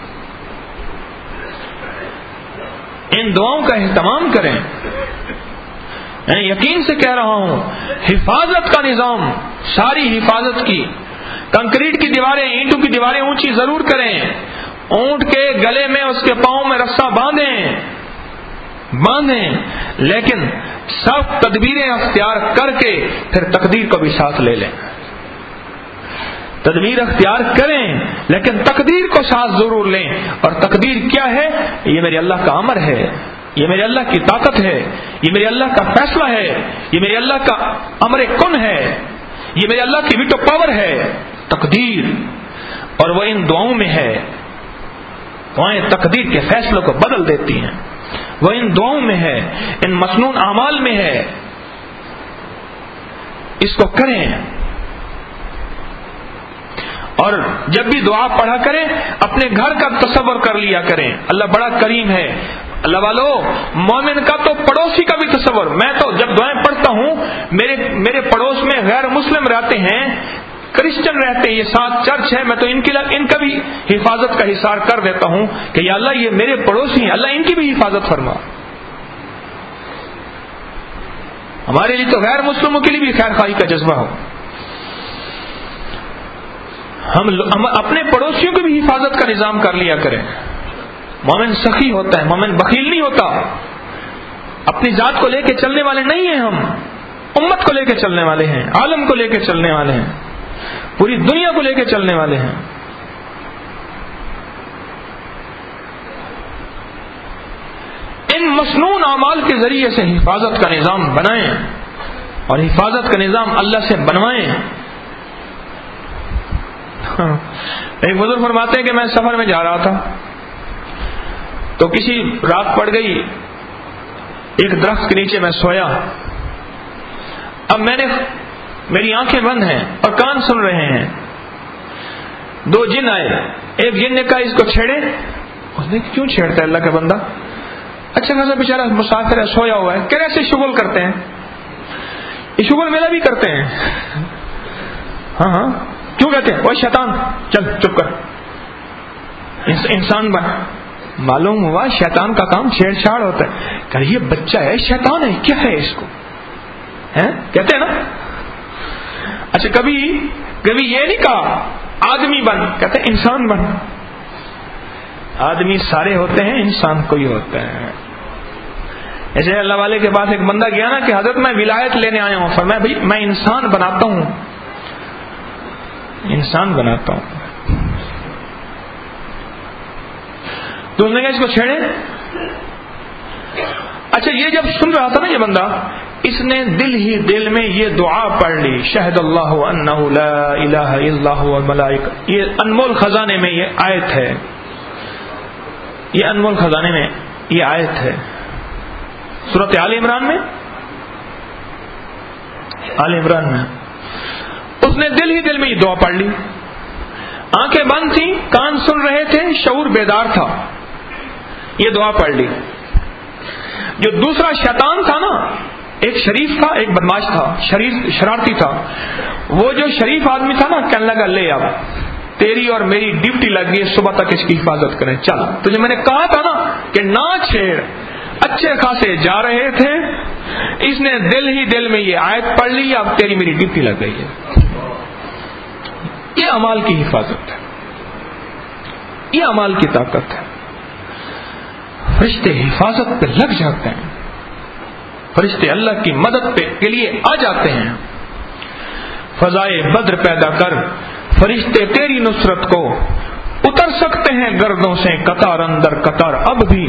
ان دعاؤں کا اہتمام کریں. میں یقین سے کہہ رہا ہوں حفاظت کا نظام، ساری حفاظت کی، کنکریٹ کی دیواریں، اینٹوں کی دیواریں اونچی ضرور کریں، اونٹ کے گلے میں اس کے پاؤں میں رسہ باندھیں باندھیں لیکن سب تدبیریں اختیار کر کے پھر تقدیر کو بھی ساتھ لے لیں. تدبیر اختیار کریں لیکن تقدیر کو ساتھ ضرور لیں. اور تقدیر کیا ہے؟ یہ میرے اللہ کا امر ہے، یہ میرے اللہ کی طاقت ہے، یہ میرے اللہ کا فیصلہ ہے، یہ میرے اللہ کا امر کن ہے، یہ میرے اللہ کی ویٹو پاور ہے تقدیر. اور وہ ان دعاؤں میں ہے. دعائیں تقدیر کے فیصلوں کو بدل دیتی ہیں. وہ ان دعاؤں میں ہے، ان مسنون اعمال میں ہے. اس کو کریں. اور جب بھی دعا پڑھا کریں اپنے گھر کا تصور کر لیا کریں. اللہ بڑا کریم ہے. اللہ والو، مومن کا تو پڑوسی کا بھی تصور. میں تو جب دعائیں پڑھتا ہوں میرے میرے پڑوس میں غیر مسلم رہتے ہیں، کرسچن رہتے ہیں، یہ ساتھ چرچ ہے، میں تو ان کی ان کا بھی حفاظت کا حصار کر دیتا ہوں کہ یا اللہ یہ میرے پڑوسی ہیں، اللہ ان کی بھی حفاظت فرما. ہمارے لیے تو غیر مسلموں کے لیے بھی خیر خواہی کا جذبہ ہو. ہم, ہم اپنے پڑوسیوں کی بھی حفاظت کا نظام کر لیا کریں. مومن سخی ہوتا ہے، مومن بخیل نہیں ہوتا. اپنی ذات کو لے کے چلنے والے نہیں ہیں، ہم امت کو لے کے چلنے والے ہیں، عالم کو لے کے چلنے والے ہیں، پوری دنیا کو لے کے چلنے والے ہیں. ان مسنون اعمال کے ذریعے سے حفاظت کا نظام بنائیں اور حفاظت کا نظام اللہ سے بنوائیں. ایک بزرگ فرماتے ہیں کہ میں سفر میں جا رہا تھا تو کسی رات پڑ گئی، ایک درخت کے نیچے میں سویا. اب میں نے میری آنکھیں بند ہیں اور کان سن رہے ہیں. دو جن آئے. ایک جن نے کہا اس کو چھیڑے. اس نے کیوں چھیڑتا ہے اللہ کا بندہ؟ اچھا خاصا بیچارہ مسافر ہے، سویا ہوا ہے. کیسے شغل کرتے ہیں؟ یہ شغل میلا بھی کرتے ہیں. ہاں ہاں کیوں کہتے ہیں وہ شیطان چل چپ کر. انسان بن. معلوم ہوا شیطان کا کام چھیڑ چھاڑ ہوتا ہے. کہ یہ بچہ ہے شیطان ہے کیا ہے اس کو ہے کہتے ہیں نا. اچھا کبھی کبھی یہ نہیں کہا آدمی بن, کہتے ہیں انسان بن. آدمی سارے ہوتے ہیں, انسان کوئی ہوتا ہے. ایسے اللہ والے کے پاس ایک بندہ گیا نا کہ حضرت میں ولایت لینے آیا ہوں. فرمایا بھائی میں انسان بناتا ہوں, انسان بناتا ہوں. تو نے کہا اس کو چھیڑے. اچھا یہ جب سن رہا تھا نا یہ بندہ, اس نے دل ہی دل میں یہ دعا پڑھ لی, شہد اللہ انہ لا الہ الا هو والملائکہ. یہ انمول خزانے میں یہ آیت ہے, یہ انمول خزانے میں یہ آیت ہے سورۃ آل عمران میں. آل عمران میں اس نے دل ہی دل میں یہ دعا پڑھ لی. آنکھیں بند تھیں, کان سن رہے تھے, شعور بیدار تھا, یہ دعا پڑھ لی. جو دوسرا شیطان تھا نا, ایک شریف تھا ایک بدماش تھا, شریف شرارتی تھا. وہ جو شریف آدمی تھا نا کہنے لگا لے اب تیری اور میری ڈیوٹی لگ گئی, صبح تک اس کی حفاظت کریں. چل تجھے میں نے کہا تھا نا کہ نہ چھیڑ. اچھے خاصے جا رہے تھے, اس نے دل ہی دل میں یہ آیت پڑھ لی, اب تیری میری ڈیوٹی لگ گئی ہے. یہ اعمال کی حفاظت ہے, یہ اعمال کی طاقت ہے. فرشتے حفاظت پہ لگ جاتے ہیں, فرشتے اللہ کی مدد پہ کے لیے آ جاتے ہیں. فضائے بدر پیدا کر, فرشتے تیری نصرت کو اتر سکتے ہیں گردوں سے قطار اندر قطار. اب بھی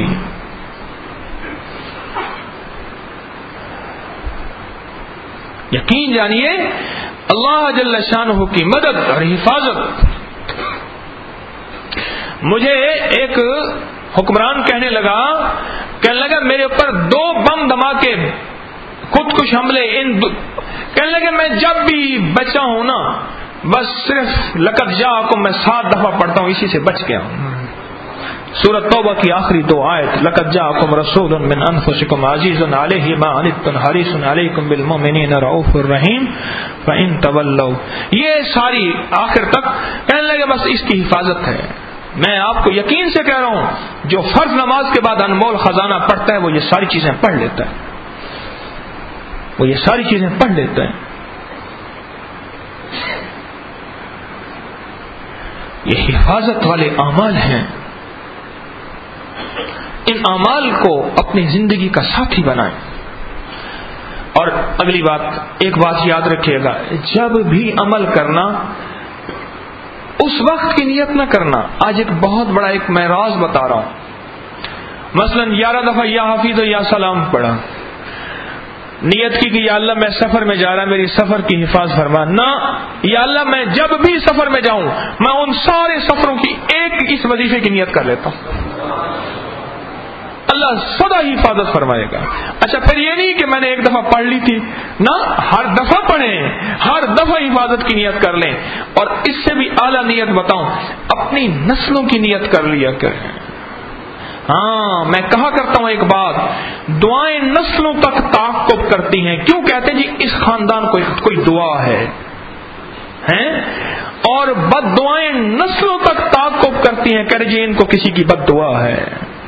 یقین جانیے اللہ جل شانہ کی مدد اور حفاظت. مجھے ایک حکمران کہنے لگا کہنے لگا میرے اوپر دو بم دھماکے خودکش حملے, ان کہنے لگے میں جب بھی بچا ہوں نا بس صرف لقد جاءکم میں سات دفعہ پڑھتا ہوں, اسی سے بچ گیا ہوں. سورۃ توبہ کی آخری دو آیت, لقد جاءکم رسول من انفسکم عزیز علیہ ما عنتم حریص علیکم بالمؤمنین رؤوف الرحیم فإن تولوا. یہ ساری آخر تک کہنے لگے بس اس کی حفاظت ہے. میں آپ کو یقین سے کہہ رہا ہوں جو فرض نماز کے بعد انمول خزانہ پڑھتا ہے وہ یہ ساری چیزیں پڑھ لیتا ہے, وہ یہ ساری چیزیں پڑھ لیتا ہے. یہ حفاظت والے اعمال ہیں. ان اعمال کو اپنی زندگی کا ساتھی بنائیں. اور اگلی بات, ایک بات یاد رکھیے گا, جب بھی عمل کرنا اس وقت کی نیت نہ کرنا. آج ایک بہت بڑا ایک میں راز بتا رہا ہوں. مثلا گیارہ دفعہ یا حافظ یا سلام پڑھا, نیت کی کہ یا اللہ میں سفر میں جا رہا, میری سفر کی حفاظت فرما. نہ, یا اللہ میں جب بھی سفر میں جاؤں میں ان سارے سفروں کی ایک اس وظیفے کی نیت کر لیتا ہوں, اللہ سدا ہی حفاظت فرمائے گا. اچھا پھر یہ نہیں کہ میں نے ایک دفعہ پڑھ لی تھی, نہ, ہر دفعہ پڑھیں, ہر دفعہ حفاظت کی نیت کر لیں. اور اس سے بھی اعلیٰ نیت بتاؤں, اپنی نسلوں کی نیت کر لیا کریں. ہاں میں کہا کرتا ہوں ایک بات, دعائیں نسلوں تک تعاقب کرتی ہیں. کیوں کہتے ہیں جی اس خاندان کو کوئی دعا ہے, ہیں, اور بد دعائیں نسلوں تک تعاقب کرتی ہیں. کہتے جی ان کو کسی کی بد دعا ہے.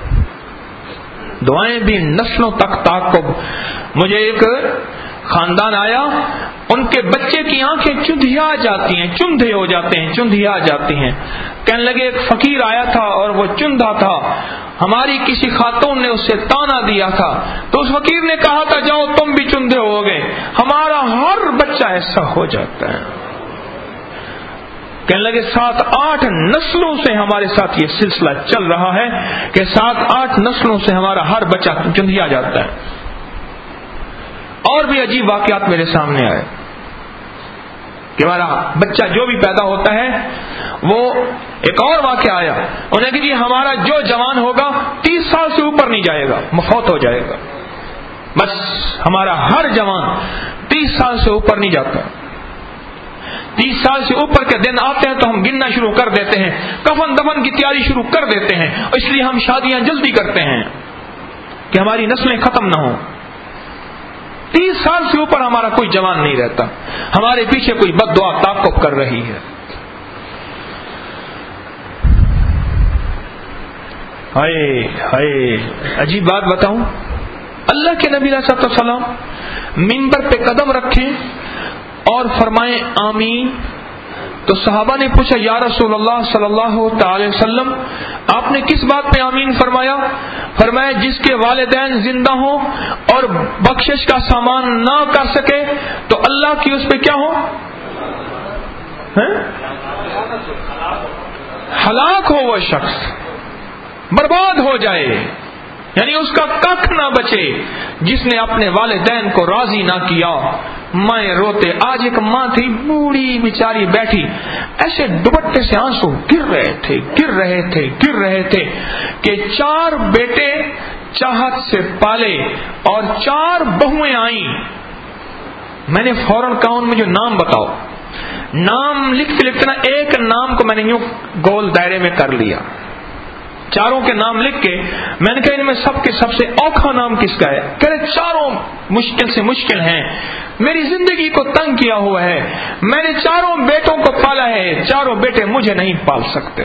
دعائیں بھی نسلوں تک تعاقب. مجھے ایک خاندان آیا, ان کے بچے کی آنکھیں چندھیا جاتی ہیں, چندھے ہو جاتے ہیں, چندھیا جاتی ہیں. کہنے لگے ایک فقیر آیا تھا اور وہ چندھا تھا, ہماری کسی خاتون نے اسے تانا دیا تھا, تو اس فقیر نے کہا تھا جاؤ تم بھی چندھے ہو گئے. ہمارا ہر بچہ ایسا ہو جاتا ہے. کہنے لگے سات آٹھ نسلوں سے ہمارے ساتھ یہ سلسلہ چل رہا ہے کہ سات آٹھ نسلوں سے ہمارا ہر بچہ چندھیا جاتا ہے. اور بھی عجیب واقعات میرے سامنے آئے کہ ہمارا بچہ جو بھی پیدا ہوتا ہے وہ, ایک اور واقعہ آیا, انہیں کہ جی ہمارا جو جوان ہوگا تیس سال سے اوپر نہیں جائے گا, مفوت ہو جائے گا. بس ہمارا ہر جوان تیس سال سے اوپر نہیں جاتا. تیس سال سے اوپر کے دن آتے ہیں تو ہم گننا شروع کر دیتے ہیں, کفن دفن کی تیاری شروع کر دیتے ہیں, اس لیے ہم شادیاں جلدی کرتے ہیں کہ ہماری نسلیں ختم نہ ہوں. تیس سال سے اوپر ہمارا کوئی جوان نہیں رہتا, ہمارے پیچھے کوئی بد دعا تعاقب کر رہی ہے. ہائے ہائے عجیب بات بتاؤں، اللہ کے نبی علیہ السلام منبر پہ قدم رکھیں اور فرمائیں آمین، تو صحابہ نے پوچھا یا رسول اللہ صلی اللہ تعالی وسلم آپ نے کس بات پہ آمین فرمایا؟ فرمایا جس کے والدین زندہ ہوں اور بخشش کا سامان نہ کر سکے تو اللہ کی اس پہ کیا ہو؟ ہلاک ہو، وہ شخص برباد ہو جائے، یعنی اس کا ککھ نہ بچے جس نے اپنے والدین کو راضی نہ کیا۔ مائیں روتے، آج ایک ماں تھی بوڑھی بیچاری بیٹھی، ایسے دوپٹے سے آنسو گر رہے تھے گر رہے تھے گر رہے تھے کہ چار بیٹے چاہت سے پالے اور چار بہویں آئیں۔ میں نے فوراً کہا ان مجھے نام بتاؤ، نام لکھتے لکھتے نا ایک نام کو میں نے یوں گول دائرے میں کر لیا، چاروں کے نام لکھ کے میں نے کہا ان میں سب کے سب سے اوکھا نام کس کا ہے؟ کہہ رہے چاروں مشکل سے مشکل ہیں، میری زندگی کو تنگ کیا ہوا ہے، میں نے چاروں بیٹوں کو پالا ہے، چاروں بیٹے مجھے نہیں پال سکتے۔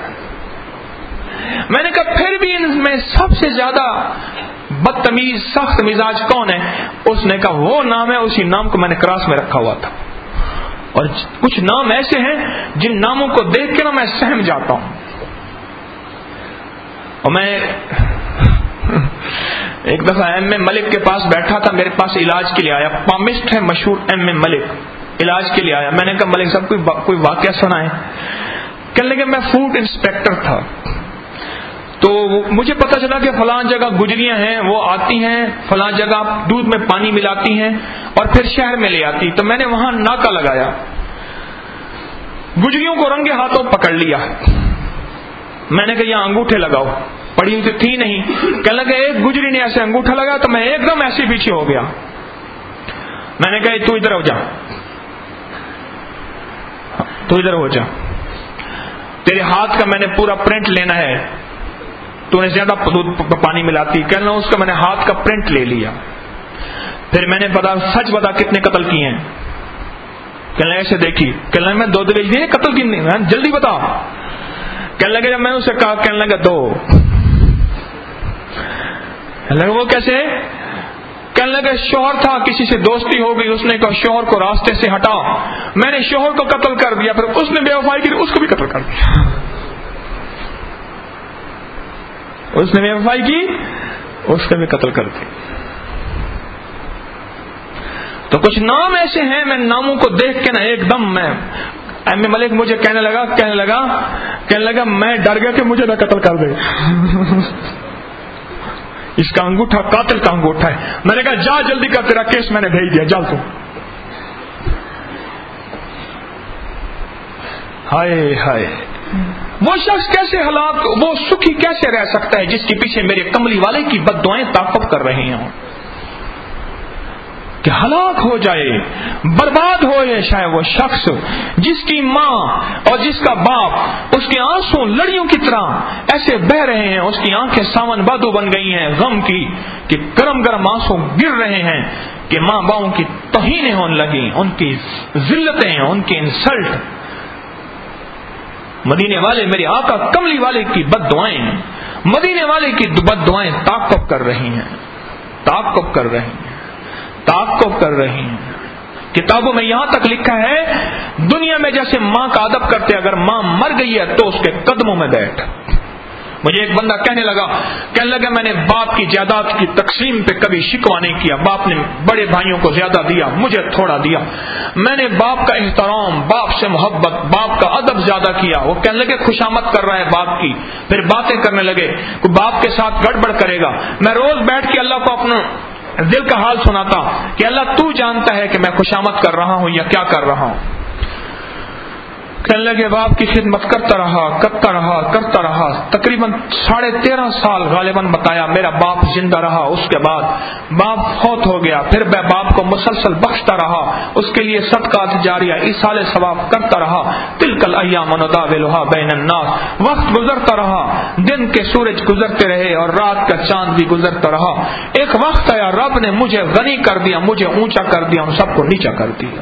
میں نے کہا پھر بھی ان میں سب سے زیادہ بدتمیز سخت مزاج کون ہے؟ اس نے کہا وہ نام ہے، اسی نام کو میں نے کراس میں رکھا ہوا تھا۔ اور کچھ نام ایسے ہیں جن ناموں کو دیکھ کے نا میں سہم جاتا ہوں۔ اور میں ایک دفعہ ایم اے ملک کے پاس بیٹھا تھا، میرے پاس علاج کے لیے آیا، پامسٹ ہے مشہور ایم اے ملک، علاج کے لیے آیا۔ میں نے کہا ملک صاحب کوئی کوئی واقعہ سنائیں۔ کہنے لگے میں فوڈ انسپیکٹر تھا، تو مجھے پتا چلا کہ فلاں جگہ گجریاں ہیں، وہ آتی ہیں فلاں جگہ دودھ میں پانی ملاتی ہیں اور پھر شہر میں لے آتی، تو میں نے وہاں ناکا لگایا، گجریوں کو رنگے ہاتھوں پکڑ لیا۔ میں نے کہا یہاں انگوٹھے لگاؤ، پڑی ہوئی تو تھی نہیں۔ کہنے لگا ایک گجری نے ایسے انگوٹھا لگایا تو میں ایک دم ایسے پیچھے ہو گیا۔ میں نے کہا تو ادھر ہو جا، تو ادھر ہو جا، تیرے ہاتھ کا میں نے پورا پرنٹ لینا ہے، تو نے زیادہ پانی ملاتی۔ کہنا اس کا میں نے ہاتھ کا پرنٹ لے لیا۔ پھر میں نے بتا سچ بتا کتنے قتل کیے ہیں؟ کہنے ایسے دیکھی، کہنے میں دو دو دیے قتل کتنے، جلدی بتا۔ کہنے لگے جب میں نے اسے کہا، کہنے لگا دو۔ کہنے لگا وہ کیسے؟ کہنے لگا شوہر تھا، کسی سے دوستی ہو گئی، اس نے کہا شوہر کو راستے سے ہٹا، میں نے شوہر کو قتل کر دیا، پھر اس نے بے وفائی کی اس کو بھی قتل کر دیا، اس نے بے وفائی کی اس کو بھی قتل کر دیا۔ تو کچھ نام ایسے ہیں میں ناموں کو دیکھ کے نا ایک دم میں ایم اے ملک مجھے کہنے لگا کہنے لگا کہنے لگا میں ڈر گیا کہ مجھے نہ قتل کر دے، اس کا انگوٹھا قاتل کا انگوٹھا ہے۔ میں نے کہا جا جلدی کر، تیرا کیس میں نے بھیج دیا، جا تو۔ ہائے ہائے، وہ شخص کیسے ہلاک، وہ سکھی کیسے رہ سکتا ہے جس کے پیچھے میرے کملی والے کی بد دعائیں تعاقب کر رہے ہوں کہ ہلاک ہو جائے، برباد ہو جائے شاید وہ شخص جس کی ماں اور جس کا باپ اس کے آنسو لڑیوں کی طرح ایسے بہ رہے ہیں، اس کی آنکھیں ساون بادو بن گئی ہیں غم کی کہ گرم گرم آنسو گر رہے ہیں کہ ماں باؤں کی توہینیں ہونے لگی، ان کی ذلتیں، ان کی انسلٹ۔ مدینے والے میرے آقا کملی والے کی بد دعائیں، مدینے والے کی بد دعائیں تعاقب کر رہی ہیں، تعاقب کر رہی ہیں، تعاقب کر رہی ہیں۔ کتابوں میں یہاں تک لکھا ہے دنیا میں جیسے ماں کا ادب کرتے، اگر ماں مر گئی ہے تو اس کے قدموں میں بیٹھ۔ مجھے ایک بندہ کہنے لگا کہنے لگا میں نے باپ کی جائیداد کی تقسیم پہ کبھی شکوہ نہیں کیا، باپ نے بڑے بھائیوں کو زیادہ دیا، مجھے تھوڑا دیا، میں نے باپ کا احترام، باپ سے محبت، باپ کا ادب زیادہ کیا۔ وہ کہنے لگے خوشامد کر رہا ہے باپ کی، پھر باتیں کرنے لگے کہ باپ کے ساتھ گڑبڑ کرے گا۔ میں روز بیٹھ کے اللہ کو اپنا دل کا حال سناتا کہ اللہ تو جانتا ہے کہ میں خوشامد کر رہا ہوں یا کیا کر رہا ہوں۔ کہنے لگے باپ کی خدمت کرتا رہا کرتا رہا کرتا رہا تقریباً ساڑھے تیرہ سال غالباً بتایا میرا باپ زندہ رہا۔ اس کے بعد باپ فوت ہو گیا، پھر میں باپ کو مسلسل بخشتا رہا، اس کے لیے صدقات جاریہ ایصال ثواب کرتا رہا۔ تلک الایام نداولها بین الناس، وقت گزرتا رہا، دن کے سورج گزرتے رہے اور رات کا چاند بھی گزرتا رہا۔ ایک وقت آیا رب نے مجھے غنی کر دیا، مجھے اونچا کر دیا، ہم سب کو نیچا کر دیا۔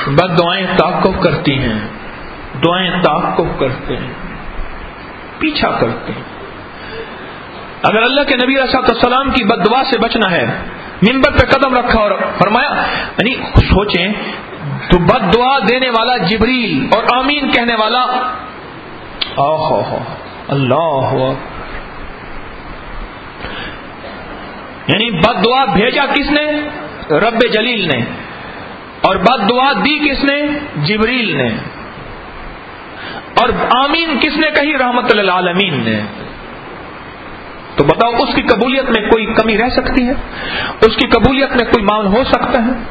بد دعائیں تعاقب کرتی ہیں، دعائیں تعاقب کرتے ہیں، پیچھا کرتے ہیں۔ اگر اللہ کے نبی علیہ السلام کی بد دعا سے بچنا ہے، منبر پہ قدم رکھا اور فرمایا، یعنی سوچیں تو بد دعا دینے والا جبریل اور آمین کہنے والا اوہ اللہ، یعنی بد دعا بھیجا کس نے؟ رب جلیل نے، اور بد دعا دی کس نے؟ جبریل نے، اور آمین کس نے کہی؟ رحمت للعالمین نے۔ تو بتاؤ اس کی قبولیت میں کوئی کمی رہ سکتی ہے؟ اس کی قبولیت میں کوئی معامل ہو سکتا ہے؟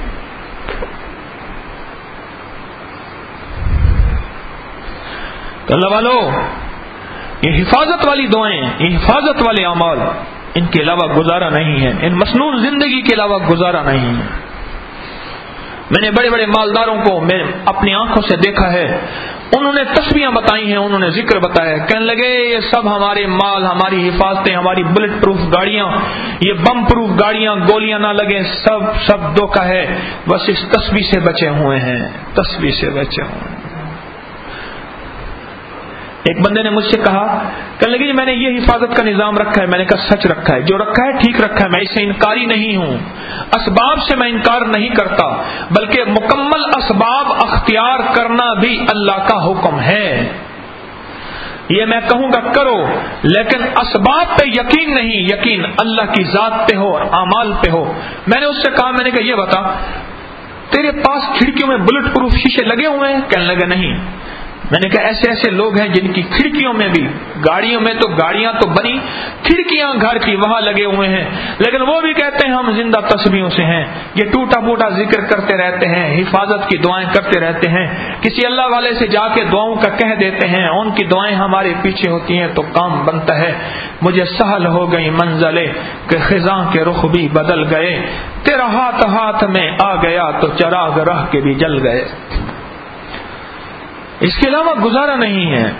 تو اللہ والو، یہ حفاظت والی دعائیں، یہ حفاظت والے اعمال، ان کے علاوہ گزارا نہیں ہے، ان مسنون زندگی کے علاوہ گزارا نہیں ہے۔ میں نے بڑے بڑے مالداروں کو میں اپنی آنکھوں سے دیکھا ہے، انہوں نے تسبیحاں بتائی ہیں، انہوں نے ذکر بتایا ہے، کہنے لگے یہ سب ہمارے مال، ہماری حفاظتیں، ہماری بلٹ پروف گاڑیاں، یہ بم پروف گاڑیاں، گولیاں نہ لگیں، سب سب دھوکہ ہے، بس اس تسبیح سے بچے ہوئے ہیں، تسبیح سے بچے ہوئے ہیں۔ ایک بندے نے مجھ سے کہا، کہنے لگے میں نے یہ حفاظت کا نظام رکھا ہے۔ میں نے کہا سچ رکھا ہے، جو رکھا ہے ٹھیک رکھا ہے، میں اس سے انکاری نہیں ہوں، اسباب سے میں انکار نہیں کرتا، بلکہ مکمل اسباب اختیار کرنا بھی اللہ کا حکم ہے۔ یہ میں کہوں گا کرو، لیکن اسباب پہ یقین نہیں، یقین اللہ کی ذات پہ ہو اور اعمال پہ ہو۔ میں نے اس سے کہا، میں نے کہا یہ بتا تیرے پاس کھڑکیوں میں بلٹ پروف شیشے لگے ہوئے ہیں؟ کہنے لگا نہیں۔ میں نے کہا ایسے ایسے لوگ ہیں جن کی کھڑکیوں میں بھی، گاڑیوں میں تو گاڑیاں تو بنی، کھڑکیاں گھر کی وہاں لگے ہوئے ہیں، لیکن وہ بھی کہتے ہیں ہم زندہ تسبیحوں سے ہیں، یہ ٹوٹا پوٹا ذکر کرتے رہتے ہیں، حفاظت کی دعائیں کرتے رہتے ہیں، کسی اللہ والے سے جا کے دعاؤں کا کہہ دیتے ہیں، ان کی دعائیں ہمارے پیچھے ہوتی ہیں تو کام بنتا ہے۔ مجھے سہل ہو گئی منزلیں کہ خزاں کے رخ بھی بدل گئے، تیرا ہاتھ ہاتھ میں آ گیا تو چراغ راہ کے بھی جل گئے۔ اس کے علاوہ گزارا نہیں ہے۔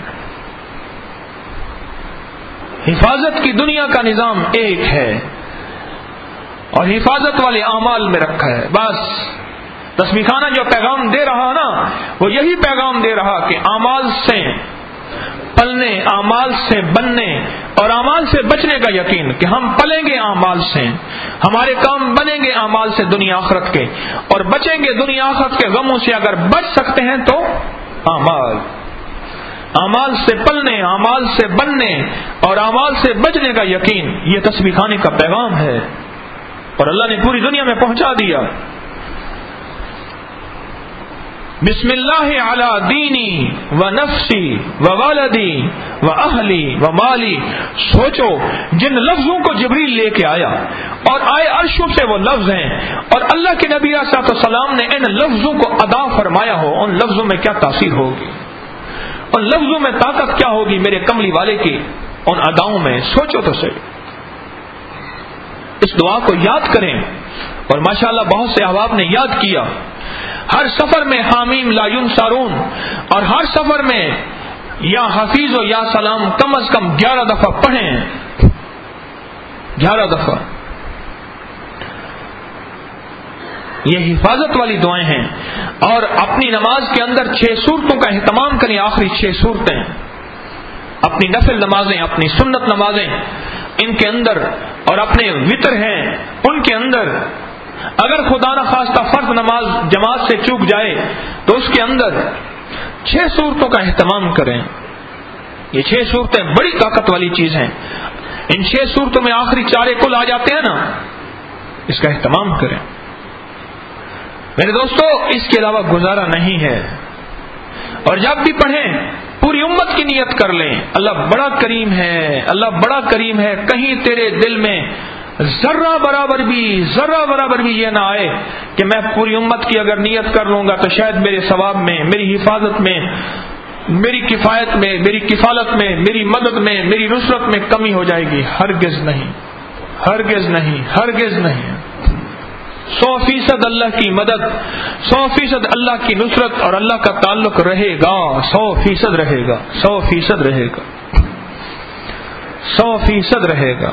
حفاظت کی دنیا کا نظام ایک ہے اور حفاظت والے اعمال میں رکھا ہے۔ بس تسبیح خانہ جو پیغام دے رہا نا، وہ یہی پیغام دے رہا کہ اعمال سے پلنے، اعمال سے بننے اور اعمال سے بچنے کا یقین، کہ ہم پلیں گے اعمال سے، ہمارے کام بنیں گے اعمال سے دنیا آخرت کے، اور بچیں گے دنیا آخرت کے غموں سے۔ اگر بچ سکتے ہیں تو اعمال، اعمال سے پلنے، اعمال سے بننے اور اعمال سے بچنے کا یقین، یہ تسبیح خانے کا پیغام ہے اور اللہ نے پوری دنیا میں پہنچا دیا۔ بسم اللہ علی دینی و نفسی و والدی و اہلی و مالی۔ سوچو جن لفظوں کو جبریل لے کے آیا اور آئے عرشوں سے وہ لفظ ہیں، اور اللہ کے نبی صلی اللہ علیہ وسلم نے ان لفظوں کو ادا فرمایا ہو، ان لفظوں میں کیا تاثیر ہوگی، ان لفظوں میں طاقت کیا ہوگی میرے کملی والے کی ان اداؤں میں۔ سوچو تو صحیح، اس دعا کو یاد کریں، اور ماشاءاللہ بہت سے احباب نے یاد کیا۔ ہر سفر میں حامیم لا ینصرون، اور ہر سفر میں یا حفیظ و یا سلام کم از کم گیارہ دفعہ پڑھیں، گیارہ دفعہ۔ یہ حفاظت والی دعائیں ہیں، اور اپنی نماز کے اندر چھ صورتوں کا اہتمام کریں، آخری چھ صورتیں، اپنی نفل نمازیں، اپنی سنت نمازیں ان کے اندر، اور اپنے وتر ہیں ان کے اندر، اگر خدا نہ خواستہ فرض نماز جماعت سے چوک جائے تو اس کے اندر چھ صورتوں کا اہتمام کریں۔ یہ چھ صورتیں بڑی طاقت والی چیز ہیں، ان چھ صورتوں میں آخری چارے کل آ جاتے ہیں نا، اس کا اہتمام کریں میرے دوستو، اس کے علاوہ گزارا نہیں ہے۔ اور جب بھی پڑھیں پوری امت کی نیت کر لیں، اللہ بڑا کریم ہے، اللہ بڑا کریم ہے، کہیں تیرے دل میں ذرہ برابر بھی ذرہ برابر بھی یہ نہ آئے کہ میں پوری امت کی اگر نیت کر لوں گا تو شاید میرے ثواب میں، میری حفاظت میں، میری کفایت میں، میری کفالت میں، میری مدد میں، میری نصرت میں کمی ہو جائے گی۔ ہرگز نہیں، ہرگز نہیں، ہرگز نہیں۔ سو فیصد اللہ کی مدد، سو فیصد اللہ کی نصرت اور اللہ کا تعلق رہے گا، سو فیصد رہے گا، سو فیصد رہے گا، سو فیصد رہے گا۔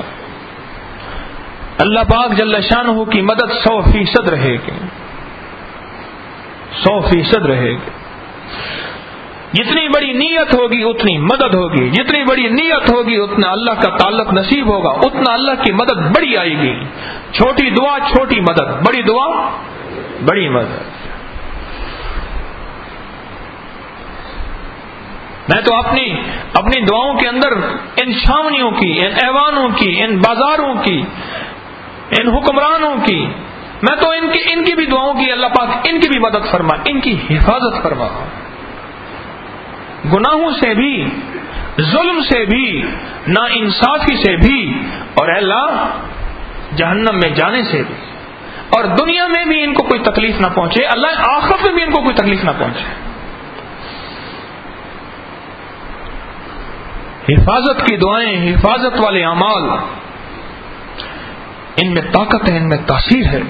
اللہ پاک جل شانہ کی مدد سو فیصد رہے گی، سو فیصد رہے گی. جتنی بڑی نیت ہوگی اتنی مدد ہوگی، جتنی بڑی نیت ہوگی اتنا اللہ کا تعلق نصیب ہوگا، اتنا اللہ کی مدد بڑی آئے گی. چھوٹی دعا چھوٹی مدد، بڑی دعا بڑی مدد. میں تو اپنی اپنی دعاؤں کے اندر ان چھاونیوں کی، ان ایوانوں کی، ان بازاروں کی، ان حکمرانوں کی، میں تو ان کی ان کی بھی دعاؤں کی اللہ پاک ان کی بھی مدد فرما، ان کی حفاظت فرما. گناہوں سے بھی، ظلم سے بھی، نا انصافی سے بھی، اور اے اللہ جہنم میں جانے سے بھی، اور دنیا میں بھی ان کو کوئی تکلیف نہ پہنچے، اللہ آخرت میں بھی ان کو کوئی تکلیف نہ پہنچے. حفاظت کی دعائیں، حفاظت والے اعمال، ان میں طاقت ہے، ان میں تاثیر ہے.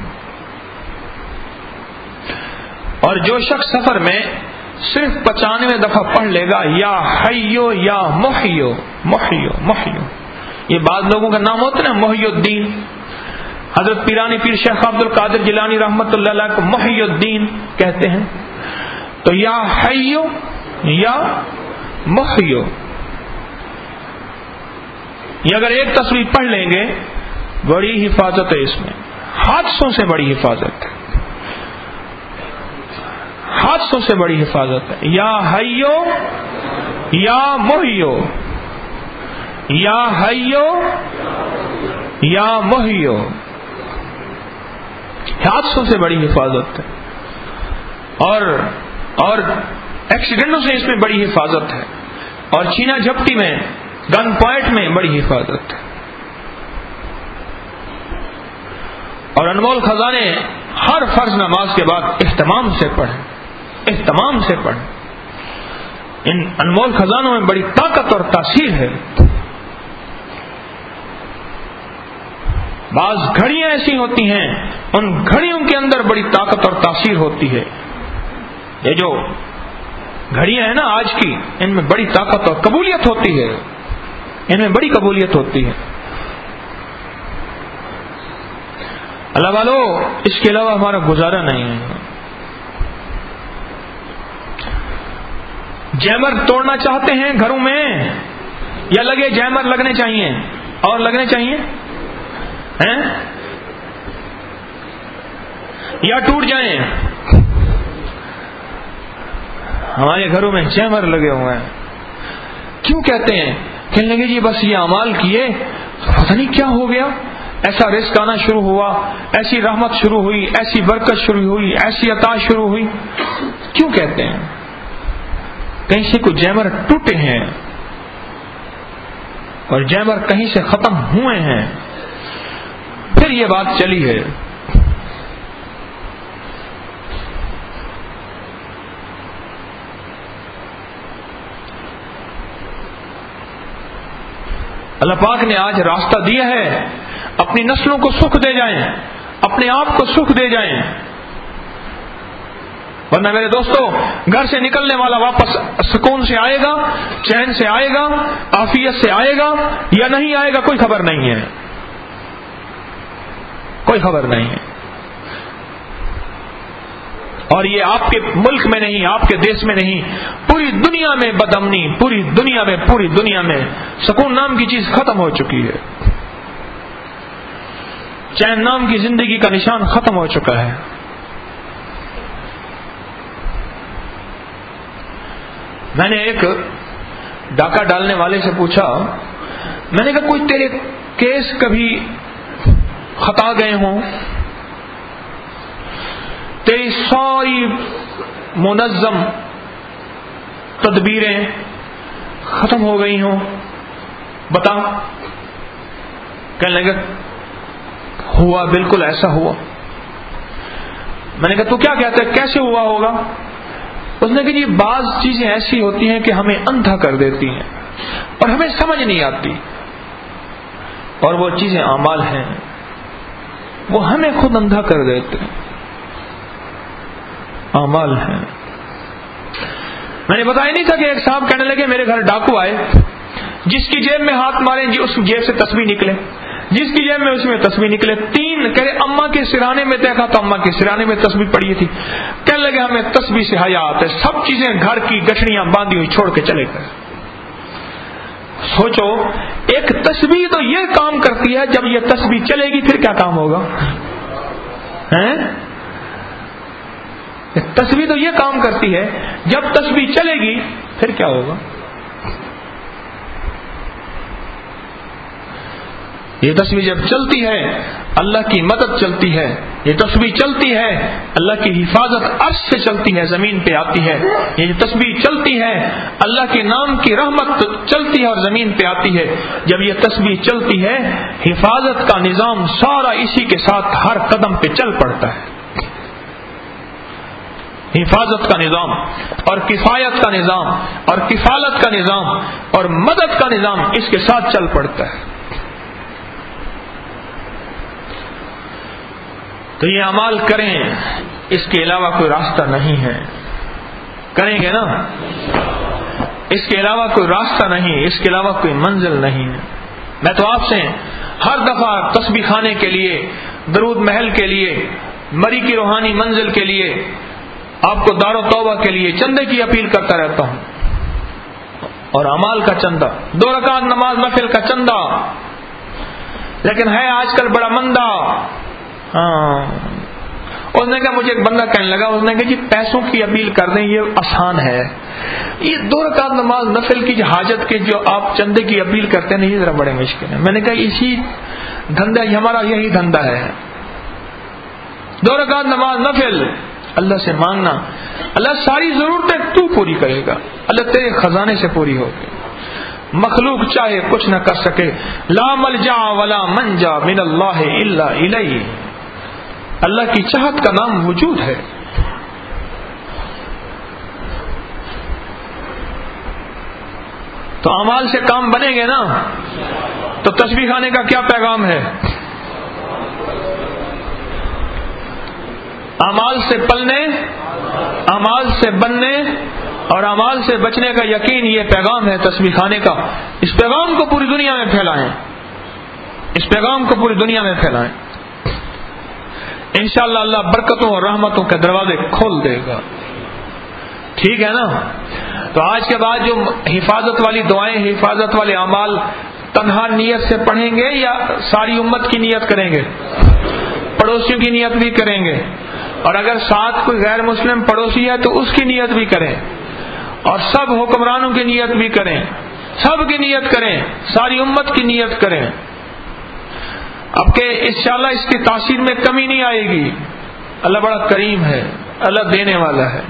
اور جو شخص سفر میں صرف پچانوے دفعہ پڑھ لے گا یا حیو یا محیو محیو محیو، یہ بعض لوگوں کا نام ہوتا ہے نا محی الدین. حضرت پیرانی پیر شیخ عبد القادر جیلانی رحمۃ اللہ علیہ کو محی الدین کہتے ہیں. تو یا حیو یا محیو، یہ اگر ایک تصویر پڑھ لیں گے بڑی حفاظت ہے، اس میں حادثوں سے بڑی حفاظت ہے، حادثوں سے بڑی حفاظت ہے. یا حیو یا محیو، یا حیو یا محیو، حادثوں سے بڑی حفاظت ہے. اور اور ایکسیڈنٹوں سے اس میں بڑی حفاظت ہے، اور چھینا جھپٹی میں، گن پوائنٹ میں بڑی حفاظت ہے. اور انمول خزانے ہر فرض نماز کے بعد اہتمام سے پڑھیں، اہتمام سے پڑھیں. ان انمول خزانوں میں بڑی طاقت اور تاثیر ہے. بعض گھڑیاں ایسی ہوتی ہیں، ان گھڑیوں کے اندر بڑی طاقت اور تاثیر ہوتی ہے. یہ جو گھڑیاں ہیں نا آج کی، ان میں بڑی طاقت اور قبولیت ہوتی ہے، ان میں بڑی قبولیت ہوتی ہے. اللہ والو، اس کے علاوہ ہمارا گزارا نہیں ہے. جیمر توڑنا چاہتے ہیں گھروں میں، یا لگے جیمر لگنے چاہیے اور لگنے چاہیے ہیں، یا ٹوٹ جائیں. ہمارے گھروں میں جیمر لگے ہوئے ہیں. کیوں کہتے ہیں؟ کہنے لگے جی بس یہ اعمال کیے تو پتہ نہیں کیا ہو گیا، ایسا رزق آنا شروع ہوا، ایسی رحمت شروع ہوئی، ایسی برکت شروع ہوئی، ایسی عطا شروع ہوئی. کیوں کہتے ہیں؟ کہیں سے کوئی جیمر ٹوٹے ہیں اور جیمر کہیں سے ختم ہوئے ہیں، پھر یہ بات چلی ہے. اللہ پاک نے آج راستہ دیا ہے، اپنی نسلوں کو سکھ دے جائیں، اپنے آپ کو سکھ دے جائیں. ورنہ میرے دوستو، گھر سے نکلنے والا واپس سکون سے آئے گا، چین سے آئے گا، عافیت سے آئے گا یا نہیں آئے گا، کوئی خبر نہیں ہے، کوئی خبر نہیں ہے. اور یہ آپ کے ملک میں نہیں، آپ کے دیش میں نہیں، پوری دنیا میں بدامنی، پوری دنیا میں پوری دنیا میں سکون نام کی چیز ختم ہو چکی ہے. چین نام کی زندگی کا نشان ختم ہو چکا ہے. میں نے ایک ڈاکہ ڈالنے والے سے پوچھا، میں نے کہا کوئی تیرے کیس کبھی خطا گئے ہوں، تیری ساری منظم تدبیریں ختم ہو گئی ہوں، بتا. کہنے لگا ہوا، بالکل ایسا ہوا. میں نے کہا تو کیا کہتا ہے، کیسے ہوا ہوگا؟ اس نے کہا جی بعض چیزیں ایسی ہوتی ہیں کہ ہمیں اندھا کر دیتی ہیں اور ہمیں سمجھ نہیں آتی، اور وہ چیزیں اعمال ہیں، وہ ہمیں خود اندھا کر دیتے ہیں، اعمال ہیں. میں نے بتایا نہیں تھا کہ ایک صاحب کہنے لگے میرے گھر ڈاکو آئے، جس کی جیب میں ہاتھ ماریں جی اس کی جیب سے تسبیح نکلے، جس کی جیب میں اس میں تسبیح نکلے. تین کہے اماں کے سرانے میں دیکھا تو اماں کے سرانے میں تسبیح پڑی تھی. کہنے لگے ہمیں تسبیح سے حیا آتا ہے, سب چیزیں گھر کی گٹھڑیاں باندھی ہوئی چھوڑ کے چلے گئے. سوچو, ایک تسبیح تو یہ کام کرتی ہے, جب یہ تسبیح چلے گی پھر کیا کام ہوگا؟ تسبیح تو یہ کام کرتی ہے, جب تسبیح چلے گی پھر کیا ہوگا؟ یہ تسبیح جب چلتی ہے اللہ کی مدد چلتی ہے, یہ تسبیح چلتی ہے اللہ کی حفاظت عرش سے چلتی ہے, زمین پہ آتی ہے. یہ تسبیح چلتی ہے اللہ کے نام کی رحمت چلتی ہے اور زمین پہ آتی ہے. جب یہ تسبیح چلتی ہے حفاظت کا نظام سارا اسی کے ساتھ ہر قدم پہ چل پڑتا ہے. حفاظت کا نظام اور کفایت کا نظام اور کفالت کا نظام اور مدد کا نظام اس کے ساتھ چل پڑتا ہے. تو یہ اعمال کریں, اس کے علاوہ کوئی راستہ نہیں ہے. کریں گے نا, اس کے علاوہ کوئی راستہ نہیں, اس کے علاوہ کوئی منزل نہیں ہے. میں تو آپ سے ہر دفعہ تسبیح خانے کے لیے, درود محل کے لیے, مری کی روحانی منزل کے لیے, آپ کو دار و توبہ کے لیے چندے کی اپیل کرتا رہتا ہوں. اور اعمال کا چندہ, دو رکعت نماز نفل کا چندہ, لیکن ہے آج کل بڑا مندہ. ہاں, اس نے کہا, مجھے ایک بندہ کہنے لگا, اس نے کہا جی پیسوں کی اپیل کر دیں یہ آسان ہے, یہ دو رکعت نماز نفل کی حاجت کے جو آپ چندے کی اپیل کرتے ہیں یہ ذرا بڑے مشکل ہے. میں نے کہا اسی دھندا, ہمارا یہی دھندا ہے, دو رکعت نماز نفل اللہ سے مانگنا, اللہ ساری ضرورتیں تو پوری کرے گا, اللہ تیرے خزانے سے پوری ہوگی. مخلوق چاہے کچھ نہ کر سکے. لا ملجا ولا منجا من اللہ الا الیہ, اللہ کی چاہت کا نام وجود ہے. تو اعمال سے کام بنے گے نا. تو تسبیح خانے کا کیا پیغام ہے؟ اعمال سے پلنے, اعمال سے بننے اور اعمال سے بچنے کا یقین, یہ پیغام ہے تسبیح خانے کا. اس پیغام کو پوری دنیا میں پھیلائیں, اس پیغام کو پوری دنیا میں پھیلائیں. انشاءاللہ اللہ برکتوں اور رحمتوں کے دروازے کھول دے گا. ٹھیک ہے نا. تو آج کے بعد جو حفاظت والی دعائیں, حفاظت والے اعمال تنہا نیت سے پڑھیں گے یا ساری امت کی نیت کریں گے؟ پڑوسیوں کی نیت بھی کریں گے, اور اگر ساتھ کوئی غیر مسلم پڑوسی ہے تو اس کی نیت بھی کریں, اور سب حکمرانوں کی نیت بھی کریں, سب کی نیت کریں, ساری امت کی نیت کریں. اب کہ انشاءاللہ اس کی تاثیر میں کمی نہیں آئے گی. اللہ بڑا کریم ہے, اللہ دینے والا ہے.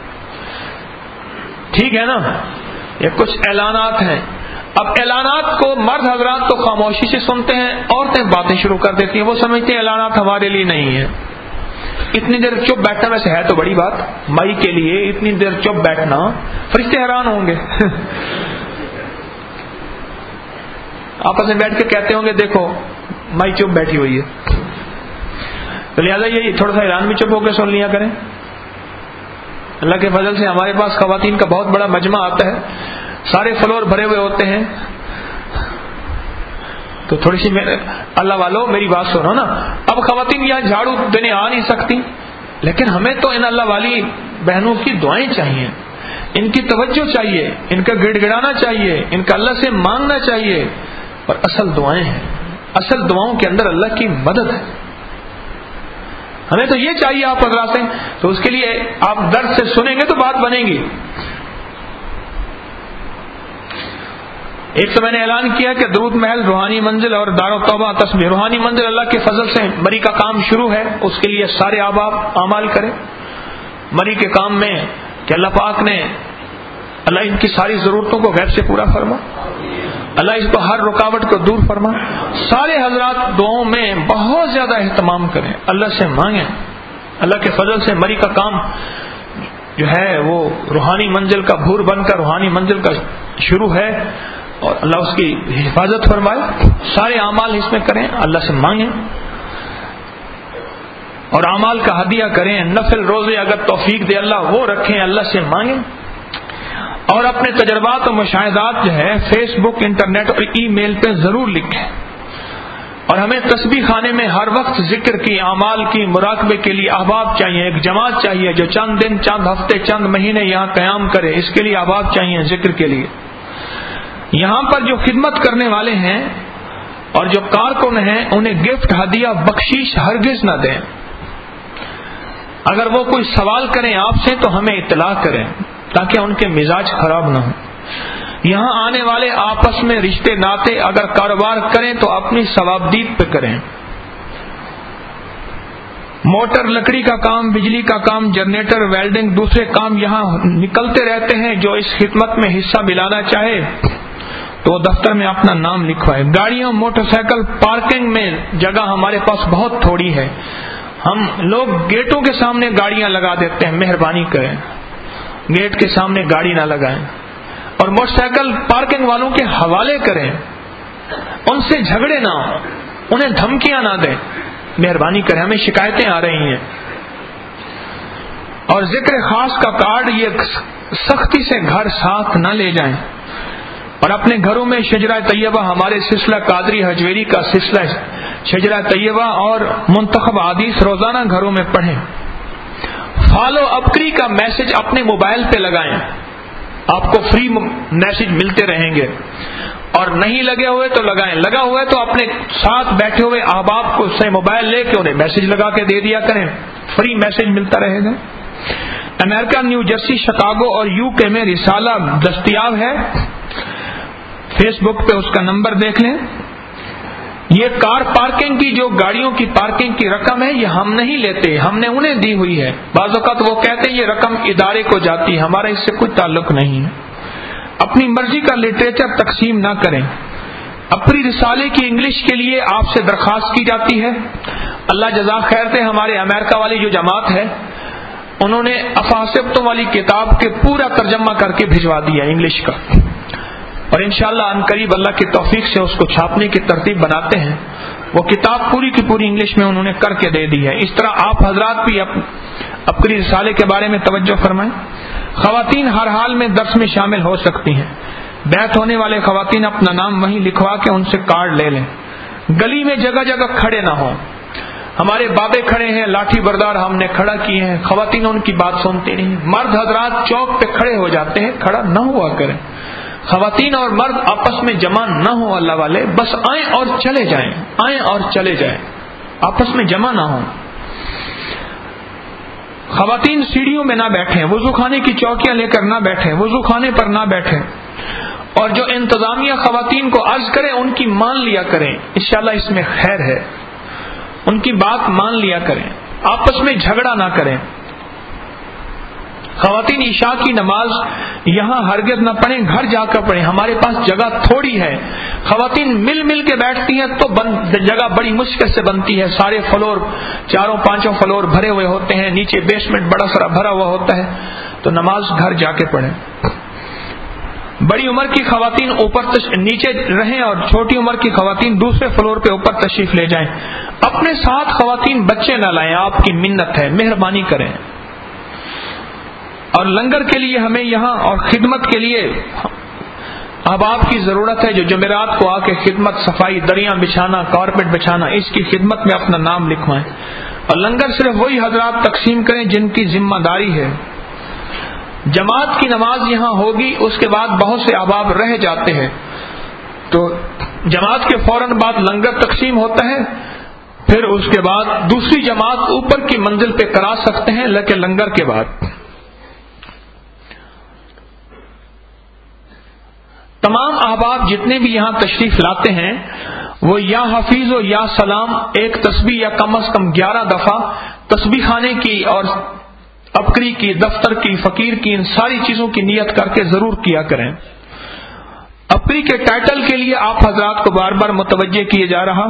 ٹھیک ہے نا. یہ کچھ اعلانات ہیں. اب اعلانات کو مرد حضرات تو خاموشی سے سنتے ہیں, عورتیں باتیں شروع کر دیتی ہیں. وہ سمجھتے ہیں اعلانات ہمارے لیے نہیں ہے. اتنی دیر چپ بیٹھنا ویسے ہے تو بڑی بات, مائی کے لیے اتنی دیر چپ بیٹھنا فرشتے حیران ہوں گے. آپس میں بیٹھ کے کہتے ہوں گے دیکھو مائی چپ بیٹھی ہوئی ہے. تو لہٰذا یہ تھوڑا سا اعلان بھی چپ ہو کے سن لیا کریں. اللہ کے فضل سے ہمارے پاس خواتین کا بہت بڑا مجمع آتا ہے, سارے فلور بھرے ہوئے ہوتے ہیں. تو تھوڑی سی اللہ والوں میری بات سنو نا. اب خواتین یہاں جھاڑو دینے آ نہیں سکتی, لیکن ہمیں تو ان اللہ والی بہنوں کی دعائیں چاہیے, ان کی توجہ چاہیے, ان کا گڑ گڑانا چاہیے, ان کا اللہ سے مانگنا چاہیے. اور اصل دعائیں ہیں, اصل دعاؤں کے اندر اللہ کی مدد ہے. ہمیں تو یہ چاہیے آپ حضرات سے. تو اس کے لیے آپ درد سے سنیں گے تو بات بنے گی. ایک تو میں نے اعلان کیا کہ درود محل, روحانی منزل اور دار و توبہ تسبیح. روحانی منزل اللہ کے فضل سے مری کا کام شروع ہے, اس کے لیے سارے احباب اعمال کریں. مری کے کام میں کہ اللہ پاک نے, اللہ ان کی ساری ضرورتوں کو غیب سے پورا فرما, اللہ اس کو ہر رکاوٹ کو دور فرما. سارے حضرات دعاؤں میں بہت زیادہ اہتمام کریں, اللہ سے مانگیں. اللہ کے فضل سے مری کا کام جو ہے وہ روحانی منزل کا بھور بن کر روحانی منزل کا شروع ہے, اور اللہ اس کی حفاظت فرمائے. سارے اعمال اس میں کریں, اللہ سے مانگیں, اور اعمال کا ہدیہ کریں. نفل روزے اگر توفیق دے اللہ وہ رکھیں, اللہ سے مانگیں. اور اپنے تجربات و مشاہدات جو ہے فیس بک, انٹرنیٹ اور ای میل پہ ضرور لکھیں, اور ہمیں تسبیح خانے میں ہر وقت ذکر کی، اعمال کی مراقبے کے لیے احباب چاہیے، ایک جماعت چاہیے جو چند دن، چند ہفتے، چند مہینے یہاں قیام کرے، اس کے لیے احباب چاہیے ذکر کے لیے۔ یہاں پر جو خدمت کرنے والے ہیں اور جو کارکن ہیں انہیں گفٹ، ہدیہ، بخشش ہرگز نہ دیں۔ اگر وہ کوئی سوال کریں آپ سے تو ہمیں اطلاع کریں تاکہ ان کے مزاج خراب نہ ہوں۔ یہاں آنے والے آپس میں رشتے ناتے اگر کاروبار کریں تو اپنی ثوابدید پہ کریں۔ موٹر، لکڑی کا کام، بجلی کا کام، جنریٹر، ویلڈنگ، دوسرے کام یہاں نکلتے رہتے ہیں۔ جو اس خدمت میں حصہ ملانا چاہے تو دفتر میں اپنا نام لکھوائے۔ گاڑیوں، موٹر سائیکل پارکنگ میں جگہ ہمارے پاس بہت تھوڑی ہے، ہم لوگ گیٹوں کے سامنے گاڑیاں لگا دیتے ہیں، مہربانی کریں گیٹ کے سامنے گاڑی نہ لگائیں، اور موٹر سائیکل پارکنگ والوں کے حوالے کریں، ان سے جھگڑے نہ ہوں، انہیں دھمکیاں نہ دیں، مہربانی کریں، ہمیں شکایتیں آ رہی ہیں۔ اور ذکر خاص کا کارڈ یہ سختی سے گھر ساتھ نہ لے جائیں، اور اپنے گھروں میں شجرہ طیبہ، ہمارے سلسلہ قادری حجویری کا سلسلہ شجرہ طیبہ اور منتخب حدیث روزانہ گھروں میں پڑھیں۔ فالو اپکری کا میسج اپنے موبائل پہ لگائیں، آپ کو فری میسج ملتے رہیں گے، اور نہیں لگے ہوئے تو لگائیں، لگا ہوا ہے تو اپنے ساتھ بیٹھے ہوئے احباب کو سے موبائل لے کے انہیں میسج لگا کے دے دیا کریں، فری میسج ملتا رہے گا۔ امریکہ، نیو جرسی، شکاگو اور یو کے میں رسالہ دستیاب ہے، فیس بک پہ اس کا نمبر دیکھ لیں۔ یہ کار پارکنگ کی جو گاڑیوں کی پارکنگ کی رقم ہے یہ ہم نہیں لیتے، ہم نے انہیں دی ہوئی ہے۔ بعض اوقات وہ کہتے ہیں یہ رقم ادارے کو جاتی ہے، ہمارا اس سے کوئی تعلق نہیں ہے۔ اپنی مرضی کا لٹریچر تقسیم نہ کریں۔ اپنی رسالے کی انگلش کے لیے آپ سے درخواست کی جاتی ہے۔ اللہ جزا خیر دے، ہمارے امریکہ والی جو جماعت ہے انہوں نے افاسبتوں والی کتاب کے پورا ترجمہ کر کے بھجوا دیا انگلش کا، اور انشاءاللہ ان قریب اللہ کی توفیق سے اس کو چھاپنے کی ترتیب بناتے ہیں۔ وہ کتاب پوری کی پوری انگلش میں انہوں نے کر کے دے دی ہے۔ اس طرح آپ حضرات بھی اپنی رسالے کے بارے میں توجہ فرمائیں۔ خواتین ہر حال میں درس میں شامل ہو سکتی ہیں۔ بیعت ہونے والے خواتین اپنا نام وہیں لکھوا کے ان سے کارڈ لے لیں۔ گلی میں جگہ جگہ کھڑے نہ ہوں، ہمارے بابے کھڑے ہیں، لاٹھی بردار ہم نے کھڑا کیے ہیں، خواتین ان کی بات سنتی نہیں۔ مرد حضرات چوک پہ کھڑے ہو جاتے ہیں، کھڑا نہ ہوا کریں۔ خواتین اور مرد آپس میں جمع نہ ہو، اللہ والے، بس آئیں اور چلے جائیں، آئیں اور چلے جائیں، آپس میں جمع نہ ہوں۔ خواتین سیڑھیوں میں نہ بیٹھیں، وضو خانے کی چوکیاں لے کر نہ بیٹھیں، وضو خانے پر نہ بیٹھیں، اور جو انتظامیہ خواتین کو عرض کریں ان کی مان لیا کریں، انشاءاللہ اس میں خیر ہے، ان کی بات مان لیا کریں، آپس میں جھگڑا نہ کریں۔ خواتین عشاء کی نماز یہاں ہرگز نہ پڑھیں، گھر جا کر پڑھیں، ہمارے پاس جگہ تھوڑی ہے۔ خواتین مل مل کے بیٹھتی ہیں تو جگہ بڑی مشکل سے بنتی ہے، سارے فلور، چاروں پانچوں فلور بھرے ہوئے ہوتے ہیں، نیچے بیسمنٹ بڑا سارا بھرا ہوا ہوتا ہے، تو نماز گھر جا کے پڑھیں۔ بڑی عمر کی خواتین اوپر تش... نیچے رہیں، اور چھوٹی عمر کی خواتین دوسرے فلور پہ اوپر تشریف لے جائیں۔ اپنے ساتھ خواتین بچے نہ لائیں، آپ کی منت ہے، مہربانی کریں۔ اور لنگر کے لیے ہمیں یہاں اور خدمت کے لیے احباب کی ضرورت ہے جو جمعرات کو آ کے خدمت، صفائی، دریاں بچھانا، کارپیٹ بچھانا، اس کی خدمت میں اپنا نام لکھوائیں۔ اور لنگر صرف وہی حضرات تقسیم کریں جن کی ذمہ داری ہے۔ جماعت کی نماز یہاں ہوگی، اس کے بعد بہت سے احباب رہ جاتے ہیں تو جماعت کے فوراً بعد لنگر تقسیم ہوتا ہے، پھر اس کے بعد دوسری جماعت اوپر کی منزل پہ کرا سکتے ہیں، لیکن لنگر کے بعد تمام احباب جتنے بھی یہاں تشریف لاتے ہیں وہ یا حفیظ و یا سلام ایک تسبیح یا کم از کم گیارہ دفعہ تسبیح خانے کی اور ابکری کی، دفتر کی، فقیر کی، ان ساری چیزوں کی نیت کر کے ضرور کیا کریں۔ ابکری کے ٹائٹل کے لیے آپ حضرات کو بار بار متوجہ کیے جا رہا۔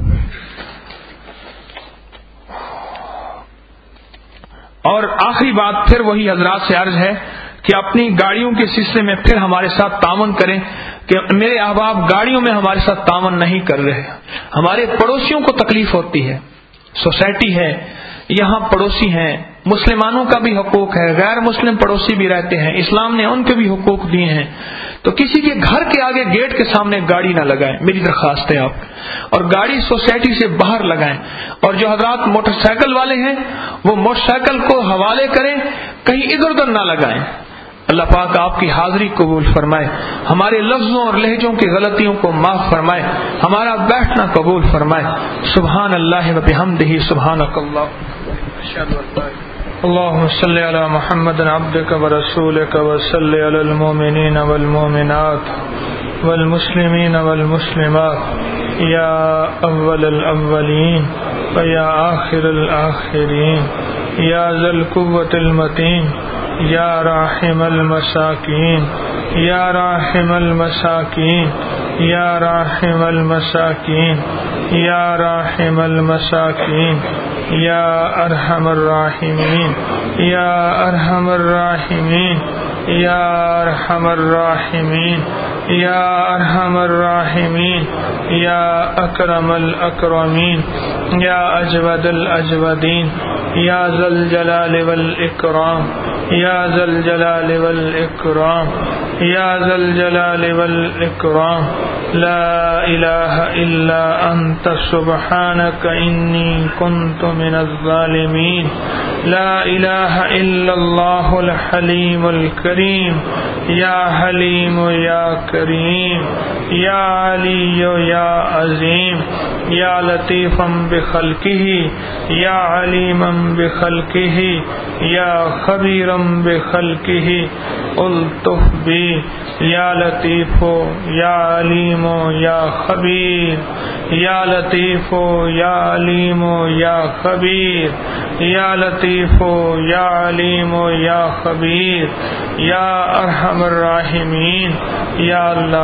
اور آخری بات پھر وہی حضرات سے عرض ہے کہ اپنی گاڑیوں کے سلسلے میں پھر ہمارے ساتھ تعاون کریں کہ میرے احباب گاڑیوں میں ہمارے ساتھ تعاون نہیں کر رہے، ہمارے پڑوسیوں کو تکلیف ہوتی ہے، سوسائٹی ہے، یہاں پڑوسی ہیں، مسلمانوں کا بھی حقوق ہے، غیر مسلم پڑوسی بھی رہتے ہیں، اسلام نے ان کے بھی حقوق دیے ہیں. تو کسی کے گھر کے آگے گیٹ کے سامنے گاڑی نہ لگائیں، میری درخواست ہے آپ، اور گاڑی سوسائٹی سے باہر لگائیں. اور جو حضرات موٹر سائیکل والے ہیں وہ موٹر سائیکل کو حوالے کریں، کہیں ادھر ادھر نہ لگائیں. اللہ پاک آپ کی حاضری قبول فرمائے، ہمارے لفظوں اور لہجوں کی غلطیوں کو معاف فرمائے، ہمارا بیٹھنا قبول فرمائے. سبحان اللہ و بحمدہ، سبحانک اللہ. اللهم صل على محمد عبدك ورسولك وصل على المؤمنين والمؤمنات والمسلمين والمسلمات يا أول الأولين ويا آخر الآخرين يا ذا القوة المتين يا راحم المساكين يا راحم المساكين يا راحم المساكين يا راحم المساكين يا أرحم الراحمين يا أرحم الراحمين يا أرحم الراحمين يا أرحم الراحمين يا أكرم الأكرمين يا أجود الأجودين يا ذا الجلال والإكرام يا ذا الجلال والإكرام يا ذا الجلال والإكرام. لا إله إلا أنت سبحانك إني كنت من الظالمين. لا إله إلا الله الحليم الكريم يا حليم يا كريم يا علي يا عظيم يا لطيفا بخلقه يا عليما بخلقه يا خبيرا بخلقه الطف بي يا لطيف يا عليم يا خبير يا لطيف يا عليم يا خبير يا لطيف يا عليم يا خبير يا أرحم الراحمين. يا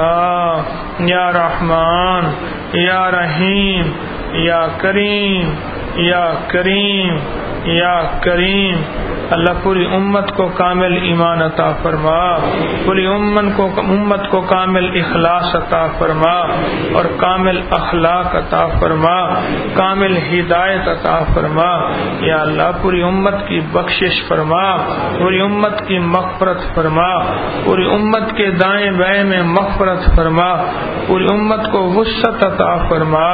الله يا رحمن يا رحيم يا كريم يا كريم يا كريم. اللہ پوری امت کو کامل ایمان عطا فرما، پوری امت کو امت کو کامل اخلاص عطا فرما اور کامل اخلاق عطا فرما، کامل ہدایت عطا فرما. یا اللہ پوری امت کی بخشش فرما، پوری امت کی مغفرت فرما، پوری امت کے دائیں بائیں میں مغفرت فرما، پوری امت کو وسعت عطا فرما،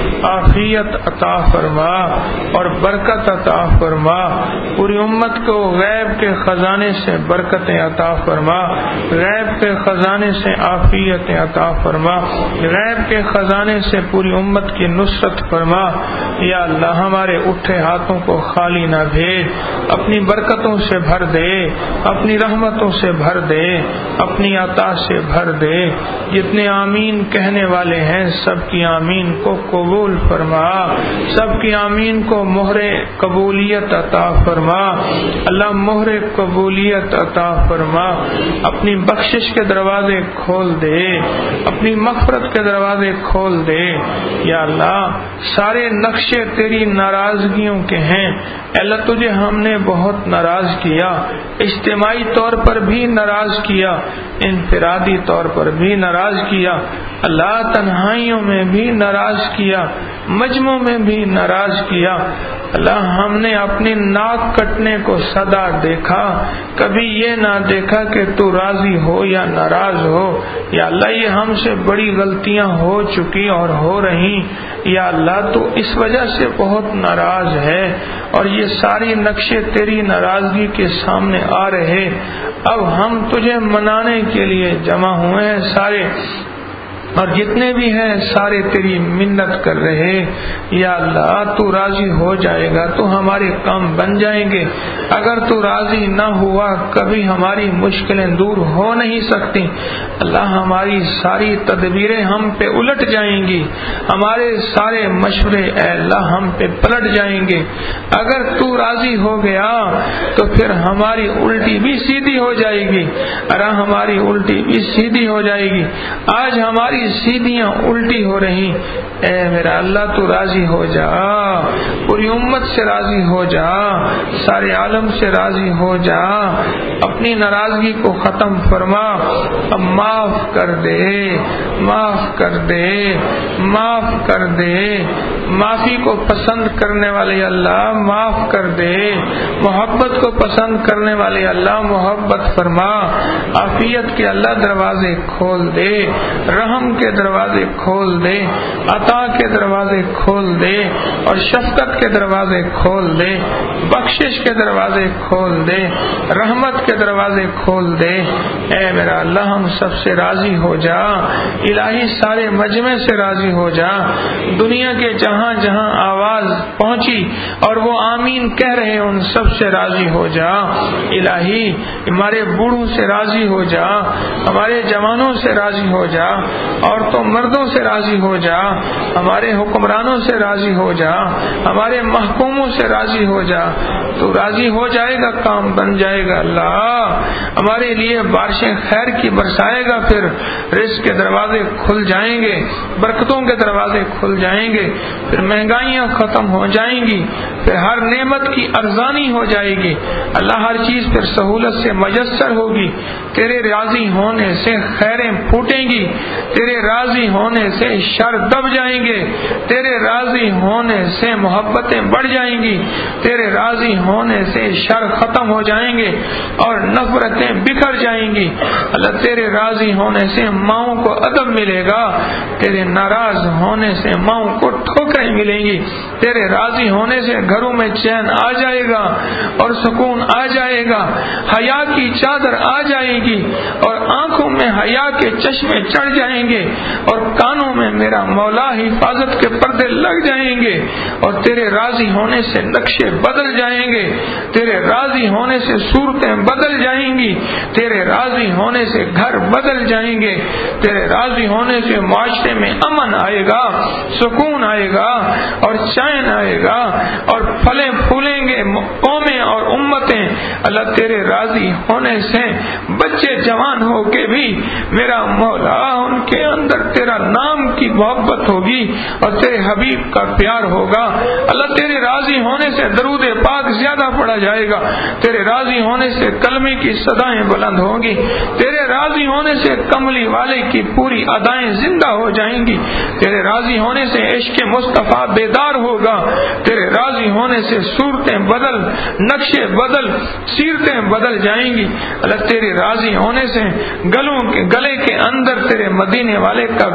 عافیت عطا فرما اور برکت عطا فرما. پوری امت کو غیب کے خزانے سے برکتیں عطا فرما، غیب کے خزانے سے عافیتیں عطا فرما، غیب کے خزانے سے پوری امت کی نصرت فرما. یا اللہ ہمارے اٹھے ہاتھوں کو خالی نہ بھیج، اپنی برکتوں سے بھر دے، اپنی رحمتوں سے بھر دے، اپنی عطا سے بھر دے. جتنے آمین کہنے والے ہیں سب کی آمین کو قبول فرما، سب کی آمین کو مہر قبولیت عطا فرما. اللہ مہر قبولیت عطا فرما، اپنی بخشش کے دروازے کھول دے، اپنی مغفرت کے دروازے کھول دے. یا اللہ سارے نقشے تیری ناراضگیوں کے ہیں. اللہ تجھے ہم نے بہت ناراض کیا، اجتماعی طور پر بھی ناراض کیا، انفرادی طور پر بھی ناراض کیا، اللہ تنہائیوں میں بھی ناراض کیا، مجموع میں بھی ناراض کیا. اللہ ہم نے اپنی ناک کٹنے کو صدا دیکھا، کبھی یہ نہ دیکھا کہ تو راضی ہو یا ناراض ہو. یا اللہ یہ ہم سے بڑی غلطیاں ہو چکی اور ہو رہی. یا اللہ تو اس وجہ سے بہت ناراض ہے اور یہ ساری نقشے تیری ناراضگی کے سامنے آ رہے. اب ہم تجھے منانے کے لیے جمع ہوئے ہیں سارے، اور جتنے بھی ہیں سارے تیری منت کر رہے. یا اللہ تو راضی ہو جائے گا تو ہمارے کام بن جائیں گے. اگر تو راضی نہ ہوا کبھی ہماری مشکلیں دور ہو نہیں سکتی. اللہ ہماری ساری تدبیریں ہم پہ الٹ جائیں گی، ہمارے سارے مشورے اے اللہ ہم پہ پلٹ جائیں گے. اگر تو راضی ہو گیا تو پھر ہماری الٹی بھی سیدھی ہو جائے گی، ارے ہماری الٹی بھی سیدھی ہو جائے گی. آج ہماری سیدھیاں الٹی ہو رہی. اے میرا اللہ تو راضی ہو جا، پوری امت سے راضی ہو جا، سارے عالم سے راضی ہو جا. اپنی ناراضگی کو ختم فرما. اب معاف کر دے، معاف کر دے، معاف کر دے. معافی کو پسند کرنے والے اللہ معاف کر دے، محبت کو پسند کرنے والے اللہ محبت فرما، عافیت کے اللہ دروازے کھول دے، رحم کے دروازے کھول دے، عطا کے دروازے کھول دے اور شفقت کے دروازے کھول دے، بخشش کے دروازے کھول دے، رحمت کے دروازے کھول دے۔ اے میرا اللہ ہم سب سے راضی ہو جا، الہی سارے مجمع سے راضی ہو جا، دنیا کے جہاں جہاں آواز پہنچی اور وہ آمین کہہ رہے ان سب سے راضی ہو جا، الہی ہمارے بوڑھوں سے راضی ہو جا، ہمارے جوانوں سے راضی ہو جا، عورتوں مردوں سے راضی ہو جا، ہمارے حکمرانوں سے راضی ہو جا، ہمارے محکوموں سے راضی ہو جا۔ تو راضی ہو جائے گا کام بن جائے گا اللہ، ہمارے لیے بارشیں خیر کی برسائے گا، پھر رزق کے دروازے کھل جائیں گے، برکتوں کے دروازے کھل جائیں گے، پھر مہنگائیاں ختم ہو جائیں گی، پھر ہر نعمت کی ارزانی ہو جائے گی اللہ، ہر چیز پھر سہولت سے میسر ہوگی، تیرے راضی ہونے سے خیریں پھوٹیں گی، تیرے راضی ہونے سے شر دب جائیں گے، تیرے راضی ہونے سے محبتیں بڑھ جائیں گی، تیرے راضی ہونے سے شر ختم ہو جائیں گے اور نفرتیں بکھر جائیں گی اللہ، تیرے راضی ہونے سے ماؤں کو ادب ملے گا، تیرے ناراض ہونے سے ماؤں کو ٹھوکریں ملیں گی، تیرے راضی ہونے سے گھروں میں چین آ جائے گا اور سکون آ جائے گا، حیا کی چادر آ جائے گی اور آنکھوں میں حیا کے چشمے چڑھ جائیں گے اور کانوں میں میرا مولا حفاظت کے پردے لگ جائیں گے اور تیرے راضی ہونے سے نقشے بدل جائیں گے، تیرے راضی ہونے سے صورتیں بدل جائیں گی، تیرے راضی ہونے سے گھر بدل جائیں گے، تیرے راضی ہونے سے معاشرے میں امن آئے گا، سکون آئے گا اور چین آئے گا اور پھلیں پھولیں گے قومیں اور امتیں اللہ، تیرے راضی ہونے سے بچے جوان ہو کے بھی میرا مولا ان کے اندر تیرا نام کی محبت ہوگی اور تیرے حبیب کا پیار ہوگا اللہ، تیرے راضی ہونے سے درود پاک زیادہ پڑھا جائے گا، تیرے راضی ہونے سے کلمے کی صدائیں بلند ہوں گی، تیرے راضی ہونے سے کملی والے کی پوری ادائیں زندہ ہو جائیں گی، تیرے راضی ہونے سے عشق مصطفیٰ بیدار ہوگا، تیرے راضی ہونے سے صورتیں بدل، نقشے بدل، سیرتیں بدل جائیں گی اللہ، تیرے راضی ہونے سے گلوں کے گلے کے اندر تیرے مدینے والے کا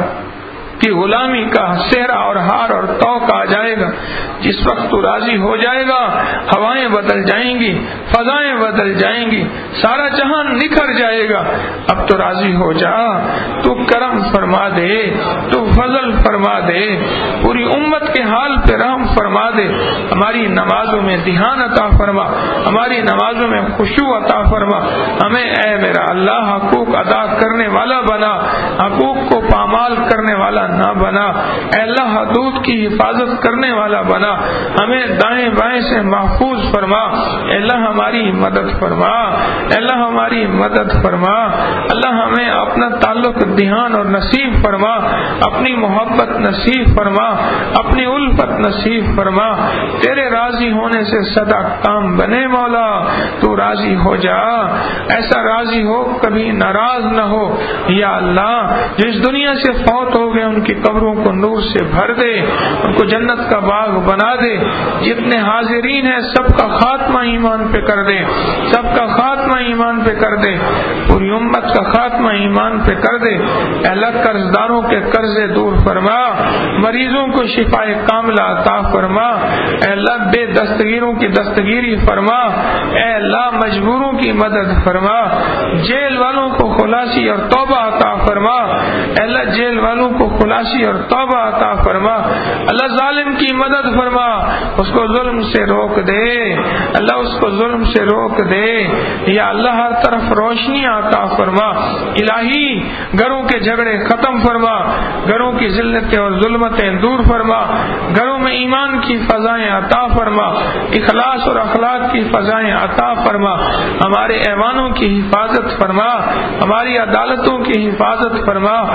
کی غلامی کا صحرا اور ہار اور توق آ جائے گا، جس وقت تو راضی ہو جائے گا ہوائیں بدل جائیں گی، فضائیں بدل جائیں گی، سارا جہان نکھر جائے گا، اب تو راضی ہو جا، تو کرم فرما دے، تو فضل فرما دے، پوری امت کے حال پہ رحم فرما دے، ہماری نمازوں میں دھیان عطا فرما، ہماری نمازوں میں خشوع عطا فرما، ہمیں اے میرا اللہ حقوق ادا کرنے والا بنا، حقوق کو پامال کرنے والا نہ بنا، اے اللہ حدود کی حفاظت کرنے والا بنا، ہمیں دائیں بائیں سے محفوظ فرما، اے اللہ ہماری مدد فرما، اے اللہ ہماری مدد فرما، اللہ ہمیں اپنا تعلق دھیان اور نصیب فرما، اپنی محبت نصیب فرما، اپنی الفت نصیب فرما، تیرے راضی ہونے سے سدا کام بنے مولا، تو راضی ہو جا، ایسا راضی ہو کبھی ناراض نہ ہو یا اللہ، جس دنیا سے فوت ہو گئے ان کی قبروں کو نور سے بھر دے، ان کو جنت کا باغ بنا دے، جتنے حاضرین ہیں سب کا خاتمہ ایمان پہ کر دے، سب کا خاتمہ ایمان پہ کر دے، پوری امت کا خاتمہ ایمان پہ کر دے، اے اللہ قرض داروں کے قرضے دور فرما، مریضوں کو شفا کاملہ عطا فرما، اے اللہ بے دستگیروں کی دستگیری فرما، اے اللہ مجبوروں کی مدد فرما، جیل والوں کو خلاصی اور توبہ عطا فرما، اے اللہ جیل والوں کو خلاصی اور توبہ عطا فرما، اللہ ظالم کی مدد فرما، اس کو ظلم سے روک دے، اللہ اس کو ظلم سے روک دے، یا اللہ ہر طرف روشنی عطا فرما، الہی گھروں کے جھگڑے ختم فرما، گھروں کی ذلتیں اور ظلمتیں دور فرما، گھروں میں ایمان کی فضائیں عطا فرما، اخلاص اور اخلاق کی فضائیں عطا فرما، ہمارے ایوانوں کی حفاظت فرما، ہماری عدالتوں کی حفاظت فرما،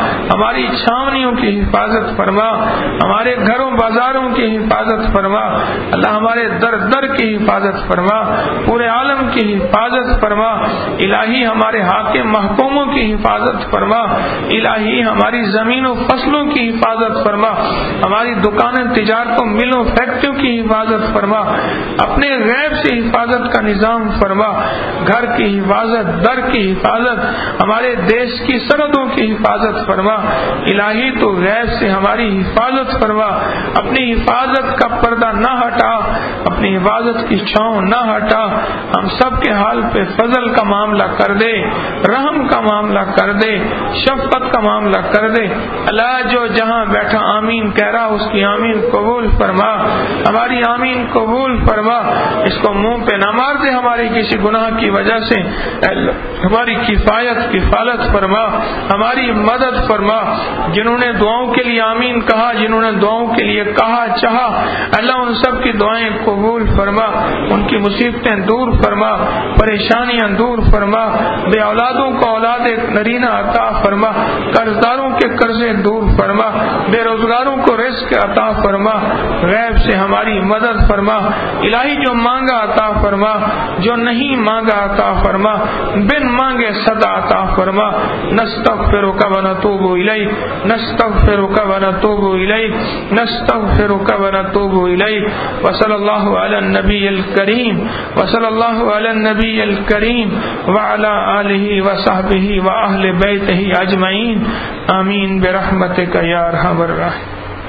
ہماری چھاونیوں کی حفاظت فرما، ہمارے گھروں بازاروں کی حفاظت فرما، اللہ ہمارے در در کی حفاظت فرما، پورے عالم کی حفاظت فرما، الہی ہمارے حاکم محکوموں کی حفاظت فرما، الہی ہماری زمین و فصلوں کی حفاظت فرما، ہماری دکانیں تجارتوں ملوں فیکٹریوں کی حفاظت فرما، اپنے غیب سے حفاظت کا نظام فرما، گھر کی حفاظت، در کی حفاظت، ہمارے دیش کی سرحدوں کی حفاظت فرما، الہی تو غیب سے ہماری حفاظت فرما، اپنی حفاظت کا پردہ نہ ہٹا، اپنی حفاظت کی چھاؤں نہ ہٹا، ہم سب کے حال پہ فضل کا معاملہ کر دے، رحم کا معاملہ کر دے، شفقت کا معاملہ کر دے، اللہ جو جہاں بیٹھا آمین کہہ رہا اس کی آمین قبول فرما، ہماری آمین قبول فرما، اس کو منہ پہ نہ مار دے ہماری کسی گناہ کی وجہ سے، ہماری کفایت کفالت فرما، ہماری مدد فرما، جنہوں نے دعاؤں کے لیے آمین کہا، جنہوں نے دعاؤں کے لیے کہا چاہا، اللہ ان سب کی دعائیں قبول فرما، ان کی مصیبتیں دور فرما، پریشانیاں دور فرما، بے اولادوں کو اولاد نرینہ عطا فرما، قرضداروں کے قرضے دور فرما، بے روزگاروں کو رزق عطا فرما، غیب سے ہماری مدد فرما، الہی جو مانگا عطا فرما، جو نہیں مانگا عطا فرما، بن مانگے صدا عطا فرما، نستغفرک ونتوب الیک، نستغفرک ونتوب الیک، نستغفرک ونتوب الیک، وصلی اللہ علی النبی الکریم، وصلی اللہ علی النبی الکریم وعلی آلہ وصحبہ واہل بیتہ اجمعین، آمین برحمتک یا ارحم الراحمین۔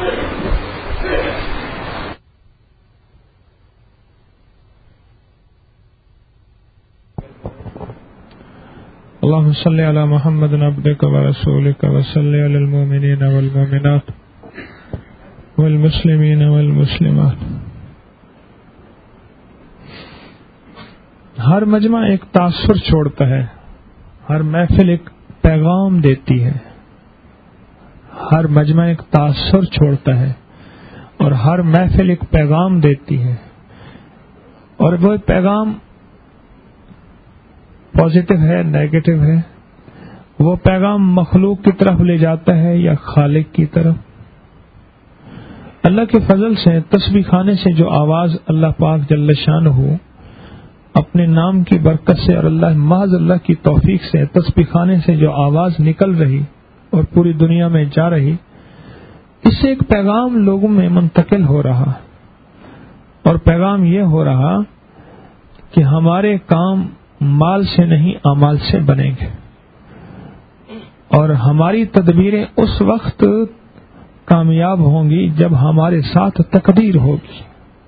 اللهم صل على محمد عبدك ورسولك وصل على المؤمنين والمؤمنات والمسلمين والمسلمات۔ ہر مجمع ایک تاثر چھوڑتا ہے، ہر محفل ایک پیغام دیتی ہے، ہر مجمع ایک تاثر چھوڑتا ہے اور ہر محفل ایک پیغام دیتی ہے، اور وہ پیغام پازیٹو ہے نیگیٹو ہے، وہ پیغام مخلوق کی طرف لے جاتا ہے یا خالق کی طرف۔ اللہ کے فضل سے تسبیح خانے سے جو آواز اللہ پاک جل شانہ اپنے نام کی برکت سے اور اللہ محض اللہ کی توفیق سے تسبیح خانے سے جو آواز نکل رہی اور پوری دنیا میں جا رہی، اس سے ایک پیغام لوگوں میں منتقل ہو رہا، اور پیغام یہ ہو رہا کہ ہمارے کام مال سے نہیں اعمال سے بنیں گے، اور ہماری تدبیریں اس وقت کامیاب ہوں گی جب ہمارے ساتھ تقدیر ہوگی،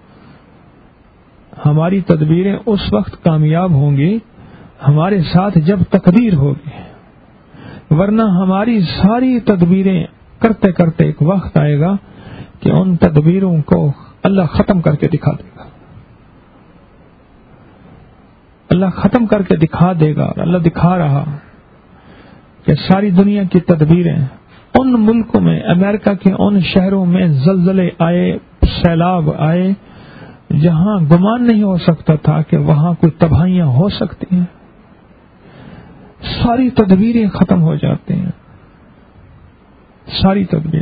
ہماری تدبیریں اس وقت کامیاب ہوں گی ہمارے ساتھ جب تقدیر ہوگی، ورنہ ہماری ساری تدبیریں کرتے کرتے ایک وقت آئے گا کہ ان تدبیروں کو اللہ ختم کر کے دکھا دے گا، اللہ ختم کر کے دکھا دے گا۔ اور اللہ دکھا رہا کہ ساری دنیا کی تدبیریں، ان ملکوں میں، امریکہ کے ان شہروں میں زلزلے آئے، سیلاب آئے جہاں گمان نہیں ہو سکتا تھا کہ وہاں کوئی تباہیاں ہو سکتی ہیں، ساری تدبیریں ختم ہو جاتے ہیں، ساری تدبیر۔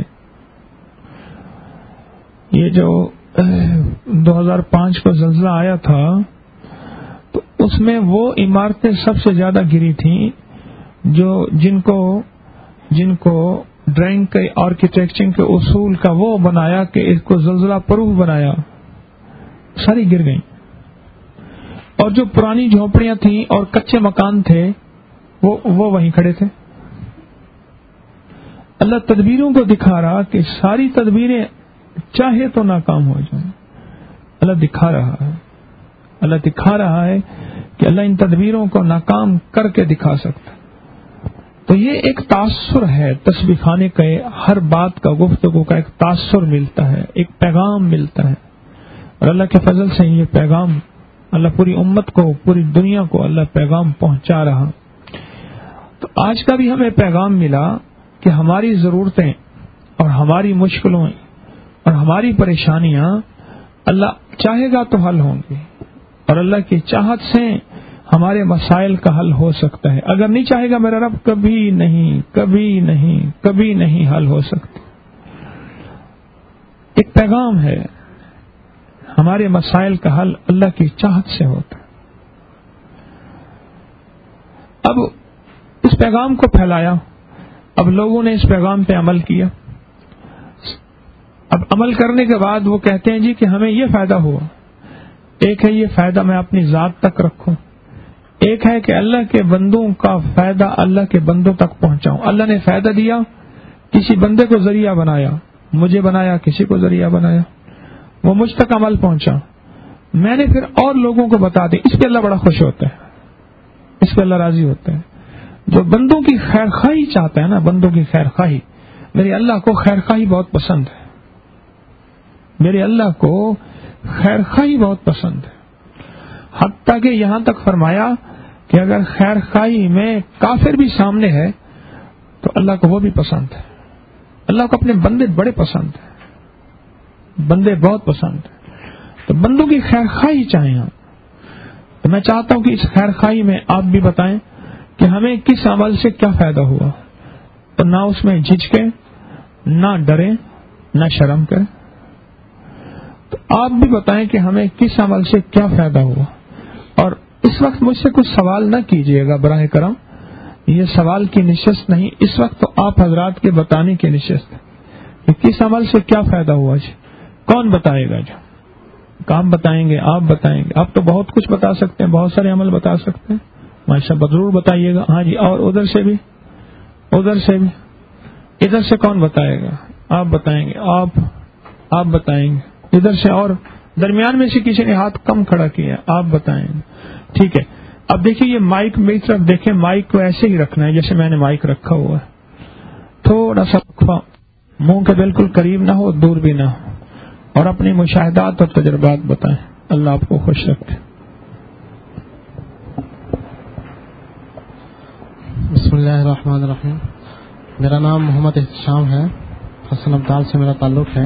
یہ جو دو ہزار پانچ کو زلزلہ آیا تھا تو اس میں وہ عمارتیں سب سے زیادہ گری تھیں جو جن کو جن کو ڈرائنگ کے آرکیٹیکچر کے اصول کا وہ بنایا کہ اس کو زلزلہ پروف بنایا، ساری گر گئیں، اور جو پرانی جھونپڑیاں تھیں اور کچے مکان تھے وہ وہ وہیں کھڑے تھے۔ اللہ تدبیروں کو دکھا رہا کہ ساری تدبیریں چاہے تو ناکام ہو جائیں، اللہ دکھا رہا ہے، اللہ دکھا رہا ہے کہ اللہ ان تدبیروں کو ناکام کر کے دکھا سکتا ہے۔ تو یہ ایک تاثر ہے، تسبیح خانے کا ہر بات کا، گفتگو کا ایک تاثر ملتا ہے، ایک پیغام ملتا ہے، اور اللہ کے فضل سے یہ پیغام اللہ پوری امت کو، پوری دنیا کو اللہ پیغام پہنچا رہا۔ تو آج کا بھی ہمیں پیغام ملا کہ ہماری ضرورتیں اور ہماری مشکلوں اور ہماری پریشانیاں اللہ چاہے گا تو حل ہوں گی، اور اللہ کی چاہت سے ہمارے مسائل کا حل ہو سکتا ہے. اگر نہیں چاہے گا میرا رب کبھی نہیں کبھی نہیں کبھی نہیں حل ہو سکتا. ایک پیغام ہے ہمارے مسائل کا حل اللہ کی چاہت سے ہوتا ہے. اب اس پیغام کو پھیلایا, اب لوگوں نے اس پیغام پہ عمل کیا. اب عمل کرنے کے بعد وہ کہتے ہیں جی کہ ہمیں یہ فائدہ ہوا. ایک ہے یہ فائدہ میں اپنی ذات تک رکھوں, ایک ہے کہ اللہ کے بندوں کا فائدہ اللہ کے بندوں تک پہنچاؤں. اللہ نے فائدہ دیا, کسی بندے کو ذریعہ بنایا, مجھے بنایا, کسی کو ذریعہ بنایا, وہ مجھ تک عمل پہنچا, میں نے پھر اور لوگوں کو بتا دی. اس پہ اللہ بڑا خوش ہوتا ہے, اس پہ اللہ راضی ہوتا ہے. جو بندوں کی خیر خواہی چاہتا ہے نا, بندوں کی خیر خواہی, میرے اللہ کو خیر خواہی بہت پسند ہے. میرے اللہ کو خیر خواہی بہت پسند ہے. حتیٰ کہ یہاں تک فرمایا کہ اگر خیر خواہی میں کافر بھی سامنے ہے تو اللہ کو وہ بھی پسند ہے. اللہ کو اپنے بندے بڑے پسند ہیں, بندے بہت پسند ہیں. تو بندوں کی خیر خواہی چاہیں ہم, تو میں چاہتا ہوں کہ اس خیر خواہی میں آپ بھی بتائیں کہ ہمیں کس عمل سے کیا فائدہ ہوا, تو نہ اس میں جھجکیں, نہ ڈریں, نہ شرم کریں. تو آپ بھی بتائیں کہ ہمیں کس عمل سے کیا فائدہ ہوا. اور اس وقت مجھ سے کچھ سوال نہ کیجیے گا براہ کرم, یہ سوال کی نشست نہیں, اس وقت تو آپ حضرات کے بتانے کی نشست ہے کہ کس عمل سے کیا فائدہ ہوا. جی کون بتائے گا؟ جو آپ بتائیں گے, آپ بتائیں گے. آپ تو بہت کچھ بتا سکتے ہیں, بہت سارے عمل بتا سکتے ہیں, ماشاء اللہ ضرور بتائیے گا. ہاں جی, اور ادھر سے بھی, ادھر سے بھی, ادھر سے کون بتائے گا؟ آپ بتائیں گے, آپ آپ بتائیں گے. ادھر سے اور درمیان میں سے کسی نے ہاتھ کم کھڑا کیا, آپ بتائیں گے. ٹھیک ہے, اب دیکھیے یہ مائک میری طرف دیکھیں, مائک کو ایسے ہی رکھنا ہے جیسے میں نے مائک رکھا ہوا ہے. تھوڑا سا وقفہ, منہ کے بالکل قریب نہ ہو, دور بھی نہ ہو, اور اپنی مشاہدات اور تجربات بتائیں. اللہ آپ کو خوش رکھے. بسم اللہ الرحمن الرحیم. میرا نام محمد احتشام ہے, حسن ابدال سے میرا تعلق ہے.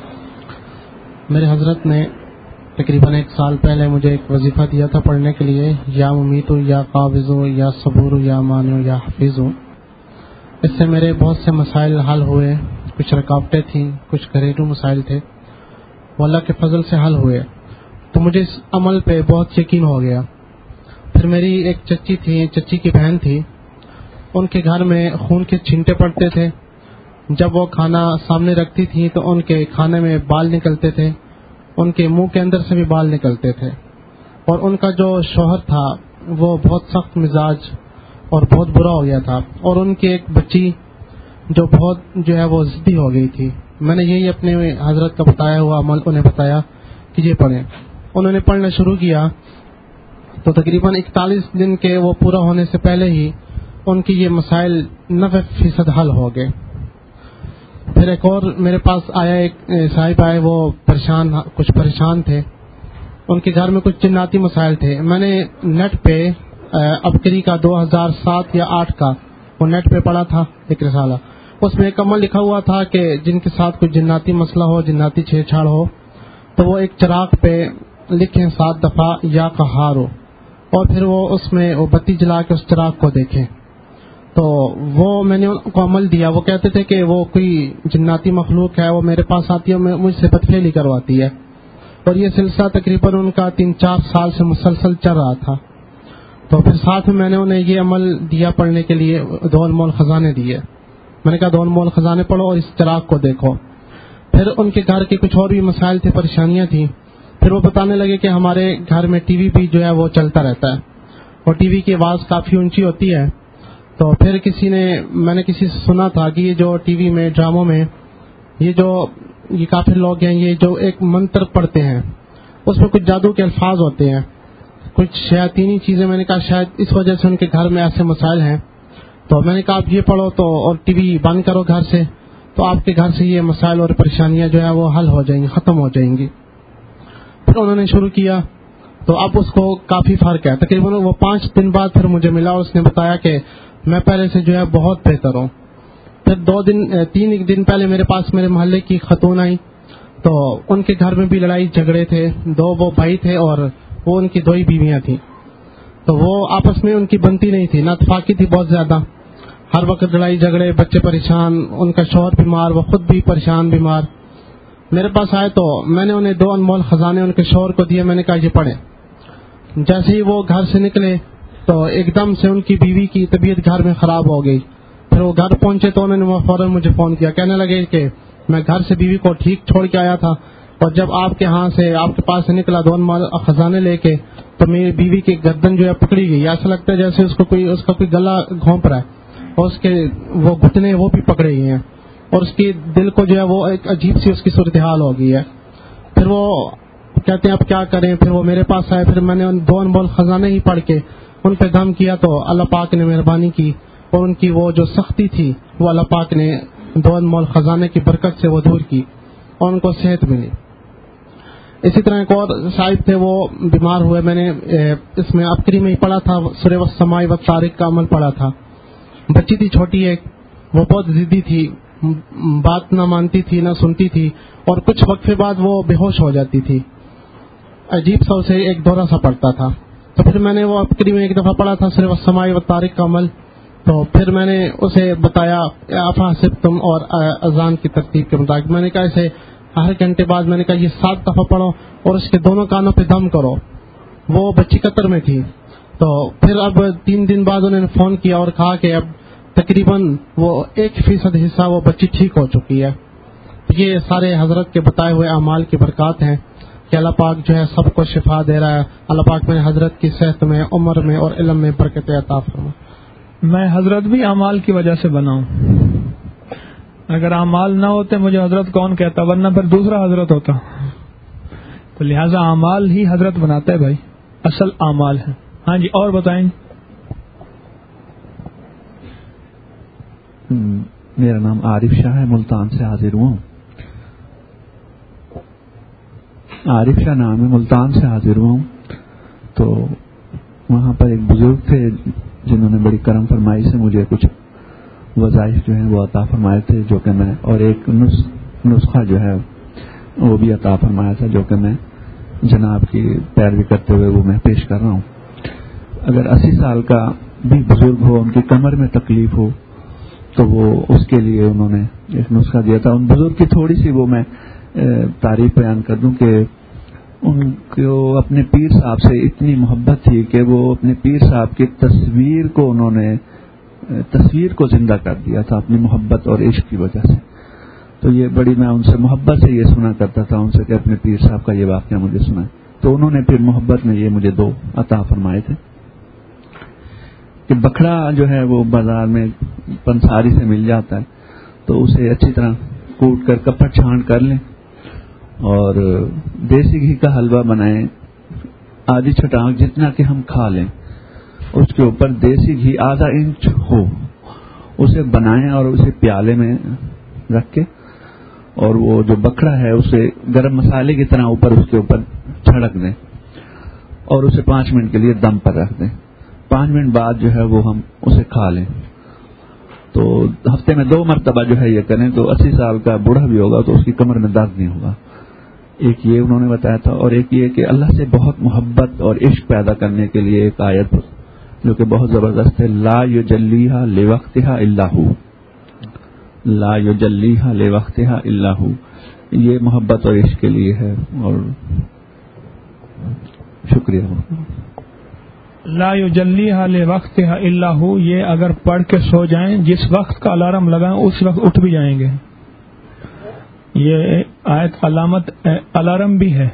میرے حضرت نے تقریباً ایک سال پہلے مجھے ایک وظیفہ دیا تھا پڑھنے کے لیے, یا ممیت یا قابض یا صبور یا مانع یا حفیظ. اس سے میرے بہت سے مسائل حل ہوئے. کچھ رکاوٹیں تھیں, کچھ گھریلو مسائل تھے, وہ اللہ کے فضل سے حل ہوئے. تو مجھے اس عمل پہ بہت یقین ہو گیا. پھر میری ایک چچی تھی, چچی کی بہن تھی, ان کے گھر میں خون کے چھینٹے پڑتے تھے. جب وہ کھانا سامنے رکھتی تھی تو ان کے کھانے میں بال نکلتے تھے, ان کے منہ کے اندر سے بھی بال نکلتے تھے. اور ان کا جو شوہر تھا وہ بہت سخت مزاج اور بہت برا ہو گیا تھا. اور ان کی ایک بچی جو بہت جو ہے وہ ضدی ہو گئی تھی. میں نے یہی اپنے حضرت کا بتایا ہوا عمل انہیں بتایا کہ یہ پڑھیں. انہوں نے پڑھنا شروع کیا تو تقریباً اکتالیس دن کے وہ پورا ہونے سے پہلے ہی ان کی یہ مسائل نوے فیصد حل ہو گئے. پھر ایک اور میرے پاس آیا, ایک صاحب آئے, وہ پریشان, کچھ پریشان تھے. ان کے گھر میں کچھ جناتی مسائل تھے. میں نے نیٹ پہ ابکری کا دو ہزار سات یا آٹھ کا وہ نیٹ پہ پڑھا تھا ایک رسالہ. اس میں ایک عمل لکھا ہوا تھا کہ جن کے ساتھ کوئی جناتی مسئلہ ہو, جناتی چھیڑ چھاڑ ہو, تو وہ ایک چراغ پہ لکھیں سات دفعہ یا قہار ہو, اور پھر وہ اس میں وہ بتی جلا کے اس چراغ کو دیکھیں. تو وہ میں نے ان کو عمل دیا. وہ کہتے تھے کہ وہ کوئی جناتی مخلوق ہے, وہ میرے پاس آتی ہے, مجھ سے بدفعلی کرواتی ہے. اور یہ سلسلہ تقریباً ان کا تین چار سال سے مسلسل چل رہا تھا. تو پھر ساتھ میں میں نے انہیں یہ عمل دیا پڑھنے کے لیے, دو انمول خزانے دیے. میں نے کہا دو انمول خزانے پڑھو اور اس چراغ کو دیکھو. پھر ان کے گھر کے کچھ اور بھی مسائل تھے, پریشانیاں تھیں. پھر وہ بتانے لگے کہ ہمارے گھر میں ٹی وی بھی جو ہے وہ چلتا رہتا ہے, اور ٹی وی کی آواز کافی اونچی ہوتی ہے. تو پھر کسی نے, میں نے کسی سے سنا تھا کہ یہ جو ٹی وی میں ڈراموں میں یہ جو یہ کافر لوگ ہیں, یہ جو ایک منتر پڑھتے ہیں اس میں کچھ جادو کے الفاظ ہوتے ہیں, کچھ شیاطینی چیزیں. میں نے کہا شاید اس وجہ سے ان کے گھر میں ایسے مسائل ہیں. تو میں نے کہا آپ یہ پڑھو تو اور ٹی وی بند کرو گھر سے, تو آپ کے گھر سے یہ مسائل اور پریشانیاں جو ہے وہ حل ہو جائیں گی, ختم ہو جائیں گی. پھر انہوں نے شروع کیا تو اب اس کو کافی فرق ہے. تقریباً وہ پانچ دن بعد پھر مجھے ملا اور اس نے بتایا کہ میں پہلے سے جو ہے بہت بہتر ہوں. پھر دو دن تین دن پہلے میرے پاس میرے محلے کی خاتون آئی, تو ان کے گھر میں بھی لڑائی جھگڑے تھے. دو وہ بھائی تھے اور وہ ان کی دو ہی بیویاں تھیں. تو وہ آپس میں ان کی بنتی نہیں تھی، ناتفاقی تھی بہت زیادہ، ہر وقت لڑائی جھگڑے، بچے پریشان، ان کا شوہر بیمار، وہ خود بھی پریشان بیمار۔ میرے پاس آئے تو میں نے انہیں دو انمول خزانے ان کے شوہر کو دیے، میں نے کہا یہ پڑھیں۔ جیسے ہی وہ گھر سے نکلے تو ایک دم سے ان کی بیوی کی طبیعت گھر میں خراب ہو گئی۔ پھر وہ گھر پہنچے تو انہوں نے فوراً مجھے فون کیا، کہنے لگے کہ میں گھر سے بیوی کو ٹھیک چھوڑ کے آیا تھا، اور جب آپ کے ہاں سے آپ کے پاس سے نکلا دو انمول خزانے لے کے تو میری بیوی کی گردن جو ہے پکڑی گئی، ایسا لگتا ہے جیسے اس کو کوئی اس کا کوئی گلا گھونپ رہا ہے، اور اس کے وہ گھٹنے وہ بھی پکڑے ہوئے ہیں، اور اس کی دل کو جو ہے وہ ایک عجیب سی اس کی صورتحال ہو گئی ہے۔ پھر وہ کہتے ہیں اب کیا کریں، پھر وہ میرے پاس آئے، پھر میں نے ان دو انمول خزانے ہی پڑھ کے ان پہ دم کیا تو اللہ پاک نے مہربانی کی، اور ان کی وہ جو سختی تھی وہ اللہ پاک نے دو انمول خزانے کی برکت سے وہ دور کی، اور ان کو صحت ملی۔ اسی طرح ایک اور صاحب تھے، وہ بیمار ہوئے، میں نے اس میں عبقری میں ہی پڑھا تھا، سورہ والسماء والطارق کا عمل پڑھا تھا۔ بچی تھی چھوٹی ایک، وہ بہت ضدی تھی، بات نہ مانتی تھی نہ سنتی تھی، اور کچھ وقفے بعد وہ بے ہوش ہو جاتی تھی، عجیب سا اسے ایک دورہ سا پڑتا تھا۔ تو پھر میں نے وہ عبقری میں ایک دفعہ پڑھا تھا سورہ والسماء والطارق کا عمل، تو پھر میں نے اسے بتایا افحسبتم اور اذان کی ترتیب کے مطابق، میں نے کہا اسے ہر گھنٹے بعد میں نے کہا یہ سات دفعہ پڑھو اور اس کے دونوں کانوں پہ دم کرو۔ وہ بچی قطر میں تھی، تو پھر اب تین دن بعد انہوں نے فون کیا اور کہا کہ اب تقریباً وہ ایک فیصد حصہ وہ بچی ٹھیک ہو چکی ہے۔ یہ سارے حضرت کے بتائے ہوئے اعمال کی برکات ہیں کہ اللہ پاک جو ہے سب کو شفا دے رہا ہے۔ اللہ پاک میں حضرت کی صحت میں، عمر میں اور علم میں برکت عطا فرمائے۔ میں حضرت بھی اعمال کی وجہ سے بنا ہوں، اگر اعمال نہ ہوتے مجھے حضرت کون کہتا، ورنہ پھر دوسرا حضرت ہوتا، تو لہذا اعمال ہی حضرت بناتا ہے بھائی، اصل اعمال ہے۔ ہاں جی، اور بتائیں۔ میرا نام عارف شاہ ہے، ملتان سے حاضر ہوا ہوں۔ عارف شاہ نام ہے، ملتان سے حاضر ہوا ہوں۔ تو وہاں پر ایک بزرگ تھے جنہوں نے بڑی کرم فرمائی سے مجھے کچھ وظائف جو ہیں وہ عطا فرمائے تھے، جو کہ میں، اور ایک نسخہ جو ہے وہ بھی عطا فرمایا تھا، جو کہ میں جناب کی پیروی کرتے ہوئے وہ میں پیش کر رہا ہوں۔ اگر اسی سال کا بھی بزرگ ہو، ان کی کمر میں تکلیف ہو، تو وہ اس کے لیے انہوں نے ایک نسخہ دیا تھا۔ ان بزرگ کی تھوڑی سی وہ میں تعریف بیان کر دوں کہ ان کو اپنے پیر صاحب سے اتنی محبت تھی کہ وہ اپنے پیر صاحب کی تصویر کو انہوں نے تصویر کو زندہ کر دیا تھا اپنی محبت اور عشق کی وجہ سے۔ تو یہ بڑی، میں ان سے محبت سے یہ سنا کرتا تھا ان سے کہ اپنے پیر صاحب کا یہ واقعہ مجھے سنا، تو انہوں نے پھر محبت میں یہ مجھے دو عطا فرمائے تھے کہ بکھڑا جو ہے وہ بازار میں پنساری سے مل جاتا ہے، تو اسے اچھی طرح کوٹ کر کپڑ چھان کر لیں اور دیسی گھی کا حلوہ بنائیں، آدھی چھٹانک جتنا کہ ہم کھا لیں، اس کے اوپر دیسی گھی آدھا انچ ہو، اسے بنائیں اور اسے پیالے میں رکھ کے، اور وہ جو بکھڑا ہے اسے گرم مسالے کی طرح اوپر اس کے اوپر چھڑک دیں اور اسے پانچ منٹ کے لیے دم پر رکھ دیں۔ پانچ منٹ بعد جو ہے وہ ہم اسے کھا لیں، تو ہفتے میں دو مرتبہ جو ہے یہ کریں تو اسی سال کا بوڑھا بھی ہوگا تو اس کی کمر میں درد نہیں ہوگا۔ ایک یہ انہوں نے بتایا تھا، اور ایک یہ کہ اللہ سے بہت محبت اور عشق پیدا کرنے کے لیے ایک آیت جو کہ بہت زبردست ہے، لا یجلیھا لوقتھا الا ھو، لا یجلیھا لوقتھا الا ھو، یہ محبت اور عشق کے لیے ہے۔ اور شکریہ۔ لا یجلیھا لوقتھا الا ھو، یہ اگر پڑھ کے سو جائیں، جس وقت کا الارم لگائیں اس وقت اٹھ بھی جائیں گے، یہ آیت علامت الارم بھی ہے۔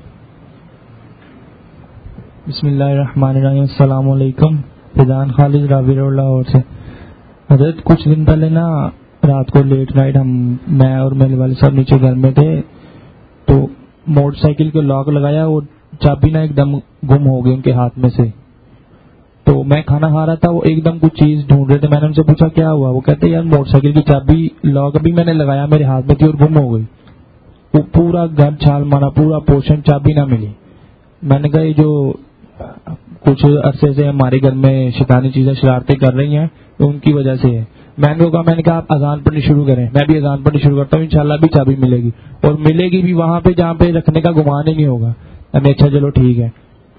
بسم اللہ الرحمن الرحیم۔ السلام علیکم، فیضان خالد رابر اللہ اور سے حضرت کچھ دن پہلے نا رات کو لیٹ نائٹ ہم میں اور میرے والد صاحب نیچے گھر میں تھے، تو موٹر سائیکل کے لاک لگایا، وہ چابی نا ایک دم گم ہو گئی ان کے ہاتھ میں سے، تو میں کھانا کھا رہا تھا، وہ ایک دم کچھ چیز ڈھونڈ رہے تھے، میں نے ان سے پوچھا کیا ہوا، وہ کہتے یار موٹر سائیکل کی چابی لاک ابھی میں نے لگایا میرے ہاتھ میں تھی اور گم ہو گئی، وہ پورا گھر چھال مارا، پورا پورشن چابی نہ ملی۔ میں نے کہا یہ جو کچھ عرصے سے ہمارے گھر میں شیطانی چیزیں شرارتیں کر رہی ہیں ان کی وجہ سے ہے۔ میں نے کہا میں نے کہا آپ اذان پڑھنی شروع کریں، میں بھی اذان پڑھنی شروع کرتا ہوں، انشاءاللہ بھی چابی ملے گی، اور ملے گی بھی وہاں پہ جہاں پہ رکھنے کا گمان ہی نہیں ہوگا۔ میں اچھا چلو ٹھیک ہے،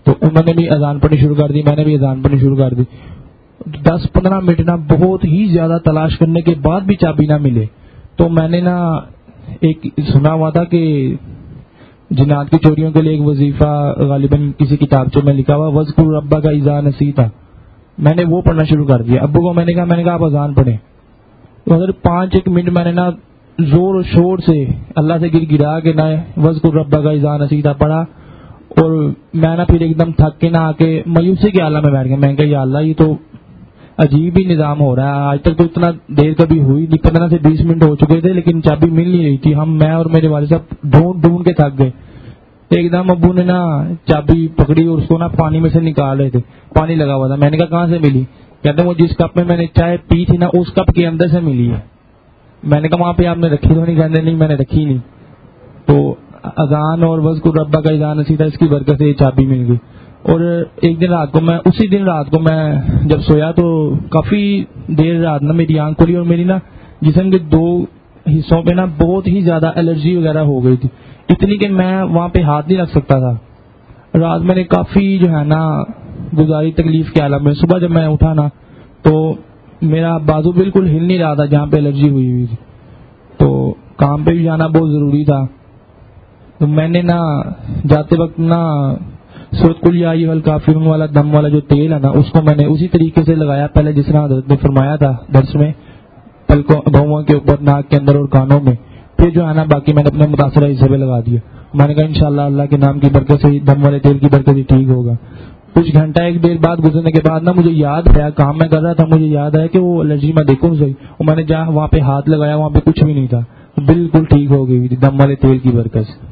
تو انہوں نے بھی اذان پڑھنی شروع کر دی, میں نے بھی اذان پڑھنی شروع کر دی. دس پندرہ منٹ نا بہت ہی زیادہ تلاش کرنے کے بعد بھی چابی نہ ملے. تو میں نے نا ایک سنا ہوا تھا کہ جنات کی چوریوں کے لیے ایک وظیفہ غالباً کسی کتابچے میں لکھا ہوا, وذکر ربک اذا نسیت. میں نے وہ پڑھنا شروع کر دیا. ابو کو میں نے کہا میں نے کہا آپ اذان پڑھیں. تو اگر پانچ ایک منٹ میں نے نا زور و شور سے اللہ سے گر گرا کے نہ وذکر ربک اذا نسیت پڑھا, اور میں نا پھر ایک دم تھک کے نہ آ کے مایوسی کے عالم میں بیٹھ گیا. میں نے کہا یا اللہ یہ تو عجیب ہی نظام ہو رہا ہے, آج تک تو اتنا دیر کبھی ہوئی نہیں, پندرہ سے بیس منٹ ہو چکے تھے لیکن چابی مل نہیں رہی تھی. ہم میں اور میرے والد صاحب ڈھونڈ ڈھونڈ کے تھک گئے. ایک دم ابو نے نا چابی پکڑی اور اس کو نا پانی میں سے نکال رہے تھے, پانی لگا ہوا تھا. میں نے کہا کہاں سے ملی؟ کہتے ہیں وہ جس کپ میں میں نے چائے پی تھی نا اس کپ کے اندر سے ملی ہے. میں نے کہا وہاں پہ آپ نے رکھی تو نہیں؟ کہتے نہیں میں نے رکھی نہیں. تو اذان اور وذکر ربک اذا نسیت اس کی برکت سے یہ چابی مل گئی. اور ایک دن رات کو میں اسی دن رات کو میں جب سویا تو کافی دیر رات نا میری آنکھ کھلی اور میری نا جسم کے دو حصوں پہ نا بہت ہی زیادہ الرجی وغیرہ ہو گئی تھی, اتنی کہ میں وہاں پہ ہاتھ نہیں رکھ سکتا تھا. رات میں نے کافی جو ہے نا گزاری تکلیف کے عالم میں. صبح جب میں اٹھا نا تو میرا بازو بالکل ہل نہیں رہا تھا جہاں پہ الرجی ہوئی ہوئی تھی. تو کام پہ بھی جانا بہت ضروری تھا. تو میں نے نا جاتے وقت نا سورۃ قل یا ایھا الکافرون والا دم والا جو تیل ہے نا اس کو میں نے اسی طریقے سے لگایا پہلے جس طرح حضرت نے فرمایا تھا درس میں, پلکوں بھوؤں کے اوپر, ناک کے اندر اور کانوں میں. پھر جو ہے نا باقی میں نے اپنے متاثرہ حصے پہ لگا دیا. میں نے کہا انشاءاللہ اللہ کے نام کی برکت سے دم والے تیل کی برکت سے ٹھیک ہوگا. کچھ گھنٹہ ایک دیر بعد گزرنے کے بعد نا مجھے یاد آیا, کام میں کر رہا تھا, مجھے یاد آیا کہ وہ الرجی میں دیکھوں صحیح, اور میں نے جہاں وہاں پہ ہاتھ لگایا وہاں پہ کچھ بھی نہیں تھا, بالکل ٹھیک ہو گئی تھی دم والے تیل کی برکت سے.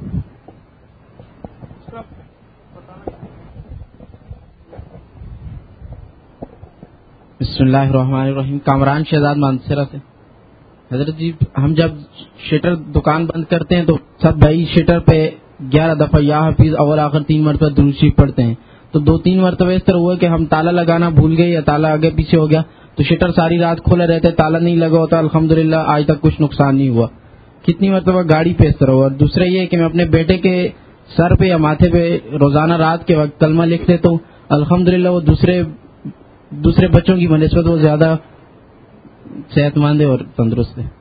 بسم اللہ الرحمن الرحیم. کامران شہزاد مانسرا سے. حضرت جی ہم جب شٹر دکان بند کرتے ہیں تو سب بھائی شٹر پہ گیارہ دفعہ یا حفیظ اول آخر تین مرتبہ درود شریف پڑھتے ہیں. تو دو تین مرتبہ اس طرح ہوا کہ ہم تالا لگانا بھول گئے یا تالا آگے پیچھے ہو گیا, تو شٹر ساری رات کھولے رہتے, تالا نہیں لگا ہوتا. الحمدللہ آج تک کچھ نقصان نہیں ہوا. کتنی مرتبہ گاڑی پہ اس طرح ہوا. اور دوسرا یہ کہ میں اپنے بیٹے کے سر پہ یا ماتھے پہ روزانہ رات کے وقت کلمہ لکھ دیتا ہوں. الحمدللہ وہ دوسرے دوسرے بچوں کی بنسبت وہ زیادہ صحت مند ہے اور تندرست ہے.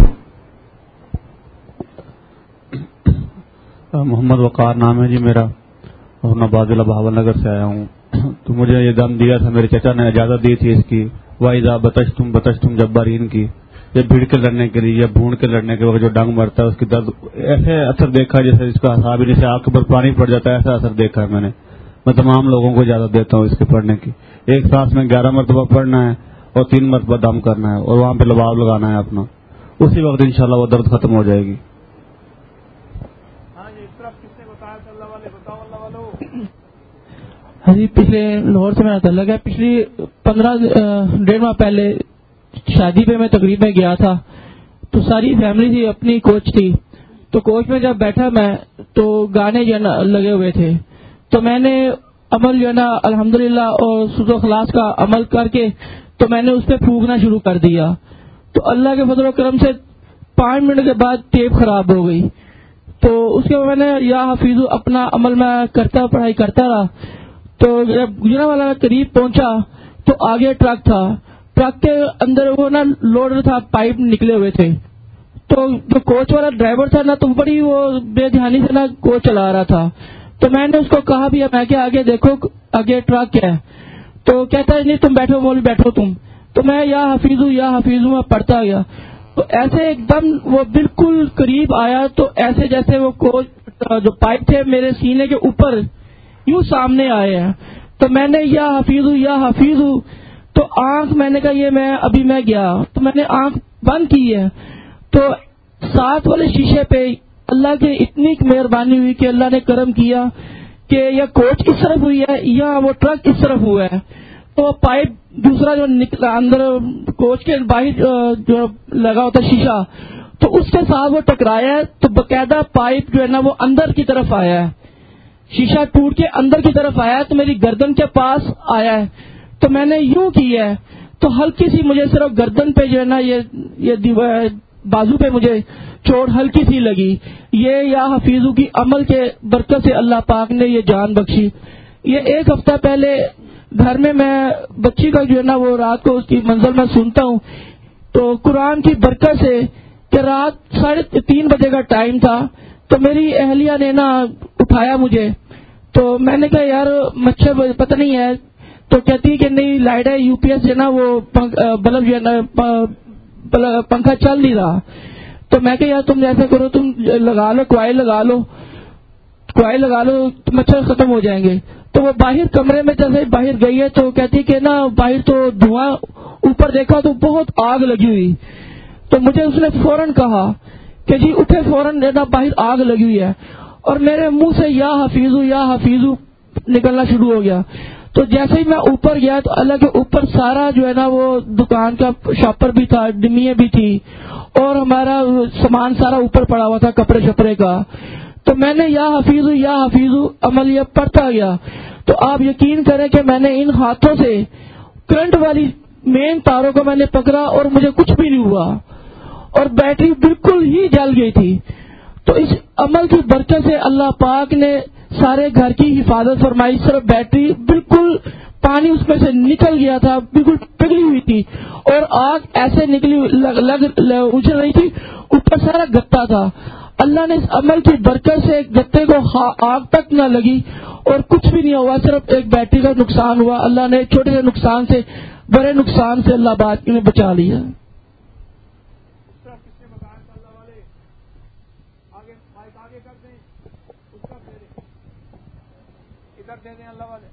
محمد وقار نام ہے جی میرا, اور میں بازلہ بہاول نگر سے آیا ہوں. تو مجھے یہ دم دیا تھا میرے چچا نے, اجازت دی تھی اس کی, وَإِذَا بَطَشْتُمْ بَطَشْتُمْ جَبَّارِينَ کی. یہ بھیڑ کے لڑنے کے لیے یا بھونڈ کے لڑنے کے وقت جو ڈنگ مرتا ہے اس کی درد ایسے اثر دیکھا جیسے اس کا حساب ہی جیسے آنکھ کے اوپر پانی پڑ جاتا ہے, ایسا اثر دیکھا ہے میں نے. میں تمام لوگوں کو اجازت دیتا ہوں اس کے پڑھنے کی. ایک سانس میں گیارہ مرتبہ پڑھنا ہے اور تین مرتبہ دم کرنا ہے اور وہاں پہ لباب لگانا ہے اپنا, اسی وقت انشاءاللہ وہ درد ختم ہو جائے گی. ہاں جی پچھلے لاہور سے میرا تعلق ہے. پچھلی پندرہ ڈیڑھ ماہ پہلے شادی پہ میں تقریب میں گیا تھا, تو ساری فیملی تھی, اپنی کوچ تھی. تو کوچ میں جب بیٹھا میں تو گانے جو ہے نا لگے ہوئے تھے, تو میں نے عمل جو ہے نا الحمدللہ اور سود و خلاص کا عمل کر کے تو میں نے اس پہ پھونکنا شروع کر دیا. تو اللہ کے فضل و کرم سے پانچ منٹ کے بعد ٹیپ خراب ہو گئی. تو اس کے بعد میں نے یا حفیظ اپنا عمل میں کرتا پڑھائی کرتا رہا. تو جب گجرا والا قریب پہنچا تو آگے ٹرک تھا, ٹرک کے اندر وہ نا لوڈر تھا, پائپ نکلے ہوئے تھے. تو جو کوچ والا ڈرائیور تھا نا تو بڑی وہ بے دھیانی سے نا کوچ چلا رہا تھا. تو میں نے اس کو کہا بھی میں کہ آگے دیکھو آگے ٹرک کیا ہے. تو کہتا ہے نہیں تم بیٹھو مولوی بیٹھو تم. تو میں یا حفیظ یا حفیظ میں پڑھتا گیا. تو ایسے ایک دم وہ بالکل قریب آیا تو ایسے جیسے وہ کوچ جو پائپ تھے میرے سینے کے اوپر یوں سامنے آئے ہیں. تو میں نے یا حفیظ یا حفیظ تو آنکھ میں نے کہا یہ میں ابھی میں گیا تو میں نے آنکھ بند کی ہے. تو ساتھ والے شیشے پہ اللہ کی اتنی مہربانی ہوئی کہ اللہ نے کرم کیا کہ یا کوچ اس طرف ہوئی ہے یا وہ ٹرک اس طرف ہوا ہے. تو پائپ دوسرا جو نکلا اندر کوچ کے باہر جو لگا ہوتا شیشہ تو اس کے ساتھ وہ ٹکرایا ہے. تو باقاعدہ پائپ جو ہے نا وہ اندر کی طرف آیا ہے, شیشہ ٹوٹ کے اندر کی طرف آیا ہے تو میری گردن کے پاس آیا ہے. تو میں نے یوں کی ہے تو ہلکی سی مجھے صرف گردن پہ جو ہے نا یہ یہ بازو پہ مجھے چوٹ ہلکی سی لگی. یہ یا حفیظو کی عمل کے برکت سے اللہ پاک نے یہ جان بخشی. یہ ایک ہفتہ پہلے گھر میں میں بچی کا جو ہے نا وہ رات کو اس کی منظر میں سنتا ہوں تو قرآن کی برکت سے کہ رات ساڑھے تین بجے کا ٹائم تھا تو میری اہلیہ نے نا اٹھایا مجھے تو میں نے کہا یار مچھر پتہ نہیں ہے تو کہتی کہ نہیں لائٹ ہے یو پی ایس جو ہے نا وہ بلب جو ہے نا پنکھا چل نہیں رہا تو میں کہ یار تم ایسا کرو تم لگا لو کوائل لگا لو کوائل لگا لو مچھر ختم ہو جائیں گے تو وہ باہر کمرے میں جیسے باہر گئی ہے تو کہتی کہ نا باہر تو دھواں اوپر دیکھا تو بہت آگ لگی ہوئی تو مجھے اس نے فوراً کہا کہ جی اٹھے فوراً نا باہر آگ لگی ہوئی ہے اور میرے منہ سے یا حفیظو یا حفیظو نکلنا شروع ہو گیا تو جیسے ہی میں اوپر گیا تو اللہ کے اوپر سارا جو ہے نا وہ دکان کا شاپر بھی تھا ڈمیے بھی تھی اور ہمارا سامان سارا اوپر پڑا ہوا تھا کپڑے شپڑے کا تو میں نے یا حفیظو یا حفیظو عمل یہ پڑھتا گیا تو آپ یقین کریں کہ میں نے ان ہاتھوں سے کرنٹ والی مین تاروں کو میں نے پکڑا اور مجھے کچھ بھی نہیں ہوا اور بیٹری بالکل ہی جل گئی تھی تو اس عمل کی برکت سے اللہ پاک نے سارے گھر کی حفاظت فرمائی صرف بیٹری بالکل پانی اس میں سے نکل گیا تھا بالکل پگھلی ہوئی تھی اور آگ ایسے نکلی لگ, لگ, لگ اچھل رہی تھی اوپر سارا گتا تھا اللہ نے اس عمل کی برکت سے گتے کو آگ تک نہ لگی اور کچھ بھی نہیں ہوا صرف ایک بیٹری کا نقصان ہوا اللہ نے چھوٹے سے نقصان سے بڑے نقصان سے اللہ بات نے بچا لیا دے دیں اللہ والے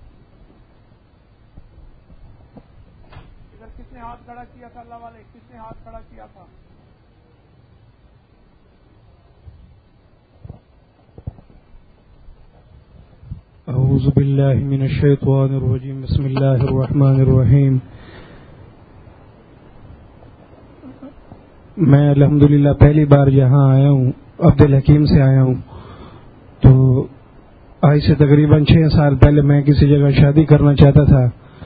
ادھر کس نے ہاتھ کھڑا کیا تھا اللہ والے کس نے ہاتھ کھڑا کیا تھا اعوذ باللہ من الشیطان الرجیم بسم اللہ الرحمن الرحیم میں الحمدللہ پہلی بار یہاں آیا ہوں عبد الحکیم سے آیا ہوں تو آج سے تقریباً چھ سال پہلے میں کسی جگہ شادی کرنا چاہتا تھا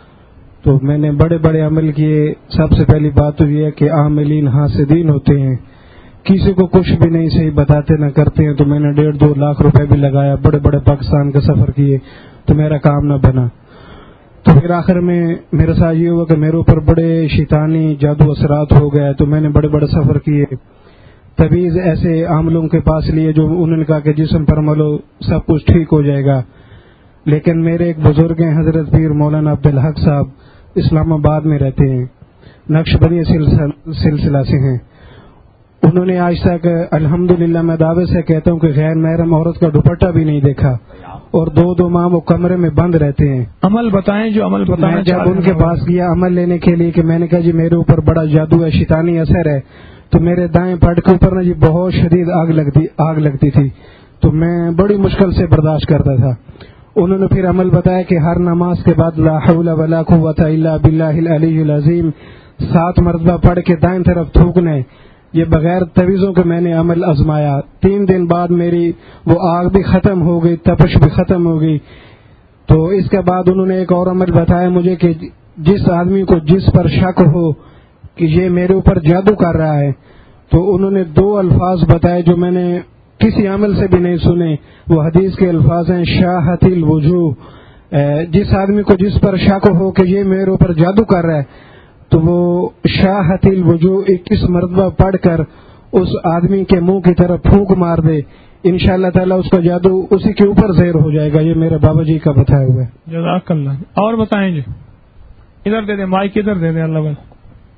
تو میں نے بڑے بڑے عمل کیے سب سے پہلی بات تو یہ ہے کہ عاملین حاسدین ہوتے ہیں کسی کو کچھ بھی نہیں صحیح بتاتے نہ کرتے ہیں تو میں نے ڈیڑھ دو لاکھ روپے بھی لگایا بڑے بڑے پاکستان کا سفر کیے تو میرا کام نہ بنا تو پھر آخر میں میرے ساتھ یہ ہوا کہ میرے اوپر بڑے شیطانی جادو اثرات ہو گئے تو میں نے بڑے بڑے سفر کیے تویز ایسے عاملوں کے پاس لیے جو انہوں نے کہا کہ جسم پر ملو سب کچھ ٹھیک ہو جائے گا لیکن میرے ایک بزرگ ہیں حضرت پیر مولانا عبدالحق صاحب اسلام آباد میں رہتے ہیں نقش بندی سلسلہ سے ہیں انہوں نے آج تک الحمدللہ میں دعوے سے کہتا ہوں کہ غیر محرم عورت کا دوپٹہ بھی نہیں دیکھا اور دو دو ماہ وہ کمرے میں بند رہتے ہیں عمل بتائیں جو عمل بتائیں جب ان کے پاس گیا عمل لینے کے لیے کہ میں نے کہا جی میرے اوپر بڑا جادو ہے شیطانی اثر ہے تو میرے دائیں پٹ کے اوپر نا جی بہت شدید آگ لگتی آگ لگتی تھی تو میں بڑی مشکل سے برداشت کرتا تھا انہوں نے پھر عمل بتایا کہ ہر نماز کے بعد لا حول ولا قوت الا باللہ العلی العظیم سات مرتبہ پڑھ کے دائیں طرف تھوکنے یہ بغیر تویزوں کے میں نے عمل آزمایا تین دن بعد میری وہ آگ بھی ختم ہو گئی تپش بھی ختم ہو گئی تو اس کے بعد انہوں نے ایک اور عمل بتایا مجھے کہ جس آدمی کو جس پر شک ہو کہ یہ میرے اوپر جادو کر رہا ہے تو انہوں نے دو الفاظ بتائے جو میں نے کسی عمل سے بھی نہیں سنے وہ حدیث کے الفاظ ہیں شاہت الوجوہ جس آدمی کو جس پر شک ہو کہ یہ میرے اوپر جادو کر رہا ہے تو وہ شاہت الوجوہ اکیس مرتبہ پڑھ کر اس آدمی کے منہ کی طرف پھونک مار دے انشاءاللہ تعالیٰ اس کا جادو اسی کے اوپر زہر ہو جائے گا یہ میرے بابا جی کا بتایا ہوا ہے جزاک اللہ اور بتائیں جی ادھر دے دیں مائک ادھر دے دیں اللہ بھائی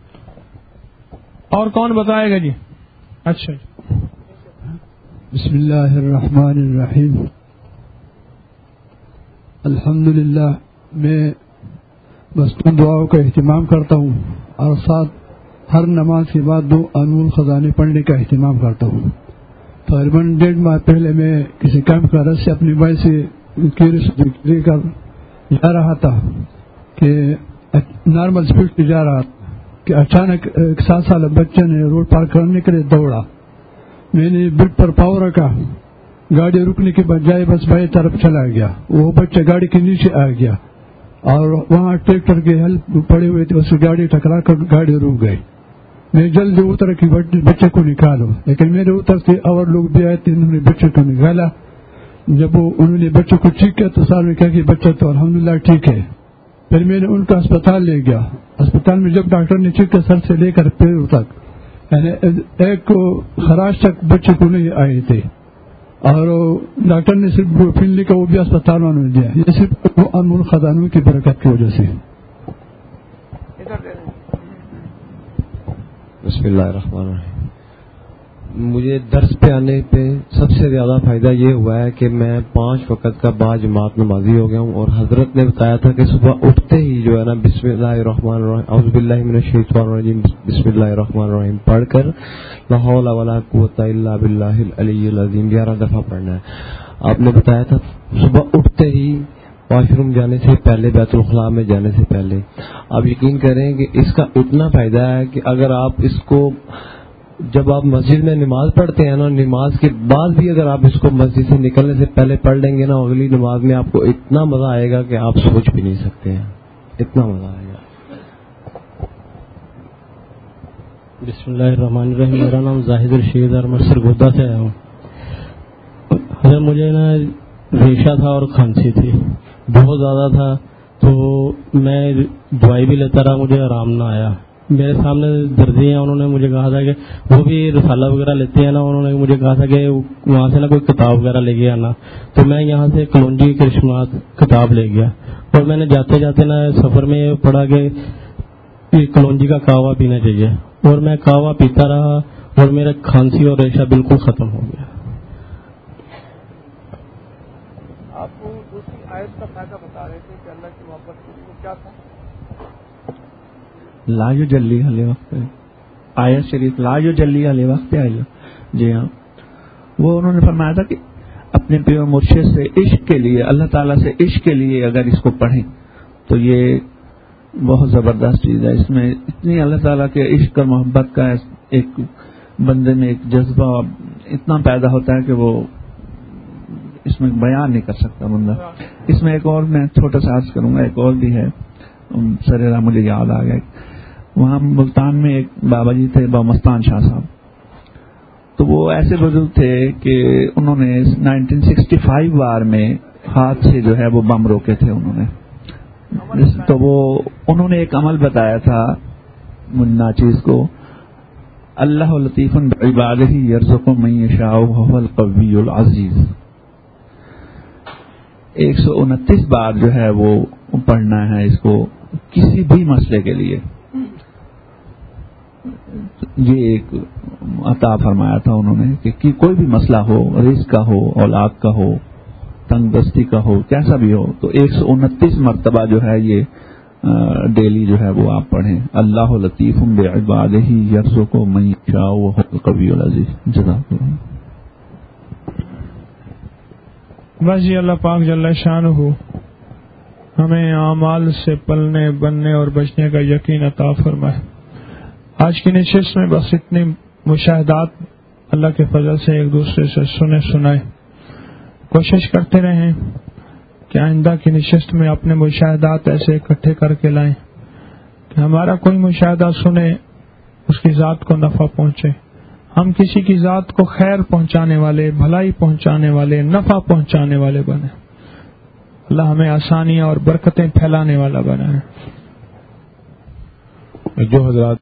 اور کون بتائے گا جی اچھا بسم اللہ الرحمن الرحیم الحمدللہ میں بس دعاؤں کا اہتمام کرتا ہوں اور ساتھ ہر نماز کے بعد دو انمول خزانے پڑھنے کا اہتمام کرتا ہوں تقریباً ڈیڑھ ماہ پہلے میں کسی کیمپ کا رس سے اپنی بھائی سے کر جا رہا تھا کہ نارمل اسپیڈ سے جا رہا کہ اچانک ایک سات سال بچے نے روڈ پار کرنے کے لیے دوڑا میں نے بٹ پر پاؤ رکھا گاڑی رکنے کے بجائے بس بائیں طرف چلا گیا وہ بچہ گاڑی کے نیچے آ گیا اور وہاں ٹریکٹر کے ہیلپ پڑے ہوئے تھے اس کی گاڑی ٹکرا کر گاڑی رک گئی میں جلدی اتر کے بچے کو نکالو لیکن میرے اتر سے اور لوگ بھی آئے تھے انہوں نے بچے کو نکالا جب وہ انہوں نے بچوں کو ٹھیک کیا تو سال میں کہا کہ بچہ تو الحمدللہ ٹھیک ہے. پھر میں نے ان کا اسپتال لے گیا. اسپتال میں جب ڈاکٹر نے چیک کیا سر سے لے کر پیر تک, یعنی ایک کو خراش تک بچے کو نہیں آئے تھے, اور ڈاکٹر نے صرف وہ پھر لکھا, وہ بھی اسپتال والوں نے دیا. یہ صرف انمول خزانوں کی برکت کی وجہ سے. بسم اللہ الرحمن الرحیم. مجھے درس پہ آنے پہ سب سے زیادہ فائدہ یہ ہوا ہے کہ میں پانچ وقت کا با جماعت نمازی ہو گیا ہوں, اور حضرت نے بتایا تھا کہ صبح اٹھتے ہی جو ہے نا بسم اللہ الرحمن الرحیم اعوذ باللہ من الشیطان الرجیم بسم اللہ الرحمن الرحیم پڑھ کر لا حول ولا قوت الا باللہ العلی العظیم گیارہ دفعہ پڑھنا ہے. آپ نے بتایا تھا صبح اٹھتے ہی واش روم جانے سے پہلے, بیت الخلاء میں جانے سے پہلے. آپ یقین کریں کہ اس کا اتنا فائدہ ہے کہ اگر آپ اس کو جب آپ مسجد میں نماز پڑھتے ہیں نا, نماز کے بعد بھی اگر آپ اس کو مسجد سے نکلنے سے پہلے پڑھ لیں گے نا, اگلی نماز میں آپ کو اتنا مزہ آئے گا کہ آپ سوچ بھی نہیں سکتے ہیں, اتنا مزہ آئے گا. بسم اللہ الرحمن الرحیم. میرا نام زاہد رشید اور میں سرگودا سے آیا ہوں. حضرت مجھے نا ریشہ تھا اور کھانسی تھی, بہت زیادہ تھا, تو میں دوائی بھی لیتا رہا, مجھے آرام نہ آیا. میرے سامنے درزی ہیں, انہوں نے مجھے کہا تھا کہ وہ بھی رسالہ وغیرہ لیتے ہیں نا, انہوں نے مجھے کہا تھا کہ وہاں سے نا کوئی کتاب وغیرہ لے کے آنا. تو میں یہاں سے کلونجی کرشمات کتاب لے گیا, اور میں نے جاتے جاتے نا سفر میں یہ پڑھا کہ کلونجی کا کہوا پینا چاہیے, اور میں کہوا پیتا رہا, اور میرا کھانسی اور ریشہ بالکل ختم ہو گیا. آپ کو دوسری آیت کا فائدہ بتا رہے تھے کہ اللہ کی محبت کیا تھا؟ لا یجلی علی وقت آیت شریف لا یجلی علی وقت آئی. جی ہاں, وہ انہوں نے فرمایا تھا کہ اپنے پیر مرشد سے عشق کے لیے, اللہ تعالیٰ سے عشق کے لیے اگر اس کو پڑھیں تو یہ بہت زبردست چیز ہے. اس میں اتنی اللہ تعالیٰ کے عشق اور محبت کا ایک بندے میں ایک جذبہ اتنا پیدا ہوتا ہے کہ وہ اس میں بیان نہیں کر سکتا بندہ. اس میں ایک اور میں چھوٹا سا عرض کروں گا, ایک اور بھی ہے سر راہ مجھے یاد آ گیا. وہاں ملتان میں ایک بابا جی تھے, بابا مستان شاہ صاحب. تو وہ ایسے بزرگ تھے کہ انہوں نے نائنٹین سکسٹی فائیو وار میں ہاتھ سے جو ہے وہ بم روکے تھے انہوں نے. تو وہ انہوں نے ایک عمل بتایا تھا منا چیز کو, اللہ لطیف بعبادہ یرزق من یشاء وهو القوی العزیز. ایک سو انتیس بار جو ہے وہ پڑھنا ہے اس کو کسی بھی مسئلے کے لیے. یہ ایک عطا فرمایا تھا انہوں نے کہ کوئی بھی مسئلہ ہو, رزق کا ہو, اولاد کا ہو, تنگ دستی کا ہو, کیسا بھی ہو, تو ایک سو انتیس مرتبہ جو ہے یہ ڈیلی جو ہے وہ آپ پڑھیں. اللہ لطیف بعبادہ یرزق من یشاء وهو القوی العزیز. جزاک اللہ. بس جی اللہ پاک جل شانہ ہمیں اعمال سے پلنے بننے اور بچنے کا یقین عطا فرمائے. آج کی نشست میں بس اتنے مشاہدات اللہ کے فضل سے ایک دوسرے سے سنے سنائے. کوشش کرتے رہیں کہ آئندہ کی نشست میں اپنے مشاہدات ایسے اکٹھے کر کے لائیں کہ ہمارا کوئی مشاہدہ سنے اس کی ذات کو نفع پہنچے, ہم کسی کی ذات کو خیر پہنچانے والے, بھلائی پہنچانے والے, نفع پہنچانے والے بنے. اللہ ہمیں آسانیاں اور برکتیں پھیلانے والا بنائے. جو حضرات